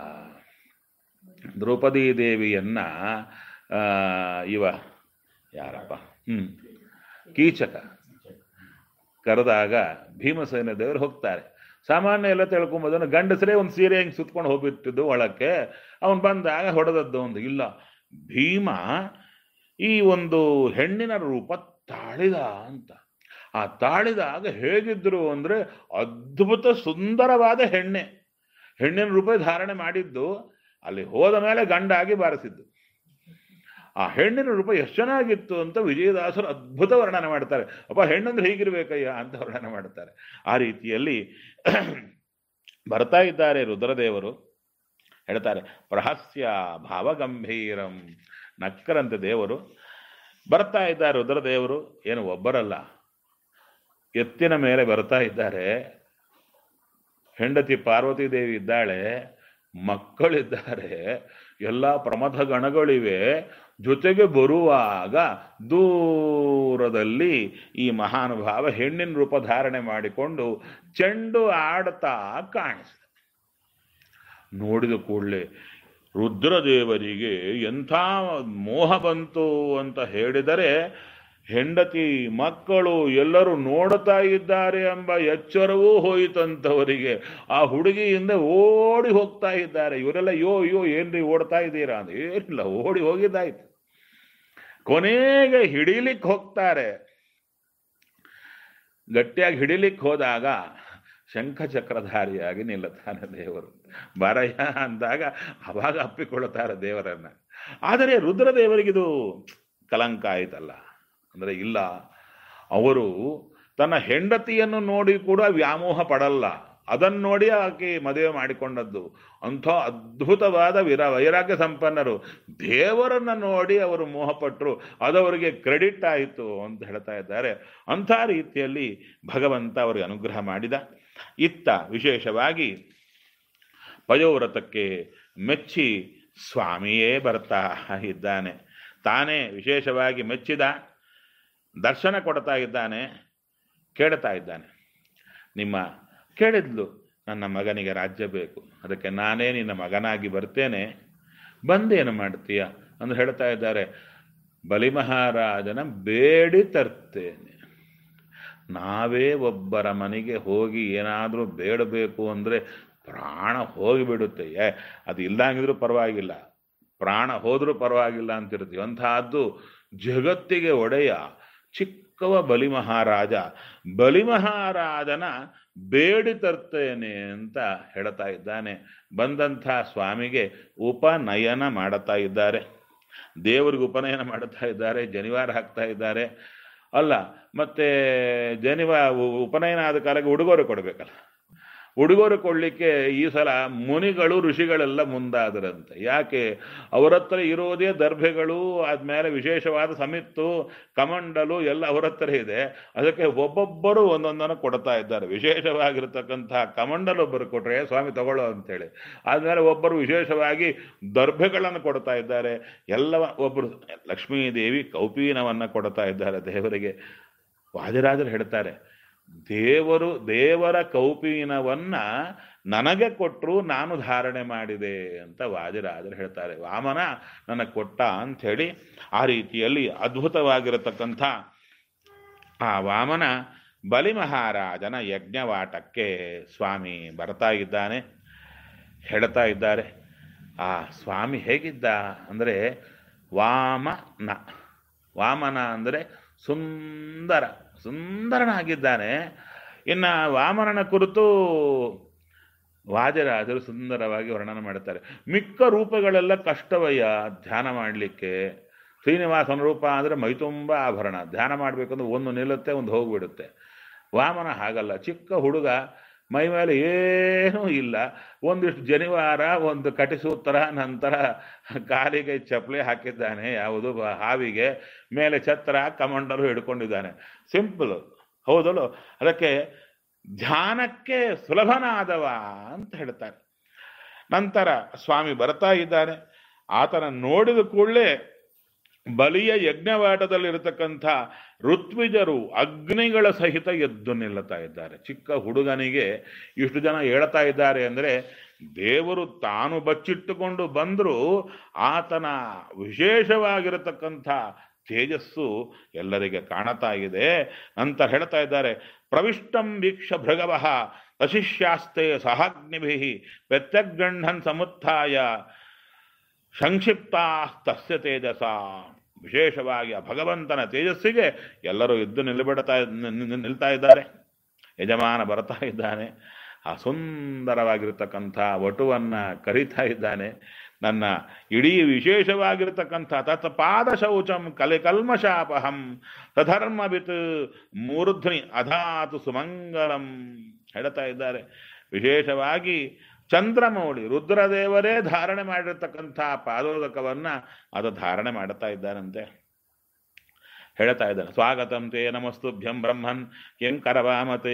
ದ್ರೌಪದಿ ದೇವಿಯನ್ನ ಇವ ಯಾರಪ್ಪ ಕೀಚಕ ಕರೆದಾಗ ಭೀಮಸೇನ ದೇವರು ಹೋಗ್ತಾರೆ. ಸಾಮಾನ್ಯ ಎಲ್ಲ ತಿಳ್ಕೊಂಬೋದನ್ನು ಗಂಡಸರೇ ಒಂದು ಸೀರೆ ಹಿಂಗೆ ಸುತ್ಕೊಂಡು ಹೋಗ್ಬಿಟ್ಟಿದ್ದು ಒಳಕ್ಕೆ. ಅವನು ಬಂದಾಗ ಹೊಡೆದದ್ದು ಒಂದು ಇಲ್ಲ. ಭೀಮ ಈ ಒಂದು ಹೆಣ್ಣಿನ ರೂಪ ತಾಳಿದ ಅಂತ. ಆ ತಾಳಿದಾಗ ಹೇಗಿದ್ರು ಅಂದರೆ ಅದ್ಭುತ ಸುಂದರವಾದ ಹೆಣ್ಣಿನ ರೂಪ ಧಾರಣೆ ಮಾಡಿದ್ದು. ಅಲ್ಲಿ ಹೋದ ಮೇಲೆ ಗಂಡಾಗಿ ಬಾರಿಸಿದ್ದು. ಆ ಹೆಣ್ಣಿನ ರೂಪ ಎಷ್ಟು ಚೆನ್ನಾಗಿತ್ತು ಅಂತ ವಿಜಯದಾಸರು ಅದ್ಭುತ ವರ್ಣನೆ ಮಾಡ್ತಾರೆ. ಅಪ್ಪ, ಹೆಣ್ಣಂದ್ರೆ ಹೀಗಿರ್ಬೇಕಯ್ಯ ಅಂತ ವರ್ಣನೆ ಮಾಡ್ತಾರೆ. ಆ ರೀತಿಯಲ್ಲಿ ಬರ್ತಾ ಇದ್ದಾರೆ ರುದ್ರದೇವರು. ಹೇಳ್ತಾರೆ, ಪ್ರಹಸ್ಯ ಭಾವಗಂಭೀರಂ. ನಕ್ಕರಂತೆ ದೇವರು. ಬರ್ತಾ ಇದ್ದಾರೆ ರುದ್ರದೇವರು. ಏನು ಒಬ್ಬರಲ್ಲ, ಎತ್ತಿನ ಮೇಲೆ ಬರ್ತಾ ಇದ್ದಾರೆ. ಹೆಂಡತಿ ಪಾರ್ವತಿ ದೇವಿ ಇದ್ದಾಳೆ, ಮಕ್ಕಳಿದ್ದಾರೆ, ಎಲ್ಲ ಪ್ರಮಥ ಗಣಗಳಿವೆ. ಜೊತೆಗೆ ಬರುವಾಗ ದೂರದಲ್ಲಿ ಈ ಮಹಾನುಭಾವ ಹೆಣ್ಣಿನ ರೂಪ ಧಾರಣೆ ಮಾಡಿಕೊಂಡು ಚೆಂಡು ಆಡ್ತಾ ಕಾಣಿಸಿದ. ನೋಡಿದ ಕೂಡಲೇ ರುದ್ರದೇವರಿಗೆ ಎಂಥ ಮೋಹ ಬಂತು ಅಂತ ಹೇಳಿದರೆ, ಹೆಂಡತಿ ಮಕ್ಕಳು ಎಲ್ಲರೂ ನೋಡ್ತಾ ಇದ್ದಾರೆ ಎಂಬ ಎಚ್ಚರವೂ ಹೋಯಿತಂತವರಿಗೆ. ಆ ಹುಡುಗಿಯಿಂದ ಓಡಿ ಹೋಗ್ತಾ ಇದ್ದಾರೆ. ಇವರೆಲ್ಲ ಯೋ ಏನ್ರಿ ಓಡ್ತಾ ಇದ್ದೀರಾ ಅಂತ. ಏನಿಲ್ಲ, ಓಡಿ ಹೋಗಿದ್ದಾಯ್ತು. ಕೊನೆಗೆ ಹಿಡಿಲಿಕ್ಕೆ ಹೋಗ್ತಾರೆ. ಗಟ್ಟಿಯಾಗಿ ಹಿಡಿಲಿಕ್ಕೆ ಹೋದಾಗ ಶಂಖಚಕ್ರಧಾರಿಯಾಗಿ ನಿಲ್ಲುತ್ತಾನೆ ದೇವರು. ಬಾರಯ್ಯ ಅಂದಾಗ ಅವಾಗ ಅಪ್ಪಿಕೊಳ್ಳುತ್ತಾರೆ ದೇವರನ್ನ. ಆದರೆ ರುದ್ರದೇವರಿಗಿದು ಕಲಂಕ ಆಯ್ತಲ್ಲ. ಅಂದರೆ ಇಲ್ಲ, ಅವರು ತನ್ನ ಹೆಂಡತಿಯನ್ನು ನೋಡಿ ಕೂಡ ವ್ಯಾಮೋಹ ಪಡಲ್ಲ. ಅದನ್ನು ನೋಡಿ ಆಕೆ ಮದುವೆ ಮಾಡಿಕೊಂಡದ್ದು. ಅಂಥ ಅದ್ಭುತವಾದ ವೈರಾಗ್ಯ ಸಂಪನ್ನರು. ದೇವರನ್ನು ನೋಡಿ ಅವರು ಮೋಹಪಟ್ಟರು, ಅದವರಿಗೆ ಕ್ರೆಡಿಟ್ ಆಯಿತು ಅಂತ ಹೇಳ್ತಾ ಇದ್ದಾರೆ. ಅಂಥ ರೀತಿಯಲ್ಲಿ ಭಗವಂತ ಅವರಿಗೆ ಅನುಗ್ರಹ ಮಾಡಿದ. ಇತ್ತ ವಿಶೇಷವಾಗಿ ಪಯೋವ್ರತಕ್ಕೆ ಮೆಚ್ಚಿ ಸ್ವಾಮಿಯೇ ಬರ್ತಾ ಇದ್ದಾನೆ. ತಾನೇ ವಿಶೇಷವಾಗಿ ಮೆಚ್ಚಿದ, ದರ್ಶನ ಕೊಡ್ತಾ ಇದ್ದಾನೆ, ಕೇಳ್ತಾ ಇದ್ದಾನೆ. ನಿಮ್ಮ ಕೇಳಿದ್ಲು, ನನ್ನ ಮಗನಿಗೆ ರಾಜ್ಯ ಬೇಕು, ಅದಕ್ಕೆ ನಾನೇ ನಿನ್ನ ಮಗನಾಗಿ ಬರ್ತೇನೆ, ಬಂದೇನು ಮಾಡ್ತೀಯ ಅಂತ ಹೇಳ್ತಾ ಇದ್ದಾರೆ. ಬಲಿಮಹಾರಾಜನ ಬೇಡಿ ತರ್ತೇನೆ. ನಾವೇ ಒಬ್ಬರ ಮನೆಗೆ ಹೋಗಿ ಏನಾದರೂ ಬೇಡಬೇಕು ಅಂದರೆ ಪ್ರಾಣ ಹೋಗಿಬಿಡುತ್ತೆ. ಅದು ಇಲ್ದಂಗಿದ್ರೂ ಪರವಾಗಿಲ್ಲ, ಪ್ರಾಣ ಹೋದರೂ ಪರವಾಗಿಲ್ಲ ಅಂತಿರ್ತೀವಿ. ಅಂತಹದ್ದು ಜಗತ್ತಿಗೆ ಒಡೆಯ ಚಿಕ್ಕವ ಬಲಿಮಹಾರಾಜ. ಬಲಿಮಹಾರಾಜನ ಬೇಡಿ ತರ್ತೇನೆ ಅಂತ ಹೇಳ್ತಾ ಇದ್ದಾನೆ. ಬಂದಂಥ ಸ್ವಾಮಿಗೆ ಉಪನಯನ ಮಾಡುತ್ತಾ ಇದ್ದಾರೆ. ದೇವರಿಗೆ ಉಪನಯನ ಮಾಡುತ್ತಾ ಇದ್ದಾರೆ, ಜನಿವಾರ ಹಾಕ್ತಾ ಇದ್ದಾರೆ. ಅಲ್ಲ, ಮತ್ತೆ ಉಪನಯನ ಆದ ಕಾಲಕ್ಕೆ ಉಡುಗೊರೆ ಕೊಡಬೇಕಲ್ಲ. ಉಡುಗೊರೆ ಕೊಡ್ಲಿಕ್ಕೆ ಈ ಸಲ ಮುನಿಗಳು ಋಷಿಗಳೆಲ್ಲ ಮುಂದಾದರಂತೆ. ಯಾಕೆ? ಅವರ ಹತ್ರ ಇರೋದೇ ದರ್ಭೆಗಳು, ಆದ್ಮೇಲೆ ವಿಶೇಷವಾದ ಸಮಿತ್ತು, ಕಮಂಡಲು ಎಲ್ಲ ಅವರ ಹತ್ರ ಇದೆ. ಅದಕ್ಕೆ ಒಬ್ಬೊಬ್ಬರು ಒಂದೊಂದನ್ನು ಕೊಡ್ತಾ ಇದ್ದಾರೆ. ವಿಶೇಷವಾಗಿರ್ತಕ್ಕಂತಹ ಕಮಂಡಲು ಒಬ್ಬರು ಕೊಟ್ರೆ ಸ್ವಾಮಿ ತಗೊಳ್ಳೋ ಅಂತೇಳಿ, ಆದ್ಮೇಲೆ ಒಬ್ಬರು ವಿಶೇಷವಾಗಿ ದರ್ಭೆಗಳನ್ನು ಕೊಡ್ತಾ ಇದ್ದಾರೆ. ಎಲ್ಲ ಒಬ್ಬರು ಲಕ್ಷ್ಮೀದೇವಿ ಕೌಪೀನವನ್ನ ಕೊಡ್ತಾ ಇದ್ದಾರೆ ದೇವರಿಗೆ. ವಾದಿರಾಜರು ಹೇಳ್ತಾರೆ, ದೇವರ ಕೌಪೀನವನ್ನ ನನಗೆ ಕೊಟ್ಟರು, ನಾನು ಧಾರಣೆ ಮಾಡಿದೆ ಅಂತ ವಾದಿರಾಜರು ಹೇಳ್ತಾರೆ. ವಾಮನ ನನಗೆ ಕೊಟ್ಟ ಅಂಥೇಳಿ ಆ ರೀತಿಯಲ್ಲಿ ಅದ್ಭುತವಾಗಿರತಕ್ಕಂಥ ಆ ವಾಮನ ಬಲಿ ಮಹಾರಾಜನ ಯಜ್ಞವಾಟಕ್ಕೆ ಸ್ವಾಮಿ ಬರ್ತಾ ಇದ್ದಾನೆ. ಹೇಳ್ತಾ ಇದ್ದಾರೆ, ಆ ಸ್ವಾಮಿ ಹೇಗಿದ್ದ ಅಂದರೆ ವಾಮನ ಅಂದರೆ ಸುಂದರನಾಗಿದ್ದಾನೆ. ಇನ್ನು ವಾಮನನ ಕುರಿತು ವಾದಿರಾಜರು ಸುಂದರವಾಗಿ ವರ್ಣನೆ ಮಾಡ್ತಾರೆ. ಮಿಕ್ಕ ರೂಪಗಳೆಲ್ಲ ಕಷ್ಟವಯ್ಯ ಧ್ಯಾನ ಮಾಡಲಿಕ್ಕೆ. ಶ್ರೀನಿವಾಸನ ರೂಪ ಅಂದರೆ ಮೈತುಂಬ ಆಭರಣ, ಧ್ಯಾನ ಮಾಡಬೇಕಂದ್ರೆ ಒಂದು ನಿಲ್ಲುತ್ತೆ, ಒಂದು ಹೋಗಿಬಿಡುತ್ತೆ. ವಾಮನ ಹಾಗಲ್ಲ, ಚಿಕ್ಕ ಹುಡುಗ, ಮೈ ಮೇಲೆ ಏನೂ ಇಲ್ಲ, ಒಂದಿಷ್ಟು ಜನಿವಾರ, ಒಂದು ಕಟಿಸೂತ್ರ, ನಂತರ ಕಾಲಿಗೆ ಚಪ್ಪಲಿ ಹಾಕಿದ್ದಾನೆ, ಯಾವುದು ಹಾವಿಗೆ, ಮೇಲೆ ಛತ್ರ, ಕಮಂಡಲು ಹಿಡ್ಕೊಂಡಿದ್ದಾನೆ. ಸಿಂಪಲ್, ಹೌದಲ್ಲೋ? ಅದಕ್ಕೆ ಧ್ಯಾನಕ್ಕೆ ಸುಲಭನಾದವ ಅಂತ ಹೇಳ್ತಾರೆ. ನಂತರ ಸ್ವಾಮಿ ಬರ್ತಾ ಇದ್ದಾನೆ. ಆತನ ನೋಡಿದ ಕೂಡಲೇ ಬಲಿಯ ಯಜ್ಞವಾಟದಲ್ಲಿರತಕ್ಕಂಥ ಋತ್ವಿಜರು ಅಗ್ನಿಗಳ ಸಹಿತ ಎದ್ದು ನಿಲ್ಲುತ್ತಾ ಇದ್ದಾರೆ. ಚಿಕ್ಕ ಹುಡುಗನಿಗೆ ಇಷ್ಟು ಜನ ಹೇಳ್ತಾ ಇದ್ದಾರೆ ಅಂದರೆ ದೇವರು ತಾನು ಬಚ್ಚಿಟ್ಟುಕೊಂಡು ಬಂದರೂ ಆತನ ವಿಶೇಷವಾಗಿರತಕ್ಕಂಥ ತೇಜಸ್ಸು ಎಲ್ಲರಿಗೆ ಕಾಣತಾ ಇದೆ ಅಂತ ಹೇಳ್ತಾ ಇದ್ದಾರೆ. ಪ್ರವಿಷ್ಟಂ ವೀಕ್ಷ ಭೃಗವಃ ಅಶಿಷ್ಯಾಸ್ತೆ ಸಹಾಗ್ನಿಭಿ ಪ್ರತ್ಯಗ್ಗಂಢನ್ ಸಮುತ್ಥಾಯ ಸಂಕ್ಷಿಪ್ತಾ ತಸ್ಯ ತೇಜಸ. ವಿಶೇಷವಾಗಿ ಆ ಭಗವಂತನ ತೇಜಸ್ಸಿಗೆ ಎಲ್ಲರೂ ಎದ್ದು ನಿಲ್ತಾ ಇದ್ದಾರೆ. ಯಜಮಾನ ಬರ್ತಾ ಇದ್ದಾನೆ. ಆ ಸುಂದರವಾಗಿರ್ತಕ್ಕಂಥ ವಟುವನ್ನ ಕರೀತಾ ಇದ್ದಾನೆ. ನನ್ನ ಇಡೀ ವಿಶೇಷವಾಗಿರ್ತಕ್ಕಂಥ ತತ್ಪಾದ ಶೌಚಂ ಕಲ್ಮಶಾಪಹಂ ಸಧರ್ಮವಿತ್ ಮೂರ್ಧ್ನಿ ಅಧಾತು ಸುಮಂಗಲಂ ಹೇಳ್ತಾ ಇದ್ದಾರೆ. ವಿಶೇಷವಾಗಿ ಚಂದ್ರಮೌಳಿ ರುದ್ರದೇವರೇ ಧಾರಣೆ ಮಾಡಿರ್ತಕ್ಕಂಥ ಪಾದೋದಕವನ್ನ ಅದು ಧಾರಣೆ ಮಾಡುತ್ತಾ ಇದ್ದಾನಂತೆ. ಹೇಳ್ತಾ ಇದ್ದಾನೆ, ಸ್ವಾಗತಂ ತೇ ನಮಸ್ತುಭ್ಯಂ ಬ್ರಹ್ಮನ್ ಯಂಕರವಾಮತೆ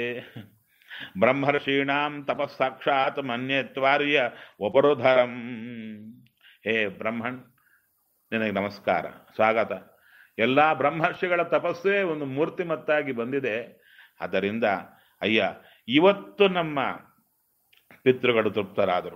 ಬ್ರಹ್ಮರ್ಷೀಣಾಂ ತಪಸ್ಸಾಕ್ಷಾತ್ ಮನ್ಯತ್ವಾರ್ಯ ವಪರುಧರಂ. ಹೇ ಬ್ರಹ್ಮನ್, ನಿನಗೆ ನಮಸ್ಕಾರ, ಸ್ವಾಗತ. ಎಲ್ಲ ಬ್ರಹ್ಮರ್ಷಿಗಳ ತಪಸ್ಸೇ ಒಂದು ಮೂರ್ತಿಮತ್ತಾಗಿ ಬಂದಿದೆ. ಆದ್ದರಿಂದ ಅಯ್ಯ, ಇವತ್ತು ನಮ್ಮ ಪಿತೃಗಳು ತೃಪ್ತರಾದರು,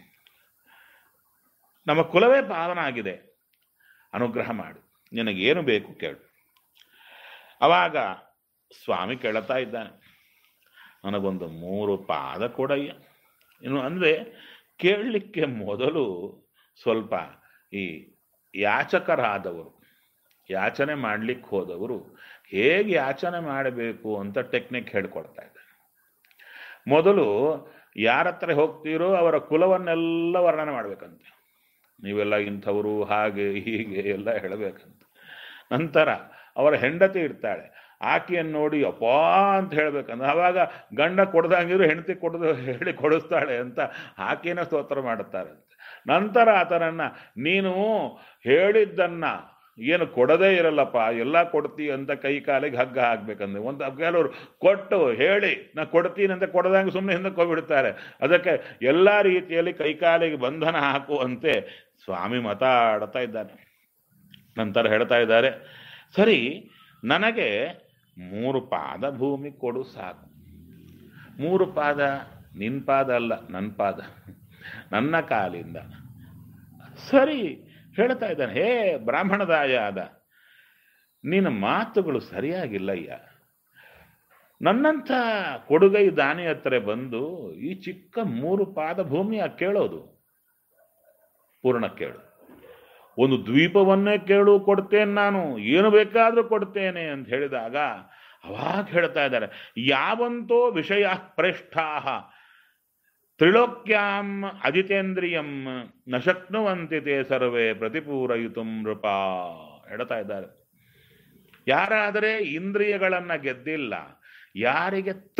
ನಮ್ಮ ಕುಲವೇ ಪಾವನಾಗಿದೆ, ಅನುಗ್ರಹ ಮಾಡು, ನಿನಗೇನು ಬೇಕು ಕೇಳು. ಅವಾಗ ಸ್ವಾಮಿ ಕೇಳ್ತಾ ಇದ್ದಾನೆ, ನನಗೊಂದು 3 ಪಾದ ಕೊಡಯ್ಯ. ಇನ್ನು ಅಂದರೆ ಕೇಳಲಿಕ್ಕೆ ಮೊದಲು ಸ್ವಲ್ಪ ಈ ಯಾಚಕರಾದವರು, ಯಾಚನೆ ಮಾಡಲಿಕ್ಕೆ ಹೋದವರು ಹೇಗೆ ಯಾಚನೆ ಮಾಡಬೇಕು ಅಂತ ಟೆಕ್ನಿಕ್ ಹೇಳ್ಕೊಡ್ತಾ ಇದ್ದಾರೆ. ಮೊದಲು ಯಾರ ಹತ್ರ ಹೋಗ್ತೀರೋ ಅವರ ಕುಲವನ್ನೆಲ್ಲ ವರ್ಣನೆ ಮಾಡ್ಬೇಕಂತೆ. ನೀವೆಲ್ಲ ಇಂಥವರು, ಹಾಗೆ ಹೀಗೆ ಎಲ್ಲ ಹೇಳಬೇಕಂತ. ನಂತರ ಅವರ ಹೆಂಡತಿ ಇರ್ತಾಳೆ, ಆಕೆಯನ್ನು ನೋಡಿ ಅಪ್ಪಾ ಅಂತ ಹೇಳ್ಬೇಕಂದ್ರೆ ಅವಾಗ ಗಂಡ ಕೊಡ್ದಂಗಿದ್ರು ಹೆಂಡತಿ ಹೇಳಿ ಕೊಡಿಸ್ತಾಳೆ ಅಂತ ಆಕೆನ ಸ್ತೋತ್ರ ಮಾಡುತ್ತಾರಂತೆ. ನಂತರ ಆತನನ್ನ ನೀನು ಹೇಳಿದ್ದನ್ನ ಏನು ಕೊಡದೇ ಇರಲ್ಲಪ್ಪ, ಎಲ್ಲ ಕೊಡ್ತೀ ಅಂತ ಕೈ ಕಾಲಿಗೆ ಹಗ್ಗ ಹಾಕ್ಬೇಕಂದ್ರೆ ಒಂದು ಕೆಲವರು ಕೊಟ್ಟು ಹೇಳಿ ನಾ ಕೊಡ್ತೀನಿ ಅಂತ ಕೊಡದಂಗೆ ಸುಮ್ಮನೆ ಹಿಂದಕ್ಕೆ ಹೋಗ್ಬಿಡ್ತಾರೆ. ಅದಕ್ಕೆ ಎಲ್ಲ ರೀತಿಯಲ್ಲಿ ಕೈಕಾಲಿಗೆ ಬಂಧನ ಹಾಕುವಂತೆ ಸ್ವಾಮಿ ಮಾತಾಡ್ತಾ ಇದ್ದಾನೆ. ನಂತರ ಹೇಳ್ತಾ ಇದ್ದಾರೆ, ಸರಿ ನನಗೆ 3 ಪಾದ ಭೂಮಿ ಕೊಡು ಸಾಕು. 3 ಪಾದ ನಿನ್ನ ಪಾದ ಅಲ್ಲ, ನನ್ನ ಪಾದ, ನನ್ನ ಕಾಲಿಂದ. ಸರಿ ಹೇಳ್ತಾ ಇದ್ದಾನೆ, ಹೇ ಬ್ರಾಹ್ಮಣದಾಯ ಆದ, ನಿನ್ನ ಮಾತುಗಳು ಸರಿಯಾಗಿಲ್ಲಯ್ಯ. ನನ್ನಂಥ ಕೊಡುಗೈ ದಾನಿ ಹತ್ರ ಬಂದು ಈ ಚಿಕ್ಕ 3 ಪಾದ ಭೂಮಿಯ ಕೇಳೋದು, ಪೂರ್ಣ ಕೇಳು, ಒಂದು ದ್ವೀಪವನ್ನೇ ಕೇಳು, ಕೊಡ್ತೇನೆ ನಾನು, ಏನು ಬೇಕಾದರೂ ಕೊಡ್ತೇನೆ ಅಂತ ಹೇಳಿದಾಗ ಅವಾಗ ಹೇಳ್ತಾ ಇದ್ದಾರೆ, ಯಾವಂತೋ ವಿಷಯ ಪ್ರೇಷ್ಠಾ ತ್ರಿಲೋಕ್ಯಾಂ ಅಜಿತೇಂದ್ರಿಯಂ ನ ಶಕ್ನುವಂತೆ ತೇ ಸರ್ವೇ ಪ್ರತಿಪೂರಯಿತು ನೃಪ. ಹೇಳ್ತಾ ಇದ್ದಾರೆ, ಯಾರಾದರೆ ಇಂದ್ರಿಯಗಳನ್ನ ಗೆದ್ದಿಲ್ಲ, ಯಾರಿಗೆ ತೃಪ್ತಿ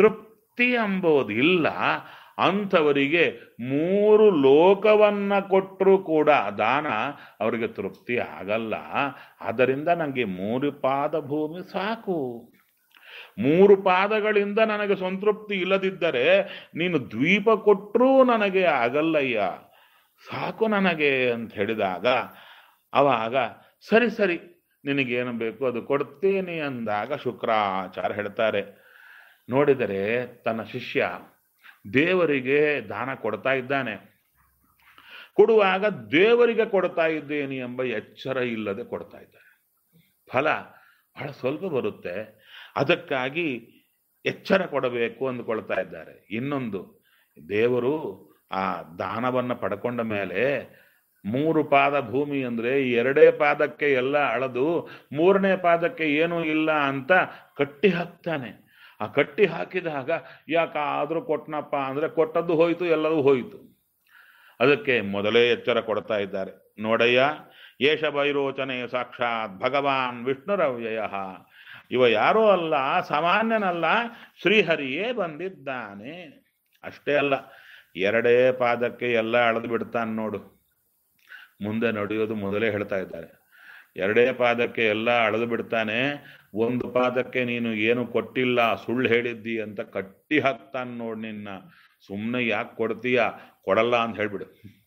ತೃಪ್ತಿ ಎಂಬುದು ಇಲ್ಲ. ಅಂಥವರಿಗೆ 3 ಲೋಕವನ್ನ ಕೊಟ್ಟರೂ ಕೂಡ ದಾನ ಅವರಿಗೆ ತೃಪ್ತಿ ಆಗಲ್ಲ. ಆದ್ದರಿಂದ ನನಗೆ 3 ಪಾದ ಭೂಮಿ ಸಾಕು. 3 ಪಾದಗಳಿಂದ ನನಗೆ ಸಂತೃಪ್ತಿ ಇಲ್ಲದಿದ್ದರೆ ನೀನು ದ್ವೀಪ ಕೊಟ್ಟರೂ ನನಗೆ ಆಗಲ್ಲಯ್ಯ, ಸಾಕು ನನಗೆ ಅಂತ ಹೇಳಿದಾಗ ಅವಾಗ ಸರಿ ಸರಿ ನಿನಗೇನು ಬೇಕು ಅದು ಕೊಡ್ತೇನೆ ಅಂದಾಗ ಶುಕ್ರಾಚಾರ್ಯ ಹೇಳ್ತಾರೆ, ನೋಡಿದರೆ ತನ್ನ ಶಿಷ್ಯ ದೇವರಿಗೆ ದಾನ ಕೊಡ್ತಾ ಇದ್ದಾನೆ, ಕೊಡುವಾಗ ದೇವರಿಗೆ ಕೊಡ್ತಾ ಇದ್ದೇನೆ ಎಂಬ ಎಚ್ಚರ ಇಲ್ಲದೆ ಕೊಡ್ತಾ ಇದ್ದಾರೆ. ಫಲ ಬಹಳ ಸ್ವಲ್ಪ ಬರುತ್ತೆ, ಅದಕ್ಕಾಗಿ ಎಚ್ಚರ ಕೊಡಬೇಕು ಅಂದುಕೊಳ್ತಾ ಇದ್ದಾರೆ. ಇನ್ನೊಂದು, ದೇವರು ಆ ದಾನವನ್ನು ಪಡ್ಕೊಂಡ ಮೇಲೆ 3 ಪಾದ ಭೂಮಿ ಅಂದರೆ 2 ಪಾದಕ್ಕೆ ಎಲ್ಲ ಅಳದು 3ನೇ ಪಾದಕ್ಕೆ ಏನೂ ಇಲ್ಲ ಅಂತ ಕಟ್ಟಿ ಹಾಕ್ತಾನೆ. ಆ ಕಟ್ಟಿ ಹಾಕಿದಾಗ ಯಾಕಾದ್ರೂ ಕೊಟ್ಟನಪ್ಪ ಅಂದರೆ ಕೊಟ್ಟದ್ದು ಹೋಯಿತು, ಎಲ್ಲವೂ ಹೋಯಿತು. ಅದಕ್ಕೆ ಮೊದಲೇ ಎಚ್ಚರ ಕೊಡ್ತಾ ಇದ್ದಾರೆ, ನೋಡಯ್ಯ, ಏಷ ವೈರೋಚನೆ ಸಾಕ್ಷಾತ್ ಭಗವಾನ್ ವಿಷ್ಣುರವ್ಯಯ. ಇವ ಯಾರೋ ಅಲ್ಲ, ಸಾಮಾನ್ಯನಲ್ಲ, ಶ್ರೀಹರಿಯೇ ಬಂದಿದ್ದಾನೆ. ಅಷ್ಟೇ ಅಲ್ಲ, 2 ಪಾದಕ್ಕೆ ಎಲ್ಲ ಅಳೆದು ಬಿಡ್ತಾನೆ ನೋಡು. ಮುಂದೆ ನಡೆಯೋದು ಮೊದಲೇ ಹೇಳ್ತಾ ಇದ್ದಾರೆ. 2 ಪಾದಕ್ಕೆ ಎಲ್ಲ ಅಳೆದು ಬಿಡ್ತಾನೆ, 1 ಪಾದಕ್ಕೆ ನೀನು ಏನು ಕೊಟ್ಟಿಲ್ಲ, ಸುಳ್ಳು ಹೇಳಿದ್ದಿ ಅಂತ ಕಟ್ಟಿ ಹಾಕ್ತಾನೆ ನೋಡು. ನಿನ್ನ ಸುಮ್ಮನೆ ಯಾಕೆ ಕೊಡ್ತೀಯ, ಕೊಡಲ್ಲ ಅಂತ ಹೇಳ್ಬಿಡು.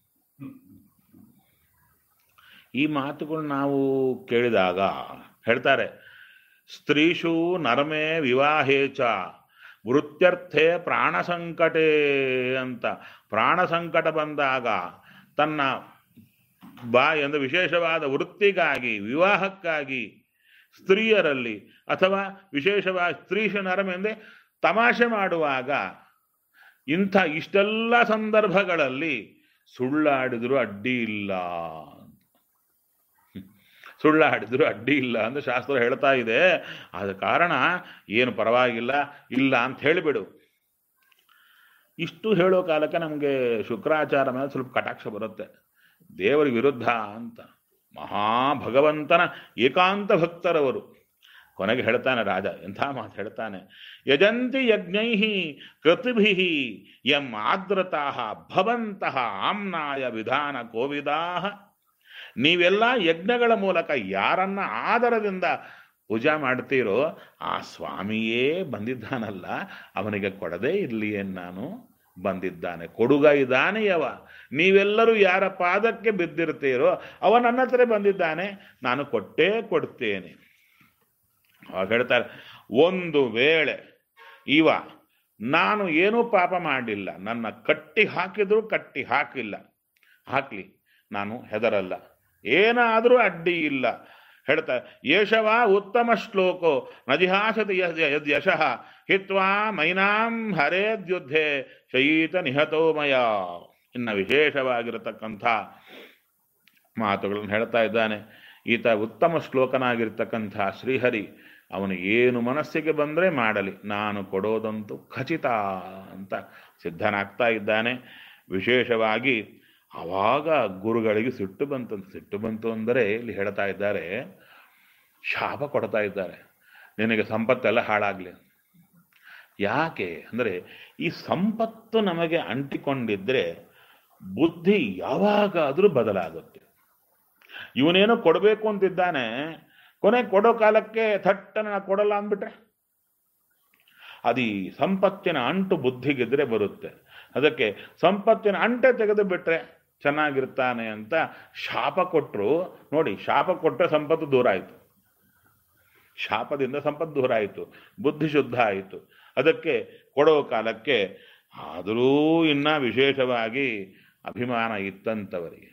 ಈ ಮಾತುಗಳು ನಾವು ಕೇಳಿದಾಗ ಹೇಳ್ತಾರೆ, ಸ್ತ್ರೀಷು ನರಮೇ ವಿವಾಹೇಚ ವೃತ್ಯರ್ಥೆ ಪ್ರಾಣ ಸಂಕಟೇ ಅಂತ. ಪ್ರಾಣ ಸಂಕಟ ಬಂದಾಗ ತನ್ನ ಎಂದು ವಿಶೇಷವಾದ ವೃತ್ತಿಗಾಗಿ, ವಿವಾಹಕ್ಕಾಗಿ ಸ್ತ್ರೀಯರಲ್ಲಿ ಅಥವಾ ವಿಶೇಷವಾಗಿ ಸ್ತ್ರೀಷು ನರಮೆಂದೇ ತಮಾಷೆ ಮಾಡುವಾಗ ಇಷ್ಟೆಲ್ಲ ಸಂದರ್ಭಗಳಲ್ಲಿ ಸುಳ್ಳಾಡಿದ್ರು ಅಡ್ಡಿ ಇಲ್ಲ, ಸುಳ್ಳಾಡಿದ್ರು ಅಡ್ಡಿ ಇಲ್ಲ ಅಂತ ಶಾಸ್ತ್ರ ಹೇಳ್ತಾ ಇದೆ. ಆದ ಕಾರಣ ಏನು ಪರವಾಗಿಲ್ಲ, ಇಲ್ಲ ಅಂತ ಹೇಳಿಬಿಡು. ಇಷ್ಟು ಹೇಳೋ ಕಾಲಕ್ಕೆ ನಮಗೆ ಶುಕ್ರಾಚಾರ ಮೇಲೆ ಸ್ವಲ್ಪ ಕಟಾಕ್ಷ ಬರುತ್ತೆ. ದೇವರ ವಿರುದ್ಧ ಅಂತ ಮಹಾಭಗವಂತನ ಏಕಾಂತ ಭಕ್ತರವರು. ಕೊನೆಗೆ ಹೇಳ್ತಾನೆ ರಾಜ, ಎಂಥ ಮಾತು ಹೇಳ್ತಾನೆ, ಯಜಂತಿ ಯಜ್ಞೈ ಕೃತಿಭಿ ಯಂ ಆದ್ರತಾ ಭವಂತಹ ಆಮ್ನಾಯ ವಿಧಾನ ಕೋವಿದಾ. ನೀವೆಲ್ಲ ಯಜ್ಞಗಳ ಮೂಲಕ ಯಾರನ್ನ ಆದರದಿಂದ ಪೂಜಾ ಮಾಡ್ತೀರೋ ಆ ಸ್ವಾಮಿಯೇ ಬಂದಿದ್ದಾನಲ್ಲ, ಅವನಿಗೆ ಕೊಡದೇ ಇರಲಿ ನಾನು ಬಂದಿದ್ದಾನೆ, ಕೊಡುಗ ಇದ್ದಾನೆಯವ. ನೀವೆಲ್ಲರೂ ಯಾರ ಪಾದಕ್ಕೆ ಬಿದ್ದಿರ್ತೀರೋ ಅವ ನನ್ನ ಹತ್ರ ಬಂದಿದ್ದಾನೆ, ನಾನು ಕೊಟ್ಟೇ ಕೊಡ್ತೇನೆ. ಅವಾಗ ಹೇಳ್ತಾರೆ, ಒಂದು ವೇಳೆ ಇವ ನಾನು ಏನೂ ಪಾಪ ಮಾಡಿಲ್ಲ, ನನ್ನ ಕಟ್ಟಿ ಹಾಕಿದ್ರು ಕಟ್ಟಿ ಹಾಕ್ಲಿ, ನಾನು ಹೆದರಲ್ಲ, ಏನಾದರೂ ಅಡ್ಡಿ ಇಲ್ಲ. ಹೇಳ್ತಾರೆ, ಯೇಷವ ಉತ್ತಮ ಶ್ಲೋಕೋ ನಜಿಹಾಸತಿ ಯಶಃ ಹಿತ್ವಾ ಮೈನಾಂ ಹರೇದ್ಯುದ್ಧೆ ಶಯೀತ ನಿಹತೋಮಯ. ಇನ್ನು ವಿಶೇಷವಾಗಿರತಕ್ಕಂಥ ಮಾತುಗಳನ್ನು ಹೇಳ್ತಾ ಇದ್ದಾನೆ. ಈತ ಉತ್ತಮ ಶ್ಲೋಕನಾಗಿರ್ತಕ್ಕಂಥ ಶ್ರೀಹರಿ, ಅವನು ಏನು ಮನಸ್ಸಿಗೆ ಬಂದರೆ ಮಾಡಲಿ, ನಾನು ಕೊಡೋದಂತೂ ಖಚಿತ ಅಂತ ಸಿದ್ಧನಾಗ್ತಾ ಇದ್ದಾನೆ. ವಿಶೇಷವಾಗಿ ಆವಾಗ ಗುರುಗಳಿಗೆ ಸಿಟ್ಟು ಬಂತು ಅಂದರೆ ಇಲ್ಲಿ ಹೇಳ್ತಾ ಇದ್ದಾರೆ, ಶಾಪ ಕೊಡ್ತಾ ಇದ್ದಾರೆ, ನಿನಗೆ ಸಂಪತ್ತೆಲ್ಲ ಹಾಳಾಗಲಿ. ಯಾಕೆ ಅಂದರೆ ಈ ಸಂಪತ್ತು ನಮಗೆ ಅಂಟಿಕೊಂಡಿದ್ರೆ ಬುದ್ಧಿ ಯಾವಾಗಾದರೂ ಬದಲಾಗುತ್ತೆ. ಇವನೇನೋ ಕೊಡಬೇಕು ಅಂತಿದ್ದಾನೆ, ಕೊನೆ ಕೊಡೋ ಕಾಲಕ್ಕೆ ಥಟ್ಟನ ಕೊಡಲ್ಲ ಅಂದ್ಬಿಟ್ರೆ ಅದು ಈ ಸಂಪತ್ತಿನ ಅಂಟು ಬುದ್ಧಿಗಿದ್ರೆ ಬರುತ್ತೆ. ಅದಕ್ಕೆ ಸಂಪತ್ತಿನ ಅಂಟೆ ತೆಗೆದು ಬಿಟ್ರೆ ಚೆನ್ನಾಗಿರ್ತಾನೆ ಅಂತ ಶಾಪ ಕೊಟ್ಟರು. ನೋಡಿ, ಶಾಪ ಕೊಟ್ಟರೆ ಸಂಪತ್ತು ದೂರ ಆಯಿತು, ಶಾಪದಿಂದ ಸಂಪತ್ತು ದೂರ ಆಯಿತು, ಬುದ್ಧಿ ಶುದ್ಧ ಆಯಿತು. ಅದಕ್ಕೆ ಕೊಡೋ ಕಾಲಕ್ಕೆ ಆದರೂ ಇನ್ನ ವಿಶೇಷವಾಗಿ ಅಭಿಮಾನ ಇತ್ತಂತವರಿಗೆ,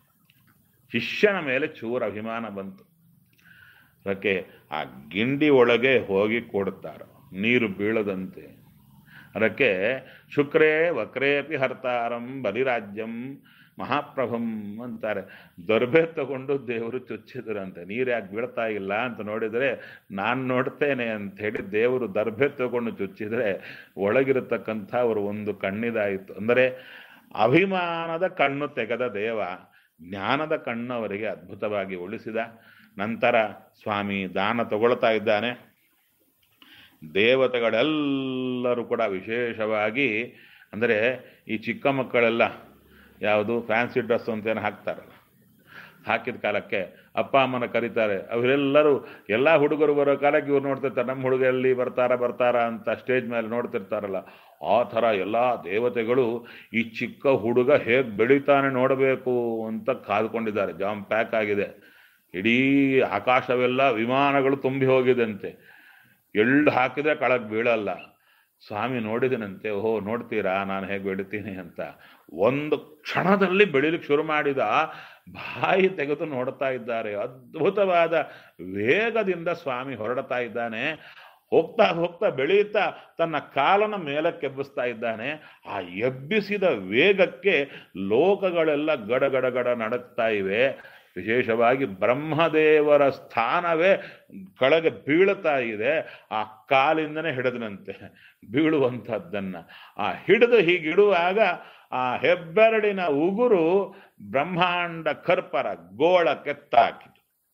ಶಿಷ್ಯನ ಮೇಲೆ ಚೂರ ಅಭಿಮಾನ ಬಂತು. ಅದಕ್ಕೆ ಆ ಗಿಂಡಿ ಒಳಗೆ ಹೋಗಿ ಕೊಡ್ತಾರೋ ನೀರು ಬೀಳದಂತೆ. ಅದಕ್ಕೆ ಶುಕ್ರೇ ವಕ್ರೇಪಿ ಹರ್ತಾರಂ ಬಲಿರಾಜ್ಯಂ ಮಹಾಪ್ರಭಂ ಅಂತಾರೆ. ದೊರ್ಬೆ ತಗೊಂಡು ದೇವರು ಚುಚ್ಚಿದ್ರಂತೆ, ನೀರು ಯಾಕೆ ಬೀಳ್ತಾ ಇಲ್ಲ ಅಂತ ನೋಡಿದರೆ ನಾನು ನೋಡ್ತೇನೆ ಅಂತ ಹೇಳಿ ದೇವರು ದರ್ಬೆ ತಗೊಂಡು ಚುಚ್ಚಿದ್ರೆ ಒಳಗಿರತಕ್ಕಂಥ ಅವರು ಒಂದು ಕಣ್ಣಿದಾಯಿತು. ಅಂದರೆ ಅಭಿಮಾನದ ಕಣ್ಣು ತೆಗೆದ ದೇವ ಜ್ಞಾನದ ಕಣ್ಣು ಅವರಿಗೆ ಅದ್ಭುತವಾಗಿ ಉಳಿಸಿದ. ನಂತರ ಸ್ವಾಮಿ ದಾನ ತಗೊಳ್ತಾ ಇದ್ದಾನೆ. ದೇವತೆಗಳೆಲ್ಲರೂ ಕೂಡ ವಿಶೇಷವಾಗಿ, ಅಂದರೆ ಈ ಚಿಕ್ಕ ಮಕ್ಕಳೆಲ್ಲ ಯಾವುದು ಫ್ಯಾನ್ಸಿ ಡ್ರೆಸ್ ಅಂತೇನು ಹಾಕ್ತಾರಲ್ಲ, ಹಾಕಿದ ಕಾಲಕ್ಕೆ ಅಪ್ಪ ಅಮ್ಮನ ಕರೀತಾರೆ. ಅವರೆಲ್ಲರೂ ಎಲ್ಲ ಹುಡುಗರು ಬರೋ ಕಾಲಕ್ಕೆ ಇವ್ರು ನೋಡ್ತಿರ್ತಾರೆ, ನಮ್ಮ ಹುಡುಗ ಎಲ್ಲಿ ಬರ್ತಾರ ಅಂತ ಸ್ಟೇಜ್ ಮೇಲೆ ನೋಡ್ತಿರ್ತಾರಲ್ಲ. ಆ ಥರ ಎಲ್ಲ ದೇವತೆಗಳು ಈ ಚಿಕ್ಕ ಹುಡುಗ ಹೇಗೆ ಬೆಳೀತಾನೆ ನೋಡಬೇಕು ಅಂತ ಕಾದ್ಕೊಂಡಿದ್ದಾರೆ. ಜಾಮ್ ಪ್ಯಾಕ್ ಆಗಿದೆ, ಇಡೀ ಆಕಾಶವೆಲ್ಲ ವಿಮಾನಗಳು ತುಂಬಿ ಹೋಗಿದಂತೆ. ಎಳ್ಳು ಹಾಕಿದ್ರೆ ಕೆಳಗೆ ಬೀಳಲ್ಲ. ಸ್ವಾಮಿ ನೋಡಿದನಂತೆ, ಓಹೋ ನೋಡ್ತೀರಾ ನಾನು ಹೇಗೆ ಬೆಳಿತೀನಿ ಅಂತ. ಒಂದು ಕ್ಷಣದಲ್ಲಿ ಬೆಳಿಲಿಕ್ಕೆ ಶುರು ಮಾಡಿದ, ಬಾಯಿ ತೆಗೆದು ನೋಡ್ತಾ ಇದ್ದಾರೆ. ಅದ್ಭುತವಾದ ವೇಗದಿಂದ ಸ್ವಾಮಿ ಹೊರಡ್ತಾ ಇದ್ದಾನೆ. ಹೋಗ್ತಾ ಹೋಗ್ತಾ ಬೆಳೆಯುತ್ತಾ ತನ್ನ ಕಾಲನ ಮೇಲಕ್ಕೆಬ್ಬಿಸ್ತಾ ಇದ್ದಾನೆ. ಆ ಎಬ್ಬಿಸಿದ ವೇಗಕ್ಕೆ ಲೋಕಗಳೆಲ್ಲ ಗಡಗಡಗಡ ನಡುತ್ತಾ ಇವೆ. ವಿಶೇಷವಾಗಿ ಬ್ರಹ್ಮದೇವರ ಸ್ಥಾನವೇ ಕೆಳಗೆ ಬೀಳುತ್ತಾ ಇದೆ. ಆ ಕಾಲಿಂದನೇ ಹಿಡಿದನಂತೆ ಬೀಳುವಂಥದ್ದನ್ನ. ಆ ಹಿಡಿದು ಹೀಗಿಡುವಾಗ ಆ ಹೆಬ್ಬೆರಡಿನ ಉಗುರು ಬ್ರಹ್ಮಾಂಡ ಕರ್ಪರ ಗೋಳಕ್ಕೆ ತಾಕಿತು.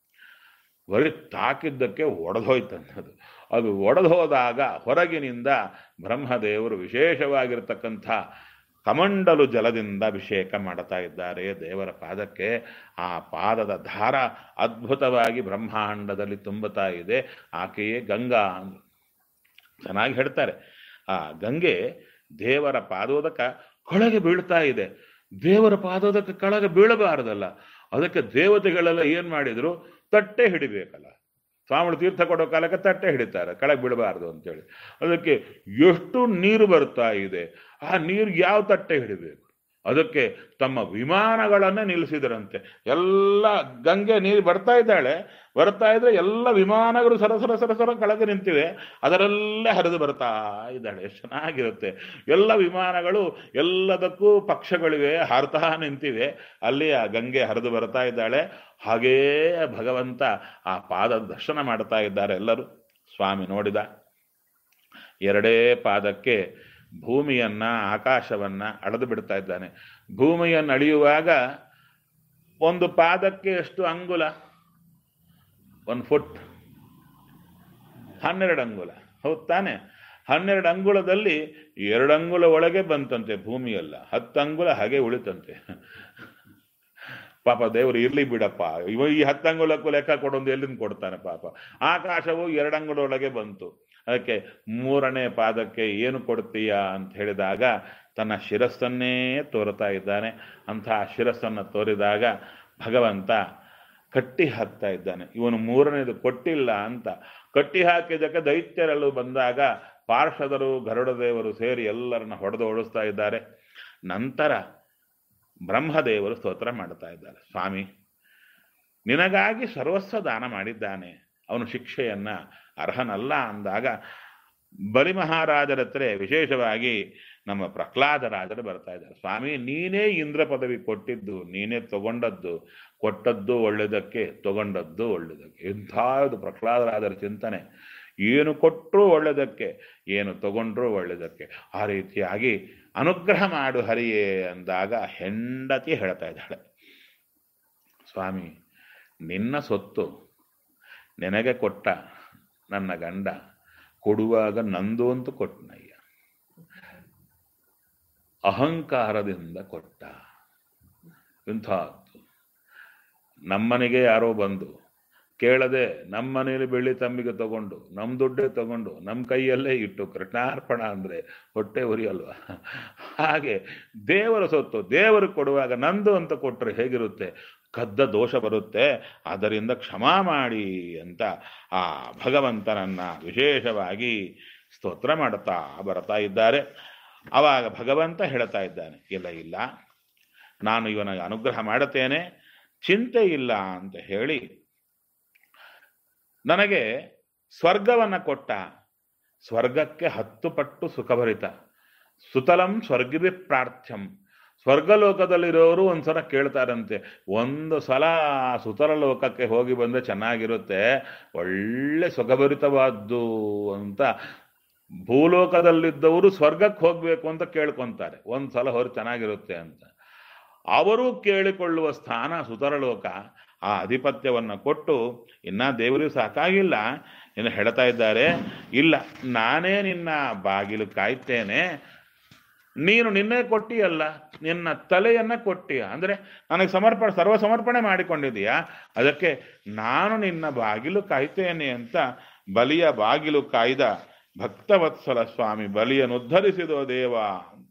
ಬರೀ ತಾಕಿದ್ದಕ್ಕೆ ಒಡೆದೋಯ್ತನ್ನೋದು. ಅದು ಒಡೆದು ಹೋದಾಗ ಹೊರಗಿನಿಂದ ಬ್ರಹ್ಮದೇವರು ವಿಶೇಷವಾಗಿರ್ತಕ್ಕಂಥ ಕಮಂಡಲು ಜಲದಿಂದ ಅಭಿಷೇಕ ಮಾಡ್ತಾ ಇದ್ದಾರೆ ದೇವರ ಪಾದಕ್ಕೆ. ಆ ಪಾದದ ಧಾರ ಅದ್ಭುತವಾಗಿ ಬ್ರಹ್ಮಾಂಡದಲ್ಲಿ ತುಂಬುತ್ತಾ ಇದೆ. ಆಕೆಯೇ ಗಂಗಾ ಚೆನ್ನಾಗಿ ಹೇಳ್ತಾರೆ. ಆ ಗಂಗೆ ದೇವರ ಪಾದೋದಕ ಕೆಳಗೆ ಬೀಳ್ತಾ ಇದೆ. ದೇವರ ಪಾದೋದಕ ಕೆಳಗೆ ಬೀಳಬಾರದಲ್ಲ, ಅದಕ್ಕೆ ದೇವತೆಗಳೆಲ್ಲ ಏನ್ ಮಾಡಿದ್ರು, ತಟ್ಟೆ ಹಿಡಿಬೇಕಲ್ಲ. ಸ್ವಾಮಿಗಳು ತೀರ್ಥ ಕೊಡೋ ಕಾಲಕ್ಕೆ ತಟ್ಟೆ ಹಿಡಿತಾರೆ, ಕೆಳಗೆ ಬಿಡಬಾರ್ದು ಅಂತೇಳಿ. ಅದಕ್ಕೆ ಎಷ್ಟು ನೀರು ಬರ್ತಾ ಇದೆ, ಆ ನೀರು ಯಾವ ತಟ್ಟೆ ಹಿಡಿಬೇಕು, ಅದಕ್ಕೆ ತಮ್ಮ ವಿಮಾನಗಳನ್ನೇ ನಿಲ್ಲಿಸಿದರಂತೆ. ಎಲ್ಲ ಗಂಗೆ ನೀರು ಬರ್ತಾ ಇದ್ರೆ ಎಲ್ಲ ವಿಮಾನಗಳು ಸರ ಕೆಳಗೆ ನಿಂತಿವೆ, ಅದರಲ್ಲೇ ಹರಿದು ಬರ್ತಾ ಇದ್ದಾಳೆ. ಎಷ್ಟು ಚೆನ್ನಾಗಿರುತ್ತೆ. ಎಲ್ಲ ವಿಮಾನಗಳು ಎಲ್ಲದಕ್ಕೂ ಪಕ್ಷಗಳಿವೆ, ಹಾರ್ತಾ ನಿಂತಿವೆ, ಅಲ್ಲಿ ಆ ಗಂಗೆ ಹರಿದು ಬರ್ತಾ ಇದ್ದಾಳೆ. ಹಾಗೇ ಭಗವಂತ ಆ ಪಾದದ ದರ್ಶನ ಮಾಡ್ತಾ ಇದ್ದಾರೆ ಎಲ್ಲರೂ. ಸ್ವಾಮಿ ನೋಡಿದ, ಎರಡೇ ಪಾದಕ್ಕೆ ಭೂಮಿಯನ್ನ ಆಕಾಶವನ್ನ ಅಳೆದು ಬಿಡ್ತಾ ಇದ್ದಾನೆ. ಭೂಮಿಯನ್ನು ಅಳೆಯುವಾಗ ಒಂದು ಪಾದಕ್ಕೆ ಎಷ್ಟು ಅಂಗುಲ, 1 ಫುಟ್ 12 ಅಂಗುಲ, ಹೌದು ತಾನೆ? 12 ಅಂಗುಲದಲ್ಲಿ 2 ಅಂಗುಲ ಒಳಗೆ ಬಂತಂತೆ ಭೂಮಿಯೆಲ್ಲ, 10 ಅಂಗುಲ ಹಾಗೆ ಉಳಿತಂತೆ. ಪಾಪ ದೇವರು ಇರ್ಲಿ ಬಿಡಪ್ಪ, ಈ 10 ಅಂಗುಲಕ್ಕೂ ಲೆಕ್ಕ ಕೊಡೊಂದು ಎಲ್ಲಿಂದ ಕೊಡ್ತಾನೆ ಪಾಪ. ಆಕಾಶವು 2 ಅಂಗುಲ ಒಳಗೆ ಬಂತು. ಅದಕ್ಕೆ 3ನೇ ಪಾದಕ್ಕೆ ಏನು ಕೊಡ್ತೀಯಾ ಅಂತ ಹೇಳಿದಾಗ ತನ್ನ ಶಿರಸ್ಸನ್ನೇ ತೋರ್ತಾ ಇದ್ದಾನೆ. ಅಂತಹ ಶಿರಸ್ಸನ್ನು ತೋರಿದಾಗ ಭಗವಂತ ಕಟ್ಟಿ ಹಾಕ್ತಾ ಇದ್ದಾನೆ. ಇವನು 3ನೇದು ಕೊಟ್ಟಿಲ್ಲ ಅಂತ ಕಟ್ಟಿ ಹಾಕಿದ್ದಕ್ಕೆ ದೈತ್ಯರೆಲ್ಲೂ ಬಂದಾಗ ಪಾರ್ಷದರು ಗರುಡದೇವರು ಸೇರಿ ಎಲ್ಲರನ್ನ ಹೊಡೆದು ಓಡಿಸ್ತಾ ಇದ್ದಾರೆ. ನಂತರ ಬ್ರಹ್ಮದೇವರು ಸ್ತೋತ್ರ ಮಾಡ್ತಾ ಇದ್ದಾರೆ. ಸ್ವಾಮಿ, ನಿನಗಾಗಿ ಸರ್ವಸ್ವ ದಾನ ಮಾಡಿದ್ದಾನೆ, ಅವನು ಶಿಕ್ಷೆಯನ್ನ ಅರ್ಹನಲ್ಲ ಅಂದಾಗ ಬಲಿ ಮಹಾರಾಜರ ಹತ್ರ ವಿಶೇಷವಾಗಿ ನಮ್ಮ ಪ್ರಹ್ಲಾದ ರಾಜರು ಬರ್ತಾ ಇದ್ದಾರೆ. ಸ್ವಾಮಿ, ನೀನೇ ಇಂದ್ರ ಪದವಿ ಕೊಟ್ಟಿದ್ದು, ನೀನೇ ತಗೊಂಡದ್ದು, ಕೊಟ್ಟದ್ದು ಒಳ್ಳೆದಕ್ಕೆ, ತಗೊಂಡದ್ದು ಒಳ್ಳೆದಕ್ಕೆ. ಇಂಥದ್ದು ಪ್ರಹ್ಲಾದರಾಜರ ಚಿಂತನೆ. ಏನು ಕೊಟ್ಟರೂ ಒಳ್ಳೆದಕ್ಕೆ, ಏನು ತಗೊಂಡ್ರೂ ಒಳ್ಳೆದಕ್ಕೆ. ಆ ರೀತಿಯಾಗಿ ಅನುಗ್ರಹ ಮಾಡು ಹರಿಯೇ ಅಂದಾಗ ಹೆಂಡತಿ ಹೇಳ್ತಾ ಇದ್ದಾಳೆ, ಸ್ವಾಮಿ, ನಿನ್ನ ಸೊತ್ತು ನಿನಗೆ ಕೊಟ್ಟ ನನ್ನ ಗಂಡ ಕೊಡುವಾಗ ನಂದು ಅಂತ ಕೊಟ್ಟನಯ್ಯ, ಅಹಂಕಾರದಿಂದ ಕೊಟ್ಟ. ಇಂಥದ್ದು ನಮ್ಮನೆಗೆ ಯಾರೋ ಬಂದು ಕೇಳದೆ ನಮ್ಮನೇಲಿ ಬೆಳ್ಳಿ ತಂಬಿಗೆ ತಗೊಂಡು ನಮ್ಮ ದುಡ್ಡೇ ತಗೊಂಡು ನಮ್ಮ ಕೈಯಲ್ಲೇ ಇಟ್ಟು ಕೃಷ್ಣಾರ್ಪಣ ಅಂದ್ರೆ ಹೊಟ್ಟೆ ಉರಿಯಲ್ವಾ? ಹಾಗೆ ದೇವರ ಸೊತ್ತು ದೇವರಿಗೆ ಕೊಡುವಾಗ ನಂದು ಅಂತ ಕೊಟ್ಟರೆ ಹೇಗಿರುತ್ತೆ? ಕದ್ದ ದೋಷ ಬರುತ್ತೆ. ಅದರಿಂದ ಕ್ಷಮಾ ಮಾಡಿ ಅಂತ ಆ ಭಗವಂತನನ್ನ ವಿಶೇಷವಾಗಿ ಸ್ತೋತ್ರ ಮಾಡುತ್ತಾ ಬರ್ತಾ ಇದ್ದಾರೆ. ಆವಾಗ ಭಗವಂತ ಹೇಳ್ತಾ ಇದ್ದಾನೆ, ಇಲ್ಲ, ನಾನು ಇವನ ಅನುಗ್ರಹ ಮಾಡುತ್ತೇನೆ, ಚಿಂತೆ ಇಲ್ಲ ಅಂತ ಹೇಳಿ ನನಗೆ ಸ್ವರ್ಗವನ್ನ ಕೊಟ್ಟ. ಸ್ವರ್ಗಕ್ಕೆ 10 ಪಟ್ಟು ಸುಖಭರಿತ. ಸುತಲಂ ಸ್ವರ್ಗಿಭಿ ಪ್ರಾರ್ಥ್ಯಂ. ಸ್ವರ್ಗಲೋಕದಲ್ಲಿರೋರು ಒಂದ್ಸಲ ಕೇಳ್ತಾರಂತೆ, ಒಂದು ಸಲ ಸುತಲ ಲೋಕಕ್ಕೆ ಹೋಗಿ ಬಂದ್ರೆ ಚೆನ್ನಾಗಿರುತ್ತೆ, ಒಳ್ಳೆ ಸುಖಭರಿತವಾದ್ದು ಅಂತ. ಭೂಲೋಕದಲ್ಲಿದ್ದವರು ಸ್ವರ್ಗಕ್ಕೆ ಹೋಗ್ಬೇಕು ಅಂತ ಕೇಳ್ಕೊಂತಾರೆ, ಒಂದ್ಸಲ ಹೊರ ಚೆನ್ನಾಗಿರುತ್ತೆ ಅಂತ. ಅವರು ಕೇಳಿಕೊಳ್ಳುವ ಸ್ಥಾನ ಸುತರಲೋಕ. ಆ ಅಧಿಪತ್ಯವನ್ನು ಕೊಟ್ಟು, ಇನ್ನ ದೇವರಿಗೂ ಸಾಕಾಗಿಲ್ಲ, ಇನ್ನು ಹೇಳ್ತಾ ಇದ್ದಾರೆ, ಇಲ್ಲ ನಾನೇ ನಿನ್ನ ಬಾಗಿಲು ಕಾಯ್ತೇನೆ, ನೀನು ನಿನ್ನೆ ಕೊಟ್ಟಿಯಲ್ಲ, ನಿನ್ನ ತಲೆಯನ್ನ ಕೊಟ್ಟಿಯ ಅಂದರೆ ನನಗೆ ಸರ್ವ ಸಮರ್ಪಣೆ ಮಾಡಿಕೊಂಡಿದೀಯಾ, ಅದಕ್ಕೆ ನಾನು ನಿನ್ನ ಬಾಗಿಲು ಕಾಯ್ತೇನೆ ಅಂತ ಬಲಿಯ ಬಾಗಿಲು ಕಾಯ್ದ ಭಕ್ತವತ್ಸಲ ಸ್ವಾಮಿ ಬಲಿಯನ್ನು ಉದ್ಧರಿಸಿದೋ ದೇವ ಅಂತ.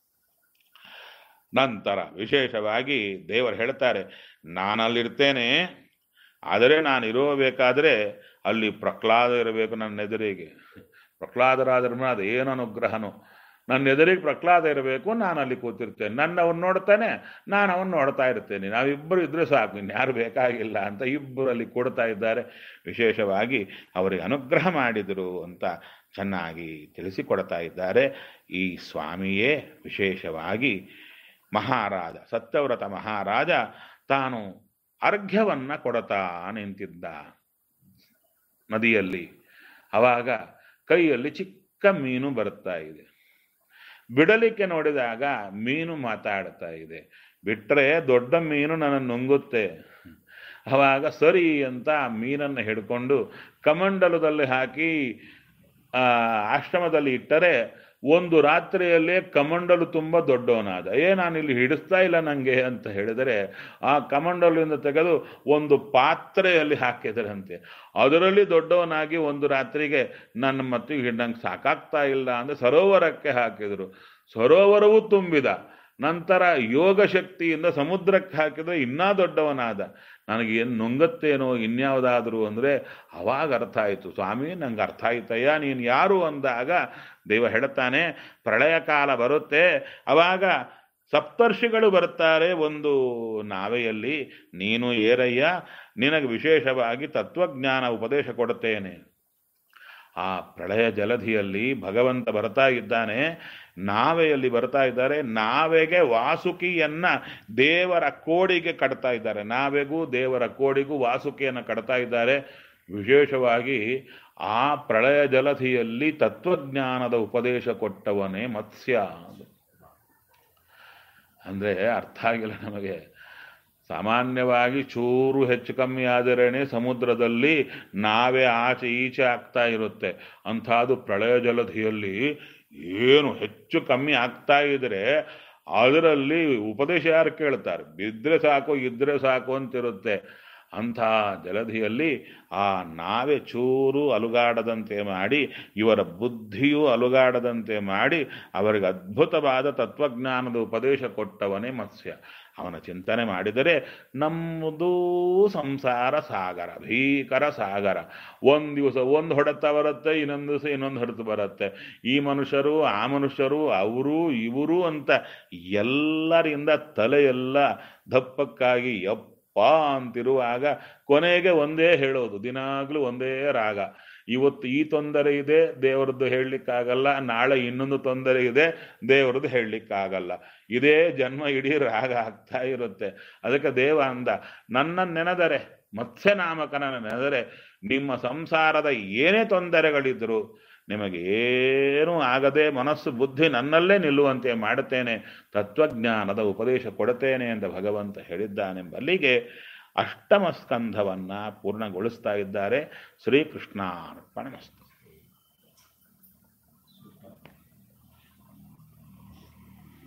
ನಂತರ ವಿಶೇಷವಾಗಿ ದೇವರು ಹೇಳ್ತಾರೆ, ನಾನಲ್ಲಿರ್ತೇನೆ, ಆದರೆ ನಾನು ಇರೋಬೇಕಾದ್ರೆ ಅಲ್ಲಿ ಪ್ರಹ್ಲಾದ ಇರಬೇಕು ನನ್ನ ಎದುರಿಗೆ. ಪ್ರಹ್ಲಾದರಾದ್ರ ಅದು ಏನು ಅನುಗ್ರಹನು, ನನ್ನ ಎದುರಿಗೆ ಪ್ರಹ್ಲಾದ ಇರಬೇಕು, ನಾನು ಅಲ್ಲಿ ಕೂತಿರ್ತೇನೆ, ನನ್ನ ಅವನು ನೋಡ್ತಾನೆ, ನಾನು ಅವನು ನೋಡ್ತಾ ಇರ್ತೇನೆ, ನಾವಿಬ್ಬರು ಇದ್ರೆ ಸಾಕು, ಇನ್ಯಾರು ಬೇಕಾಗಿಲ್ಲ ಅಂತ ಇಬ್ಬರಲ್ಲಿ ಕೊಡ್ತಾ ಇದ್ದಾರೆ. ವಿಶೇಷವಾಗಿ ಅವರಿಗೆ ಅನುಗ್ರಹ ಮಾಡಿದರು ಅಂತ ಚೆನ್ನಾಗಿ ತಿಳಿಸಿಕೊಡ್ತಾ ಇದ್ದಾರೆ. ಈ ಸ್ವಾಮಿಯೇ ವಿಶೇಷವಾಗಿ ಮಹಾರಾಜ, ಸತ್ಯವ್ರತ ಮಹಾರಾಜ ತಾನು ಅರ್ಘ್ಯವನ್ನ ಕೊಡ್ತಾ ನಿಂತಿದ್ದ ನದಿಯಲ್ಲಿ. ಆವಾಗ ಕೈಯಲ್ಲಿ ಚಿಕ್ಕ ಮೀನು ಬರ್ತಾ ಇದೆ. ಬಿಡಲಿಕ್ಕೆ ನೋಡಿದಾಗ ಮೀನು ಮಾತಾಡ್ತಾ ಇದೆ. ಬಿಟ್ಟರೆ ದೊಡ್ಡ ಮೀನು ನನ್ನ ನುಂಗುತ್ತೆ. ಆವಾಗ ಸರಿ ಅಂತ ಮೀನನ್ನು ಹಿಡ್ಕೊಂಡು ಕಮಂಡಲದಲ್ಲಿ ಹಾಕಿ ಆಶ್ರಮದಲ್ಲಿ ಇಟ್ಟರೆ ಒಂದು ರಾತ್ರಿಯಲ್ಲೇ ಕಮಂಡಲು ತುಂಬ ದೊಡ್ಡವನಾದ. ನಾನಿಲ್ಲಿ ಹಿಡಿಸ್ತಾ ಇಲ್ಲ ನನಗೆ ಅಂತ ಹೇಳಿದರೆ ಆ ಕಮಂಡಲಿಂದ ತೆಗೆದು ಒಂದು ಪಾತ್ರೆಯಲ್ಲಿ ಹಾಕಿದರಂತೆ. ಅದರಲ್ಲಿ ದೊಡ್ಡವನಾಗಿ ಒಂದು ರಾತ್ರಿಗೆ ನನ್ನ ಮತ್ತೆ ನಂಗೆ ಸಾಕಾಗ್ತಾ ಇಲ್ಲ ಅಂದರೆ ಸರೋವರಕ್ಕೆ ಹಾಕಿದರು. ಸರೋವರವೂ ತುಂಬಿದ. ನಂತರ ಯೋಗ ಶಕ್ತಿಯಿಂದ ಸಮುದ್ರಕ್ಕೆ ಹಾಕಿದರೆ ಇನ್ನೂ ದೊಡ್ಡವನಾದ. ನನಗೆ ಏನು ನುಂಗತ್ತೇನೋ ಇನ್ಯಾವುದಾದ್ರು ಅಂದರೆ ಅವಾಗ ಅರ್ಥ ಆಯಿತು, ಸ್ವಾಮಿ ನಂಗೆ ಅರ್ಥ ಆಯ್ತಯ್ಯ ನೀನು ಯಾರು ಅಂದಾಗ ದೇವ ಹೇಳ್ತಾನೆ, ಪ್ರಳಯ ಕಾಲ ಬರುತ್ತೆ, ಅವಾಗ ಸಪ್ತರ್ಷಿಗಳು ಬರ್ತಾರೆ ಒಂದು ನಾವೆಯಲ್ಲಿ, ನೀನು ಏರಯ್ಯ, ನಿನಗೆ ವಿಶೇಷವಾಗಿ ತತ್ವಜ್ಞಾನ ಉಪದೇಶ ಕೊಡುತ್ತೇನೆ. ಆ ಪ್ರಳಯ ಜಲಧಿಯಲ್ಲಿ ಭಗವಂತ ಬರ್ತಾ ಇದ್ದಾನೆ, ನಾವೆಯಲ್ಲಿ ಬರ್ತಾ ಇದ್ದಾರೆ. ನಾವೆಗೆ ವಾಸುಕಿಯನ್ನ ದೇವರ ಕೋಡಿಗೆ ಕಟ್ತಾ ಇದ್ದಾರೆ. ನಾವೆಗೂ ದೇವರ ಕೋಡಿಗೂ ವಾಸುಕಿಯನ್ನು ಕಟ್ತಾ ಇದ್ದಾರೆ. ವಿಶೇಷವಾಗಿ ಆ ಪ್ರಳಯ ಜಲಧಿಯಲ್ಲಿ ತತ್ವಜ್ಞಾನದ ಉಪದೇಶ ಕೊಟ್ಟವನೇ ಮತ್ಸ್ಯ. ಅಂದರೆ ಅರ್ಥ ಆಗಿಲ್ಲ ನಮಗೆ. ಸಾಮಾನ್ಯವಾಗಿ ಚೂರು ಹೆಚ್ಚು ಕಮ್ಮಿ ಆದರೇನೆ ಸಮುದ್ರದಲ್ಲಿ ನಾವೇ ಆಚೆ ಈಚೆ ಆಗ್ತಾ ಇರುತ್ತೆ. ಅಂಥದ್ದು ಪ್ರಳಯ ಜಲಧಿಯಲ್ಲಿ ಏನು ಹೆಚ್ಚು ಕಮ್ಮಿ ಆಗ್ತಾ ಇದ್ರೆ ಅದರಲ್ಲಿ ಉಪದೇಶ ಯಾರು ಕೇಳ್ತಾರೆ? ಬಿದ್ದರೆ ಸಾಕು ಇದ್ರೆ ಸಾಕು ಅಂತಿರುತ್ತೆ. ಅಂಥ ಜಲಧಿಯಲ್ಲಿ ಆ ನಾವೇ ಚೂರು ಅಲುಗಾಡದಂತೆ ಮಾಡಿ, ಇವರ ಬುದ್ಧಿಯೂ ಅಲುಗಾಡದಂತೆ ಮಾಡಿ ಅವರಿಗೆ ಅದ್ಭುತವಾದ ತತ್ವಜ್ಞಾನದ ಉಪದೇಶ ಕೊಟ್ಟವನೇ ಮತ್ಸ್ಯ. ಅವನ ಚಿಂತನೆ ಮಾಡಿದರೆ ನಮ್ಮದು ಸಂಸಾರ ಸಾಗರ, ಭೀಕರ ಸಾಗರ. ಒಂದು ದಿವಸ ಒಂದು ಹೊಡೆತ ಬರುತ್ತೆ, ಇನ್ನೊಂದು ದಿವಸ ಇನ್ನೊಂದು ಹೊಡೆತ ಬರುತ್ತೆ. ಈ ಮನುಷ್ಯರು ಆ ಮನುಷ್ಯರು, ಅವರು ಇವರು ಅಂತ ಎಲ್ಲರಿಂದ ತಲೆಯೆಲ್ಲ ದಪ್ಪಕ್ಕಾಗಿ ಅಂತಿರುವಾಗ ಕೊನೆಗೆ ಒಂದೇ ಹೇಳೋದು, ದಿನಾಗ್ಲೂ ಒಂದೇ ರಾಗ. ಇವತ್ತು ಈ ತೊಂದರೆ ಇದೆ, ದೇವರದ್ದು ಹೇಳಲಿಕ್ಕಾಗಲ್ಲ. ನಾಳೆ ಇನ್ನೊಂದು ತೊಂದರೆ ಇದೆ, ದೇವರದ್ದು ಹೇಳಲಿಕ್ಕಾಗಲ್ಲ. ಇದೇ ಜನ್ಮ ಇಡೀ ರಾಗ ಆಗ್ತಾ ಇರುತ್ತೆ. ಅದಕ್ಕೆ ದೇವ ಅಂದ, ನನ್ನ ನೆನೆದರೆ, ಮತ್ಸ್ಯನಾಮಕನ ನೆನೆದರೆ ನಿಮ್ಮ ಸಂಸಾರದ ಏನೇ ತೊಂದರೆಗಳಿದ್ರು ನಿಮಗೇನೂ ಆಗದೆ ಮನಸ್ಸು ಬುದ್ಧಿ ನನ್ನಲ್ಲೇ ನಿಲ್ಲುವಂತೆ ಮಾಡುತ್ತೇನೆ, ತತ್ವಜ್ಞಾನದ ಉಪದೇಶ ಕೊಡುತ್ತೇನೆ ಅಂತ ಭಗವಂತ ಹೇಳಿದ್ದಾನೆಂಬಲ್ಲಿಗೆ ಅಷ್ಟಮ ಸ್ಕಂಧವನ್ನು ಪೂರ್ಣಗೊಳಿಸ್ತಾ ಇದ್ದಾರೆ. ಶ್ರೀಕೃಷ್ಣಾರ್ಪಣಮಸ್ತು.